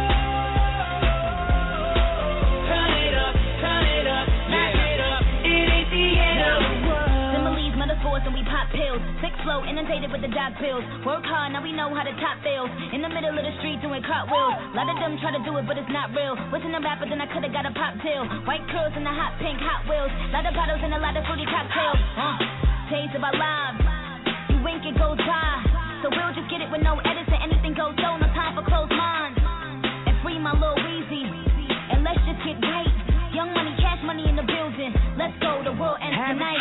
Turn it up, turn it up, mash it up. It ain't the end of the world.
Similes, metaphors, and we pop pills. Sick flow, inundated with the dog pills. Work hard, now we know how to top bills. In the middle of the street doing cartwheels. A lot of them try to do it, but it's not real. Wasn't a rapper, then I could've got a pop tail. White curls and the hot pink Hot Wheels. Lot of bottles and a lot of fruity cocktails. Uh, days of our lives. You wink, it goes by. So we'll just get it with no edits and anything goes so. No time for closed minds. And free my little Weezy. And let's just get right. Young money, cash money in the building. Let's go, the world ends tonight.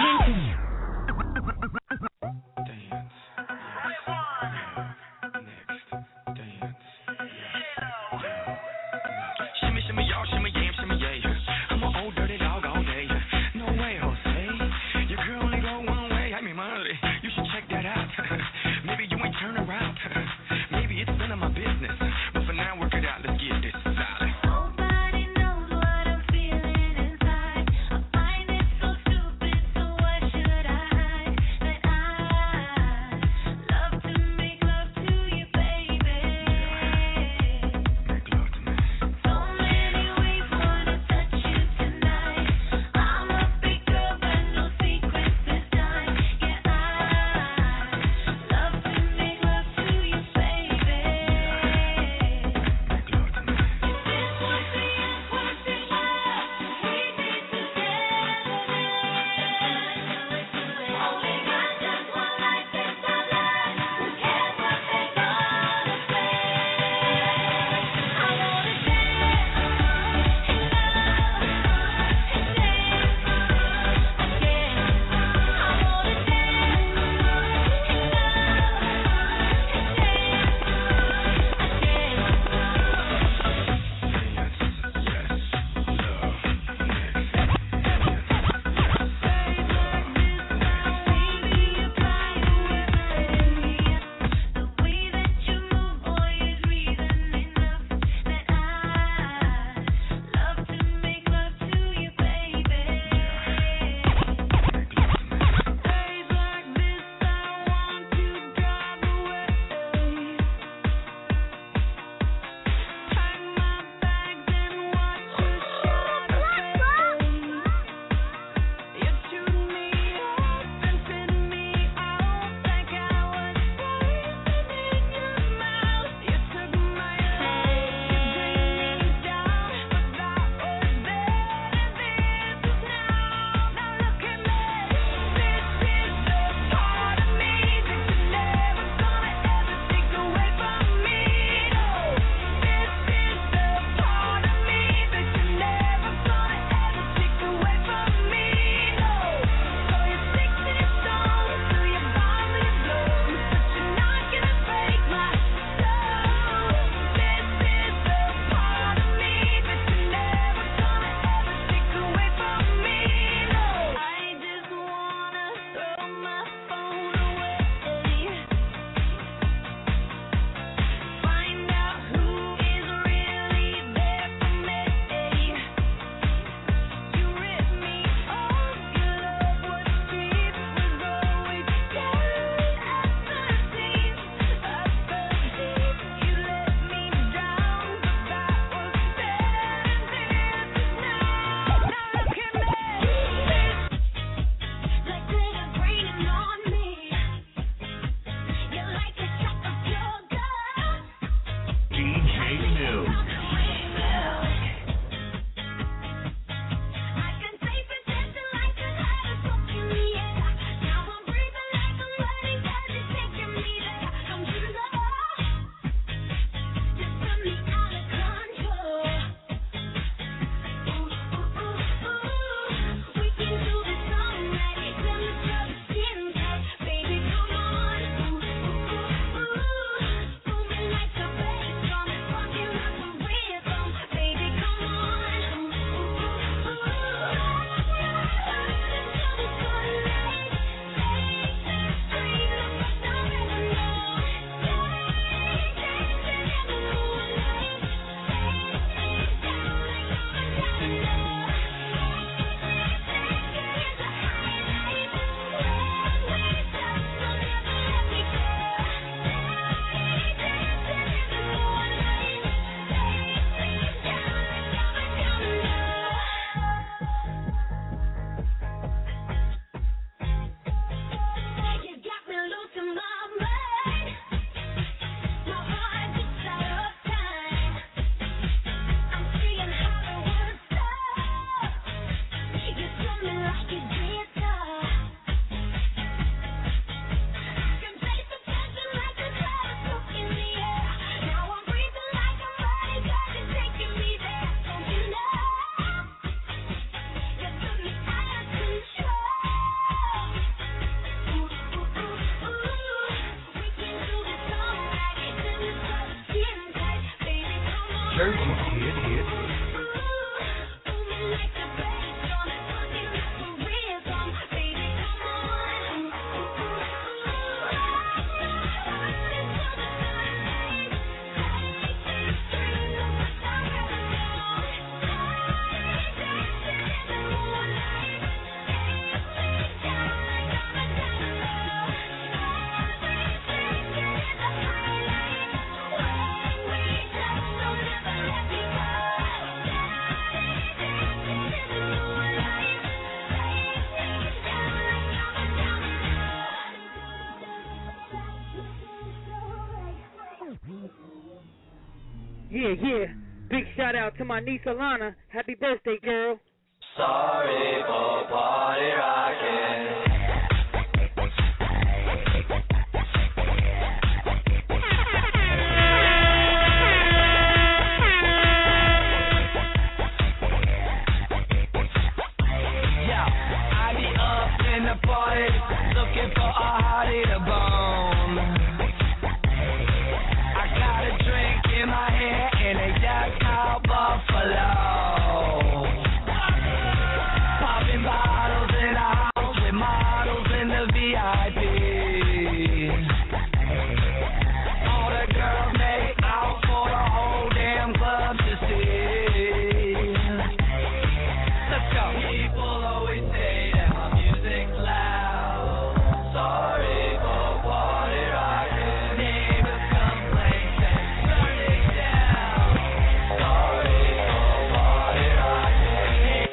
Shimmy, shimmy, y'all, shimmy, yam, shimmy, yeah. I'm an old dirty dog all day. No way, Jose. Your girl only go one way. I mean, money. You should check that out. Maybe you ain't turn around. Maybe it's none of my business. But for now, work it out. Let's get this solid.
Nobody knows what I'm feeling inside. I find it so stupid, so
Yeah, yeah. Big shout out to my niece Alana. Happy birthday, girl.
Sorry for party rocking.
Party, looking for a hottie to bone. I got a drink in my hand and a yacht called Buffalo. Popping bottles in a house with models in the V I P. All the girls make out for the whole damn club to see. Let's go. People always say that my music's loud. Sorry for party rocking. Neighbors complain, say turn it down. Sorry for party rocking.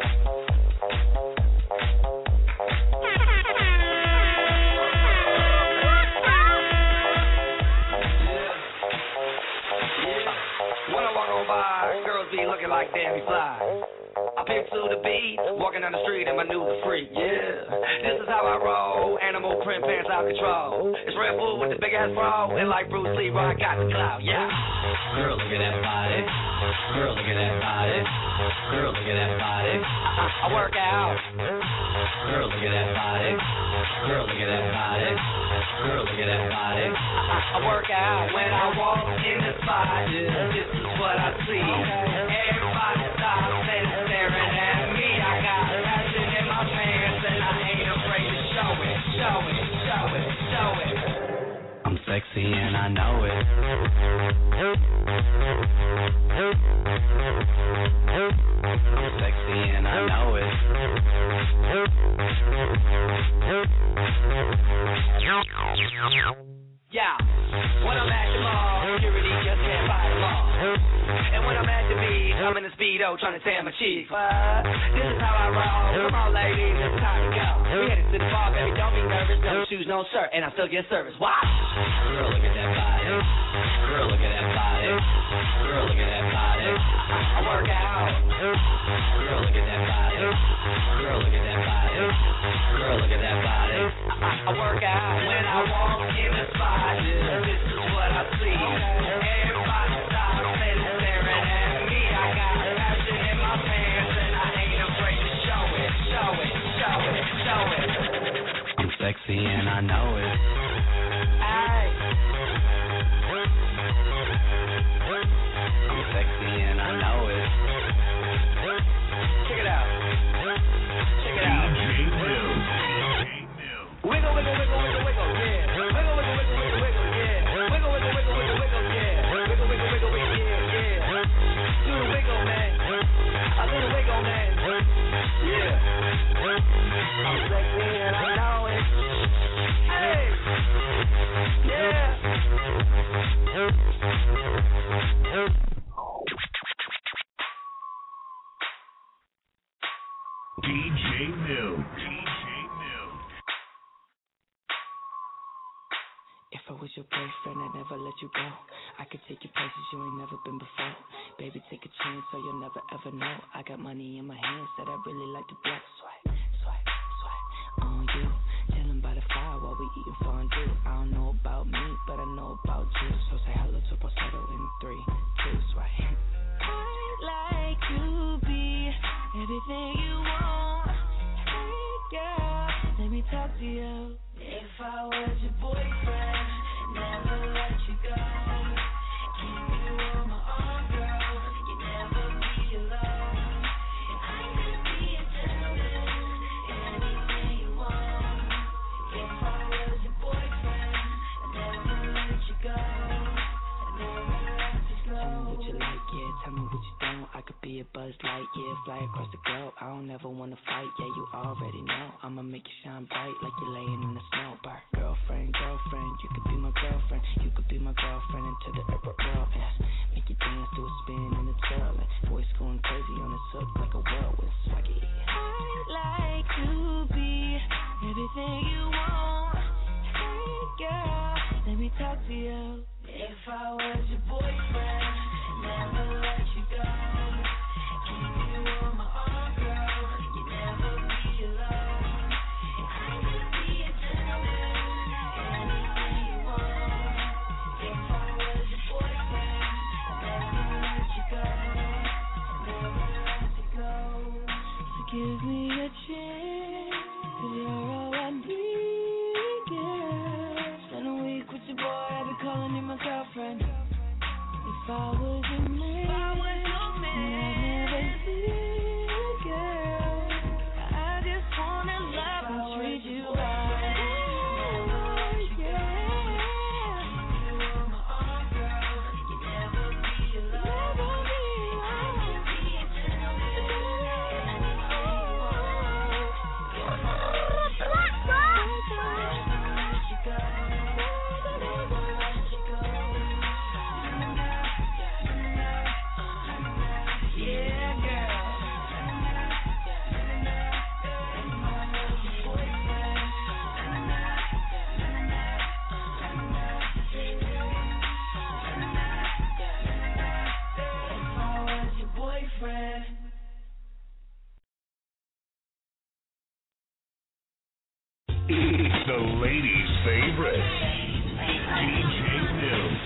When I walk on by, girls be looking like Danny Fly. I pick to the beat, walking down the street and my news is free, yeah. This is how I roll, animal print pants out control. It's Red Bull with the big ass bra, and like Bruce Lee, bro, I got the clout, yeah. Girl, look at that body. Girl, look at that body. Girl, look at that body. I, I work out. Girl, look at that body. Girl, look at that body. Girl, look at that body. I, I work out when I walk in the spot. This is what I see. Everybody stops and staring at me. I got passion in my pants and I ain't afraid to show it, show it, show it, show it. I'm sexy and I know it. I'm sexy and I know it. Yeah, when I'm at the mall, security just can't buy them all. And when I'm at the beach, I'm in the Speedo trying to tan my cheeks. What? This is how I roll. Come on, ladies, it's time to go. We headed to the bar, baby, don't be nervous. No shoes, no shirt, and I still get service. Watch. Girl, look at that body. Girl, look at that body. Girl, look at that body. I work out. Girl, look at that body. Girl, look at that body. Girl, look at that body. I work out when I walk in the spot. This is what I see. Everybody stops and staring at me. I got passion in my pants and I ain't afraid to show it, show it, show it, show it. I'm sexy and I know it. Aye. I'm sexy and I know it. Check it out. Check it out. Wiggle, wiggle, wiggle, wiggle, wiggle, yeah. Wiggle, wiggle, wiggle, wiggle, wiggle, yeah. Wiggle, wiggle, wiggle, wiggle, wiggle, yeah. Wiggle, wiggle, wiggle, wiggle, yeah, yeah. Do the wiggle, man. I do the wiggle, man. Yeah. I'm sexy and I know it. Hey. Yeah.
D J Milk.
If I was your boyfriend, I'd never let you go. I could take you places you ain't never been before. Baby, take a chance so you'll never ever know. I got money in my hands that I really like to blow. Swipe, swipe, swipe on you. Chillin' by the fire while we eating fondue. I don't know about me, but I know about you. So say hello to falsetto in three, two, swipe.
I'd like to be everything you want. Hey girl, let me talk to you. If I was your boyfriend, never let you go. Keep you on my arm, girl. You never be alone. I could be a gentleman, anything you want. If I was your boyfriend, I'd never let you go. I'd never let you go.
Tell me what you like, yeah. Tell me what you don't. I could be a Buzz Light, yeah. Fly across the globe. I don't ever wanna fight, yeah. You already know. I'ma make you shine bright like you're laying in the snow. Bar. Girlfriend, girlfriend, you could be my girlfriend. You could be my girlfriend until the ever world ends. Make you dance to a spin and a twirl. Voice going crazy on the hook like a whirlwind. Swaggy.
I'd like to be everything you want. Hey girl, let me talk to you. If I was your boyfriend,
It's the ladies' favorite, D J Mills.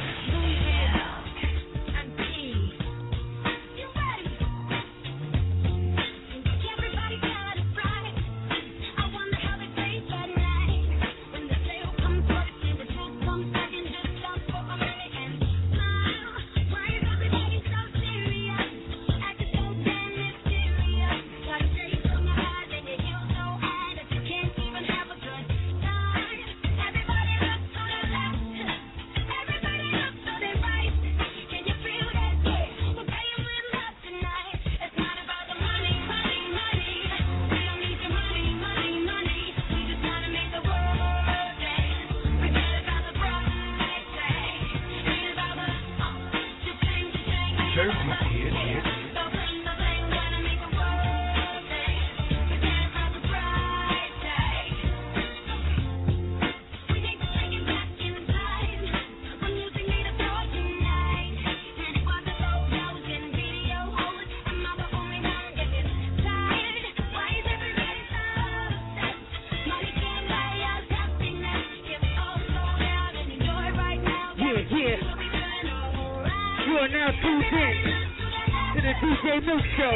Milk Show.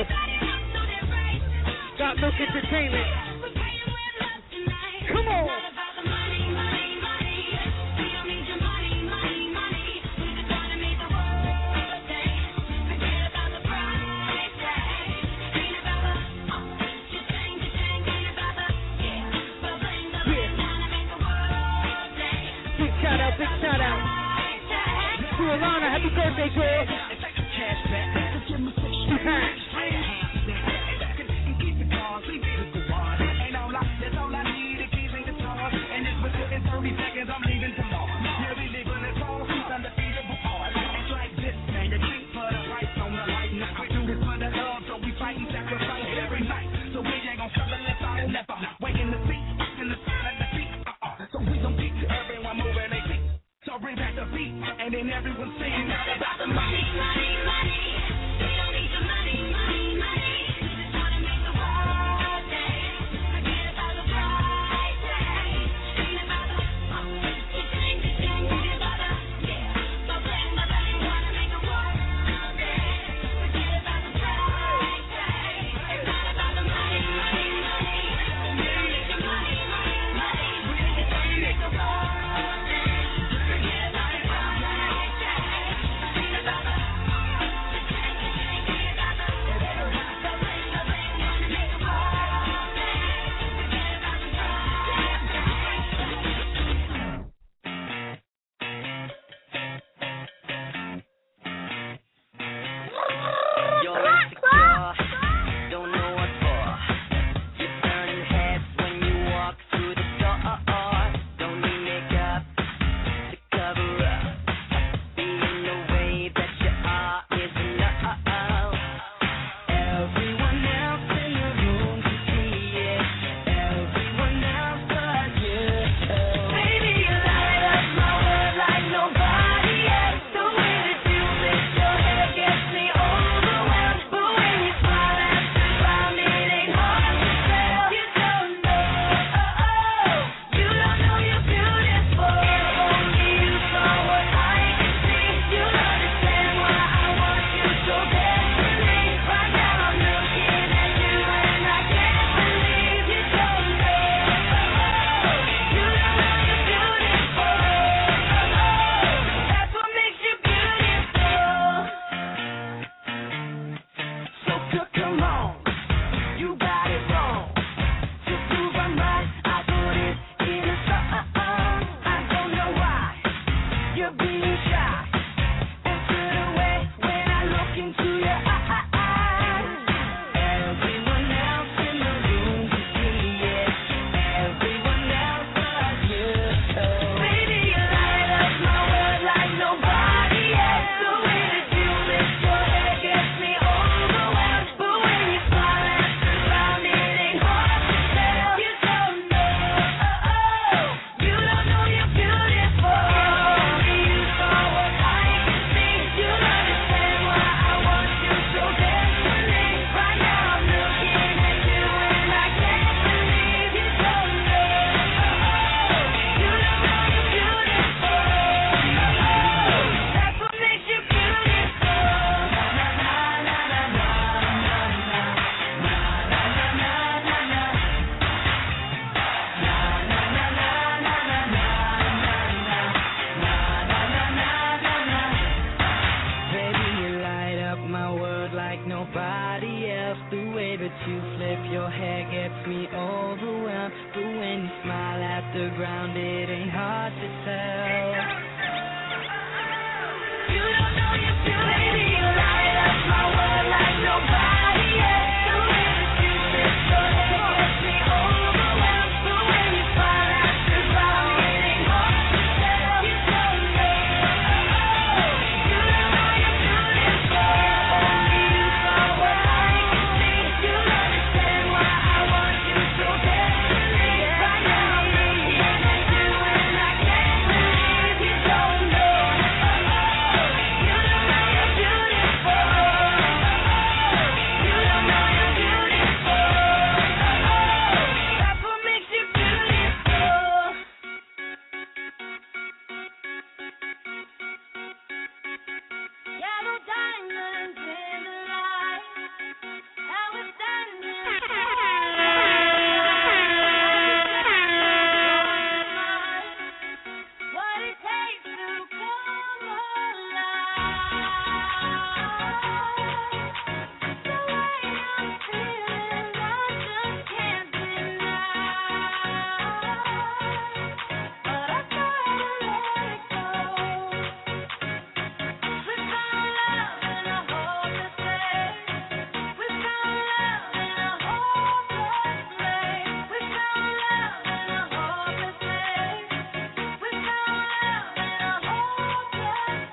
Got Milk Entertainment. Come on. Big shout out, big shout out. To Alana, happy birthday, girl.
the ground, it ain't hard to tell. You don't know your beauty, you light up my world like nobody else. The way that you sit so head gets me overwhelmed. But when you find out the ground, it ain't hard to tell. You don't know, you don't know you're beautiful. Only you saw what I can see. You understand why I want you so desperately. Right now I'm looking at you and I can't believe you don't know. You don't know you're beautiful. You don't know you're beautiful. That's what makes you beautiful. Yellow diamonds in the light. How we're standing. What it takes to come alive. The way I'm feeling, I just can't deny. But I gotta let it go. We found love in a hopeless place. We found love in a hopeless place. We found love in a hopeless place. We found love in a hopeless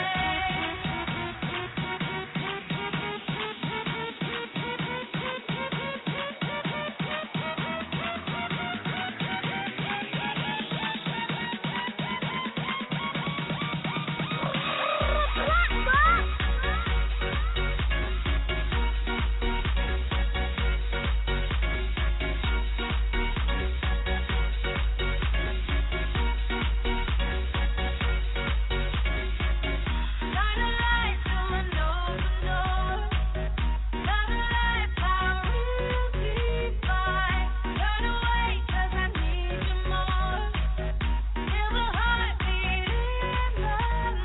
Shine a light through an open door. Love the life I really find. Turn away 'cause I need you more. Feel the heartbeat in my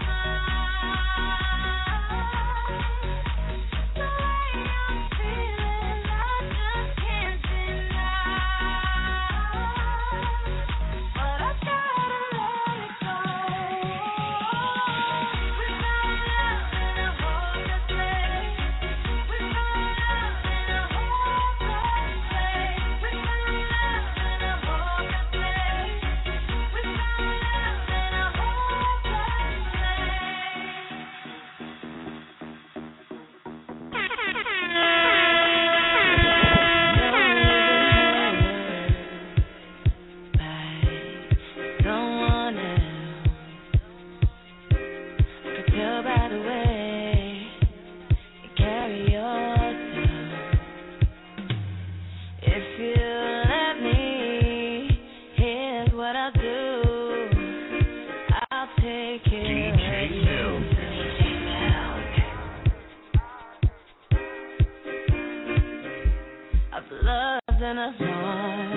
mind. The way I'm feeling, I just can't deny. But I gotta let it go. We found love in a hopeless place. We found love in a hopeless place. We found love in a hopeless place. We found love in a Someone else. I could tell by the way you carry yourself. If you let me, here's what I'll do. I'll take care of you. I've loved and I've lost.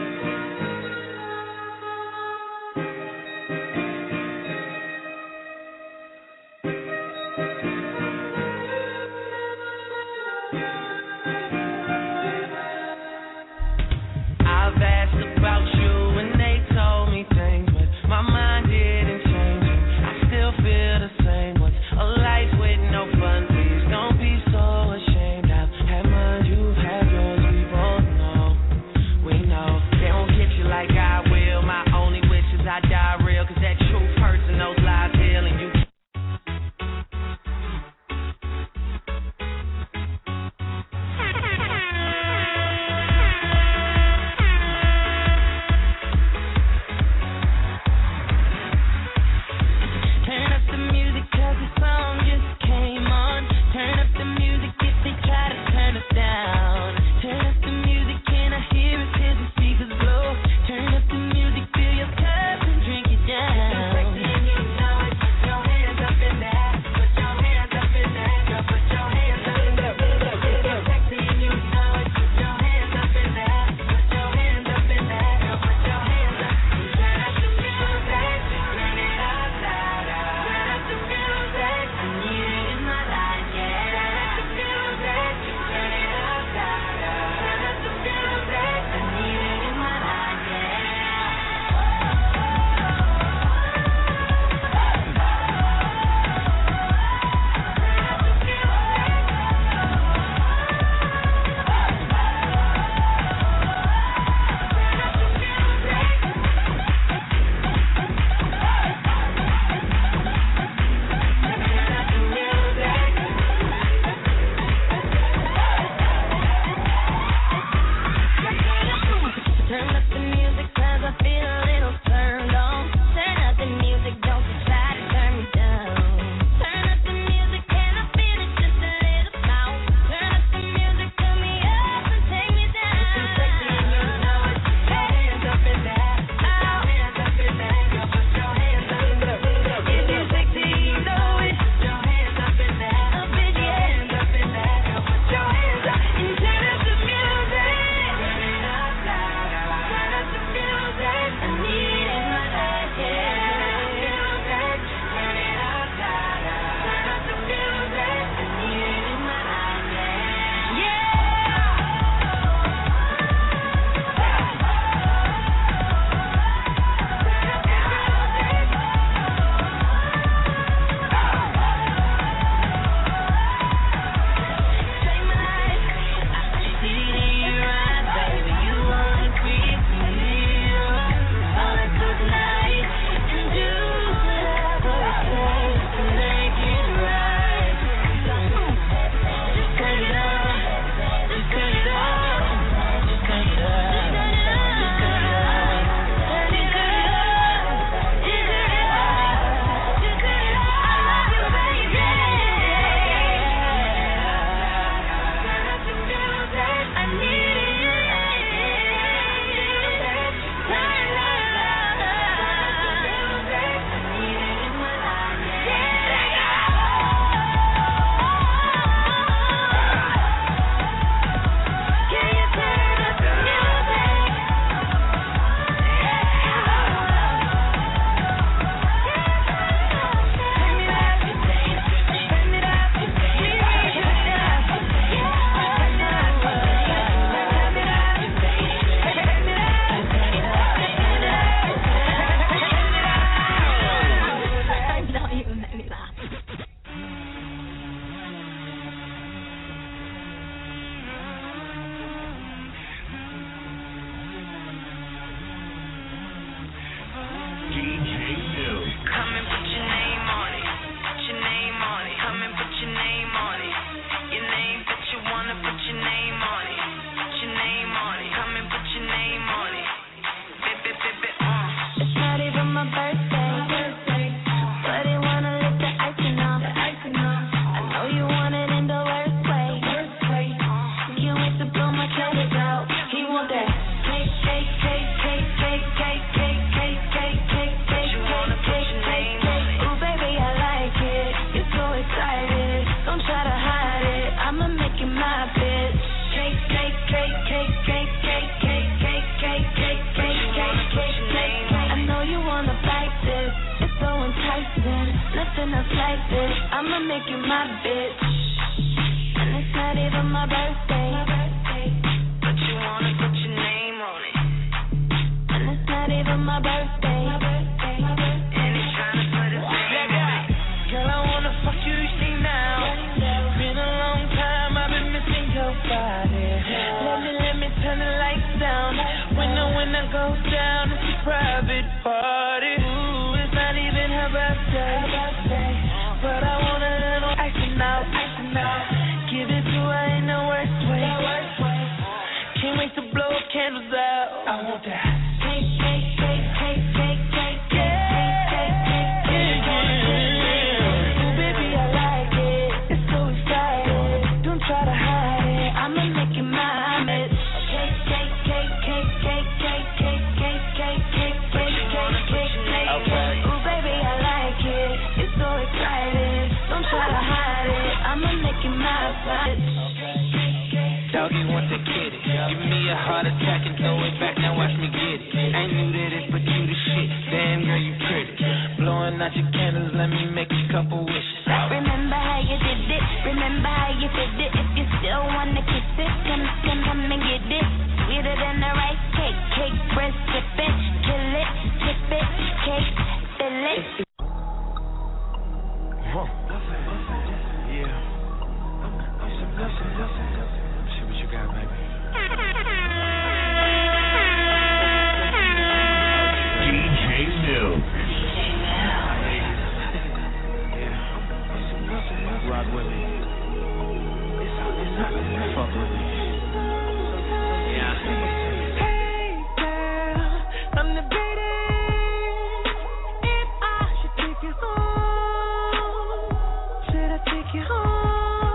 I've asked about you and they told me things, but my mind didn't change. I still feel the same. What's a life with no fun? Please don't be so ashamed. I've had mine, you've had yours. We both know, we know. They won't get you like I will. My only wish is I die real, 'cause that truth hurts and those lies heal, and you
enticing, lifting us like this. I'ma make you my bitch. And it's not even my birthday, but you wanna put your name on it. And it's not even my birthday, and he's trying to put his name on it. Girl, I wanna fuck you, you see now. Been a long time, I've been missing your body. Let me, let me turn the lights down. When I, when I go down, it's a private party. Ooh, it's not even her birthday, but I want a little icing out, icing out. Give it to her in the worst way. Can't wait to blow up candles out. I want that. Cake, cake, cake, cake, cake, cake, cake, cake, cake, cake, cake. Ooh, baby, I like it. It's so exciting. Don't try to hide it. I'ma make it mine. Cake, cake, cake, cake, cake, cake, cake, cake, cake, cake, cake, cake, cake, cake. Ooh, baby, I like it. It's so exciting. Don't try to hide it. I'ma make it mine.
Doggy want the kitty. Give me a heart attack and throw it back. Now watch me get it. Ain't new to this, but you the shit. Damn girl, you pretty. Blowing out your candles, let me make a couple wishes.
Remember how you did it. Remember how you did it. If you still wanna kiss it, come, come, come and get it. Sweeter than the rice cake. Cake, breast, sip it, kill it, tip it, cake, fill it.
Huh. Yeah. Listen, listen, listen. See what you got, baby.
D J Mills.
Yeah. Rock with me. Fuck with me. Yeah.
Hey girl, I'm debating if I should take you home. Should I take you home?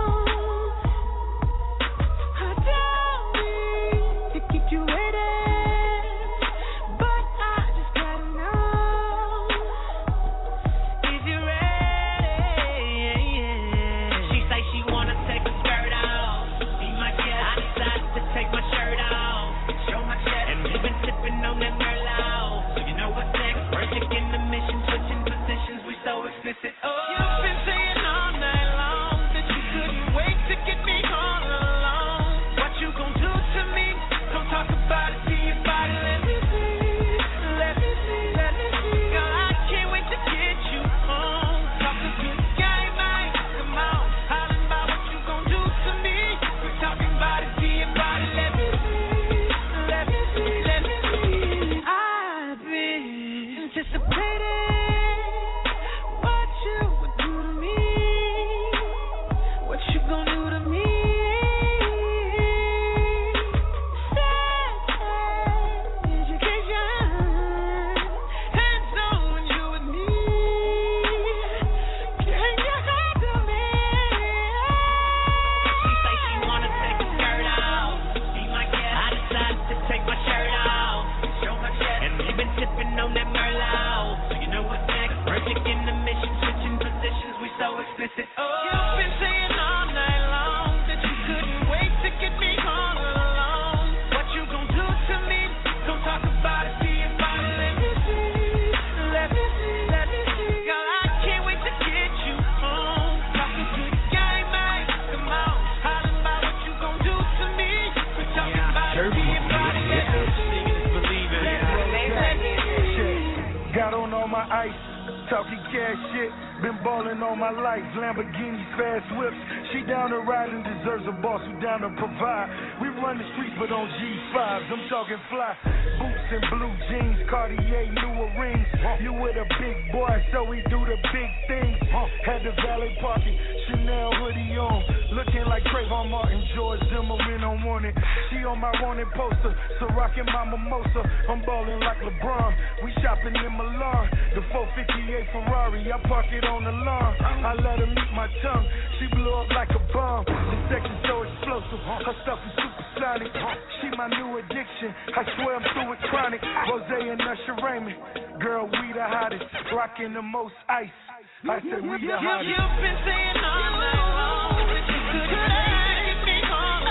Talking cash shit, been ballin' all my life. Lamborghinis, fast whips. She down to ride and deserves a boss who down to provide. We run the streets but on G fives. I'm talking fly. Boots and blue jeans, Cartier, newer rings. You with a big boy, so we do the big things. Had the valet parking, Chanel hoodie on. Looking like Trayvon Martin, George Zimmerman on wanted. She on my wanted poster, so rockin' my mimosa. I'm ballin' like LeBron. We shopping in Milan. The four fifty-eight Ferrari, I park it on the lawn. I let her meet my tongue, she blew up like a bomb. The sex is so explosive, her stuff is supersonic. She my new addiction, I swear I'm through with chronic. Rose and Usher Raymond, girl we the hottest, rocking the most ice. I said we the hottest.
You've been saying all night long that you couldn't take me home.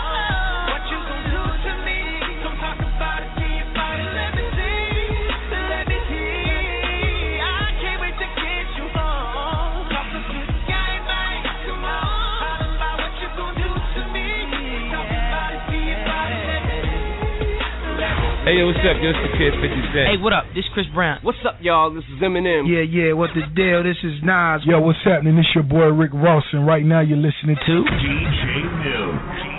What you gon' do to me? Don't talk about it till you fight it. Let me see, let me see. I can't wait to get
up? Yo, it's the Kid fifty Cent.
Hey, what up? This Chris Brown.
What's up, y'all? This is Eminem.
Yeah, yeah, what the deal? This is Nas. Yo, what's happening? This your boy Rick Ross, and right now you're listening to
D J New.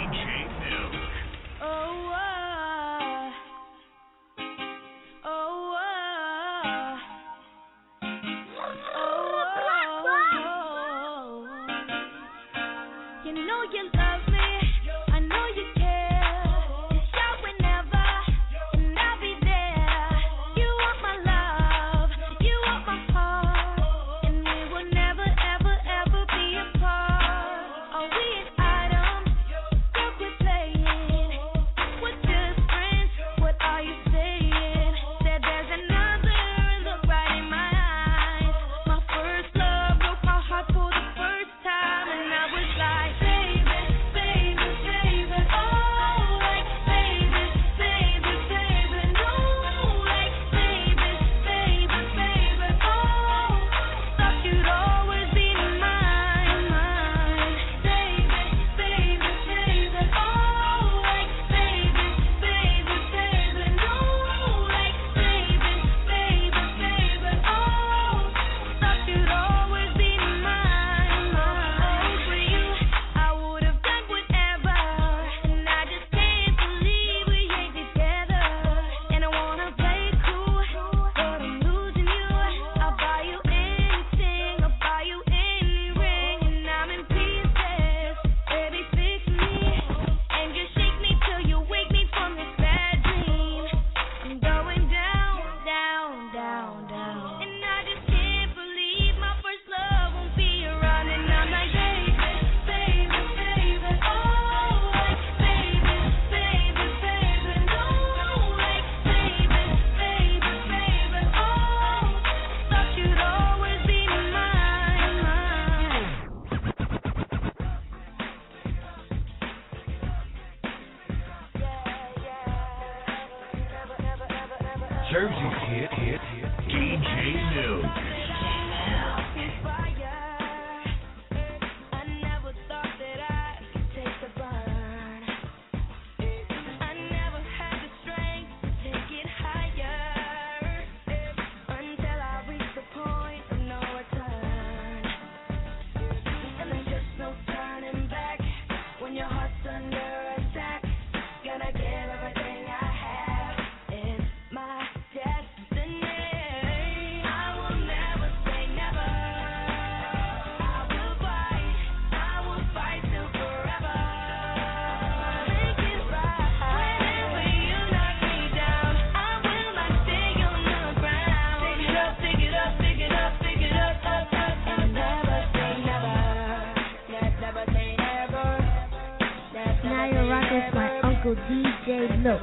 Jersey's hit, hit, hit. D J New.
D J Milk.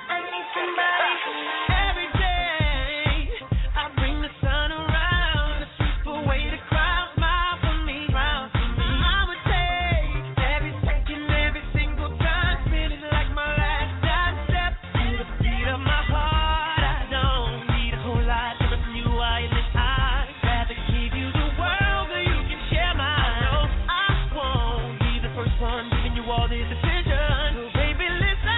Every day I bring the sun around. one giving you all this attention. So baby, listen.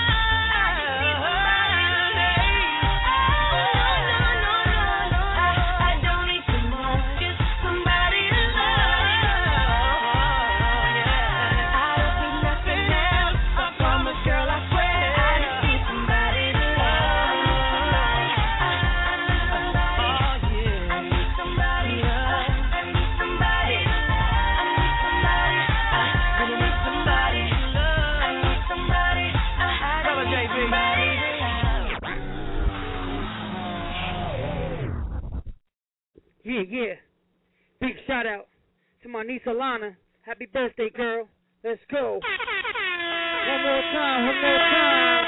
Yeah, yeah. Big shout out to my niece Alana. Happy birthday, girl. Let's go. One more time, one more time.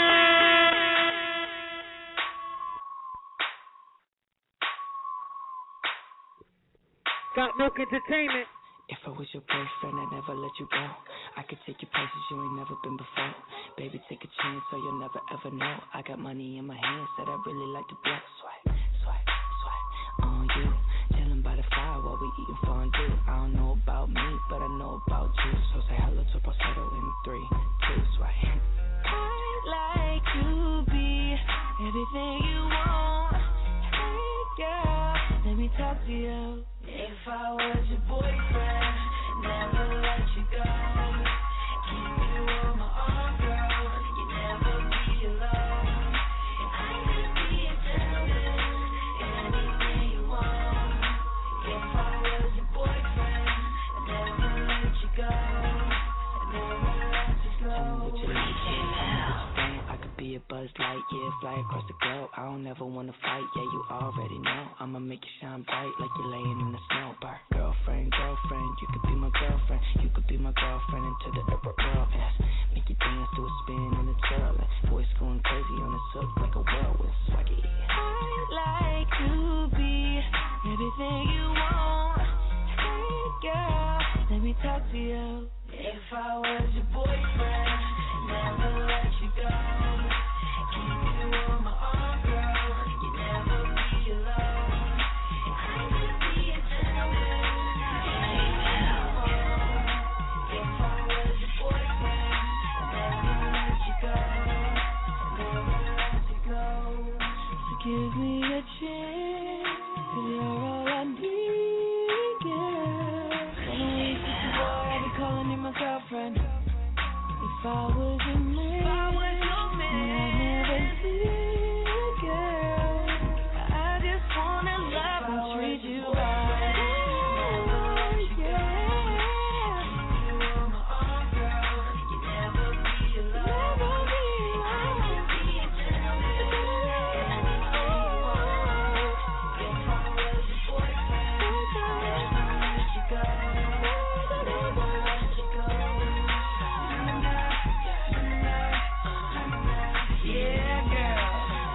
Got Milk Entertainment.
If I was your boyfriend, I'd never let you go. I could take you places you ain't never been before. Baby, take a chance so you'll never ever know. I got money in my hands that I really like to blow. Swipe, swipe, swipe on you. Chillin' by the fire while we eating fondue. I don't know about me, but I know about you. So say hello to falsetto in three, two, swipe.
I'd like to be everything you want. Hey girl, let me talk to you. If I was your boyfriend, never let you go. Keep you on my arm, girl. You never be alone. I could be a gentleman, anything you want. If I was your boyfriend, I'd never let you go. I'd never let you go.
Tell me what you like, yeah. I could be a Buzz Lightyear, fly across the globe. I don't ever wanna fight, yeah, you already know. I'ma make you shine bright like you're laying in the snow. Bar. Girlfriend, girlfriend, you could be my girlfriend. You could be my girlfriend into the upper world. Yes. Make you dance to a spin and a twirl. Voice going crazy on the silk like a whirlwind. Swaggy.
I'd like to be everything you want. Hey girl, let me talk to you. If I was your boyfriend, never let you go. Keep you on my arm, girl. You never be alone. I could be a gentleman. If I was your boyfriend, never let you go. Never let you go. So give me a chance, 'cause you're all I need, girl. Gonna wait till tomorrow, I'll be calling you my girlfriend. If I was your man, if I was your man, I'd never leave, girl. I just wanna love and treat you right. Oh, yeah. Keep you on my arm, girl. You never be alone. Never be alone. I could be a gentleman. Anything you want. If I was your boyfriend, I'd never let you go. Never let you go. Yeah, girl.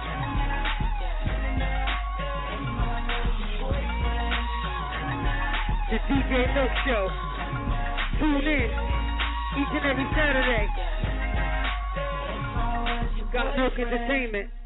The D J Milk Show. Tune in each and every Saturday. Got Milk Entertainment.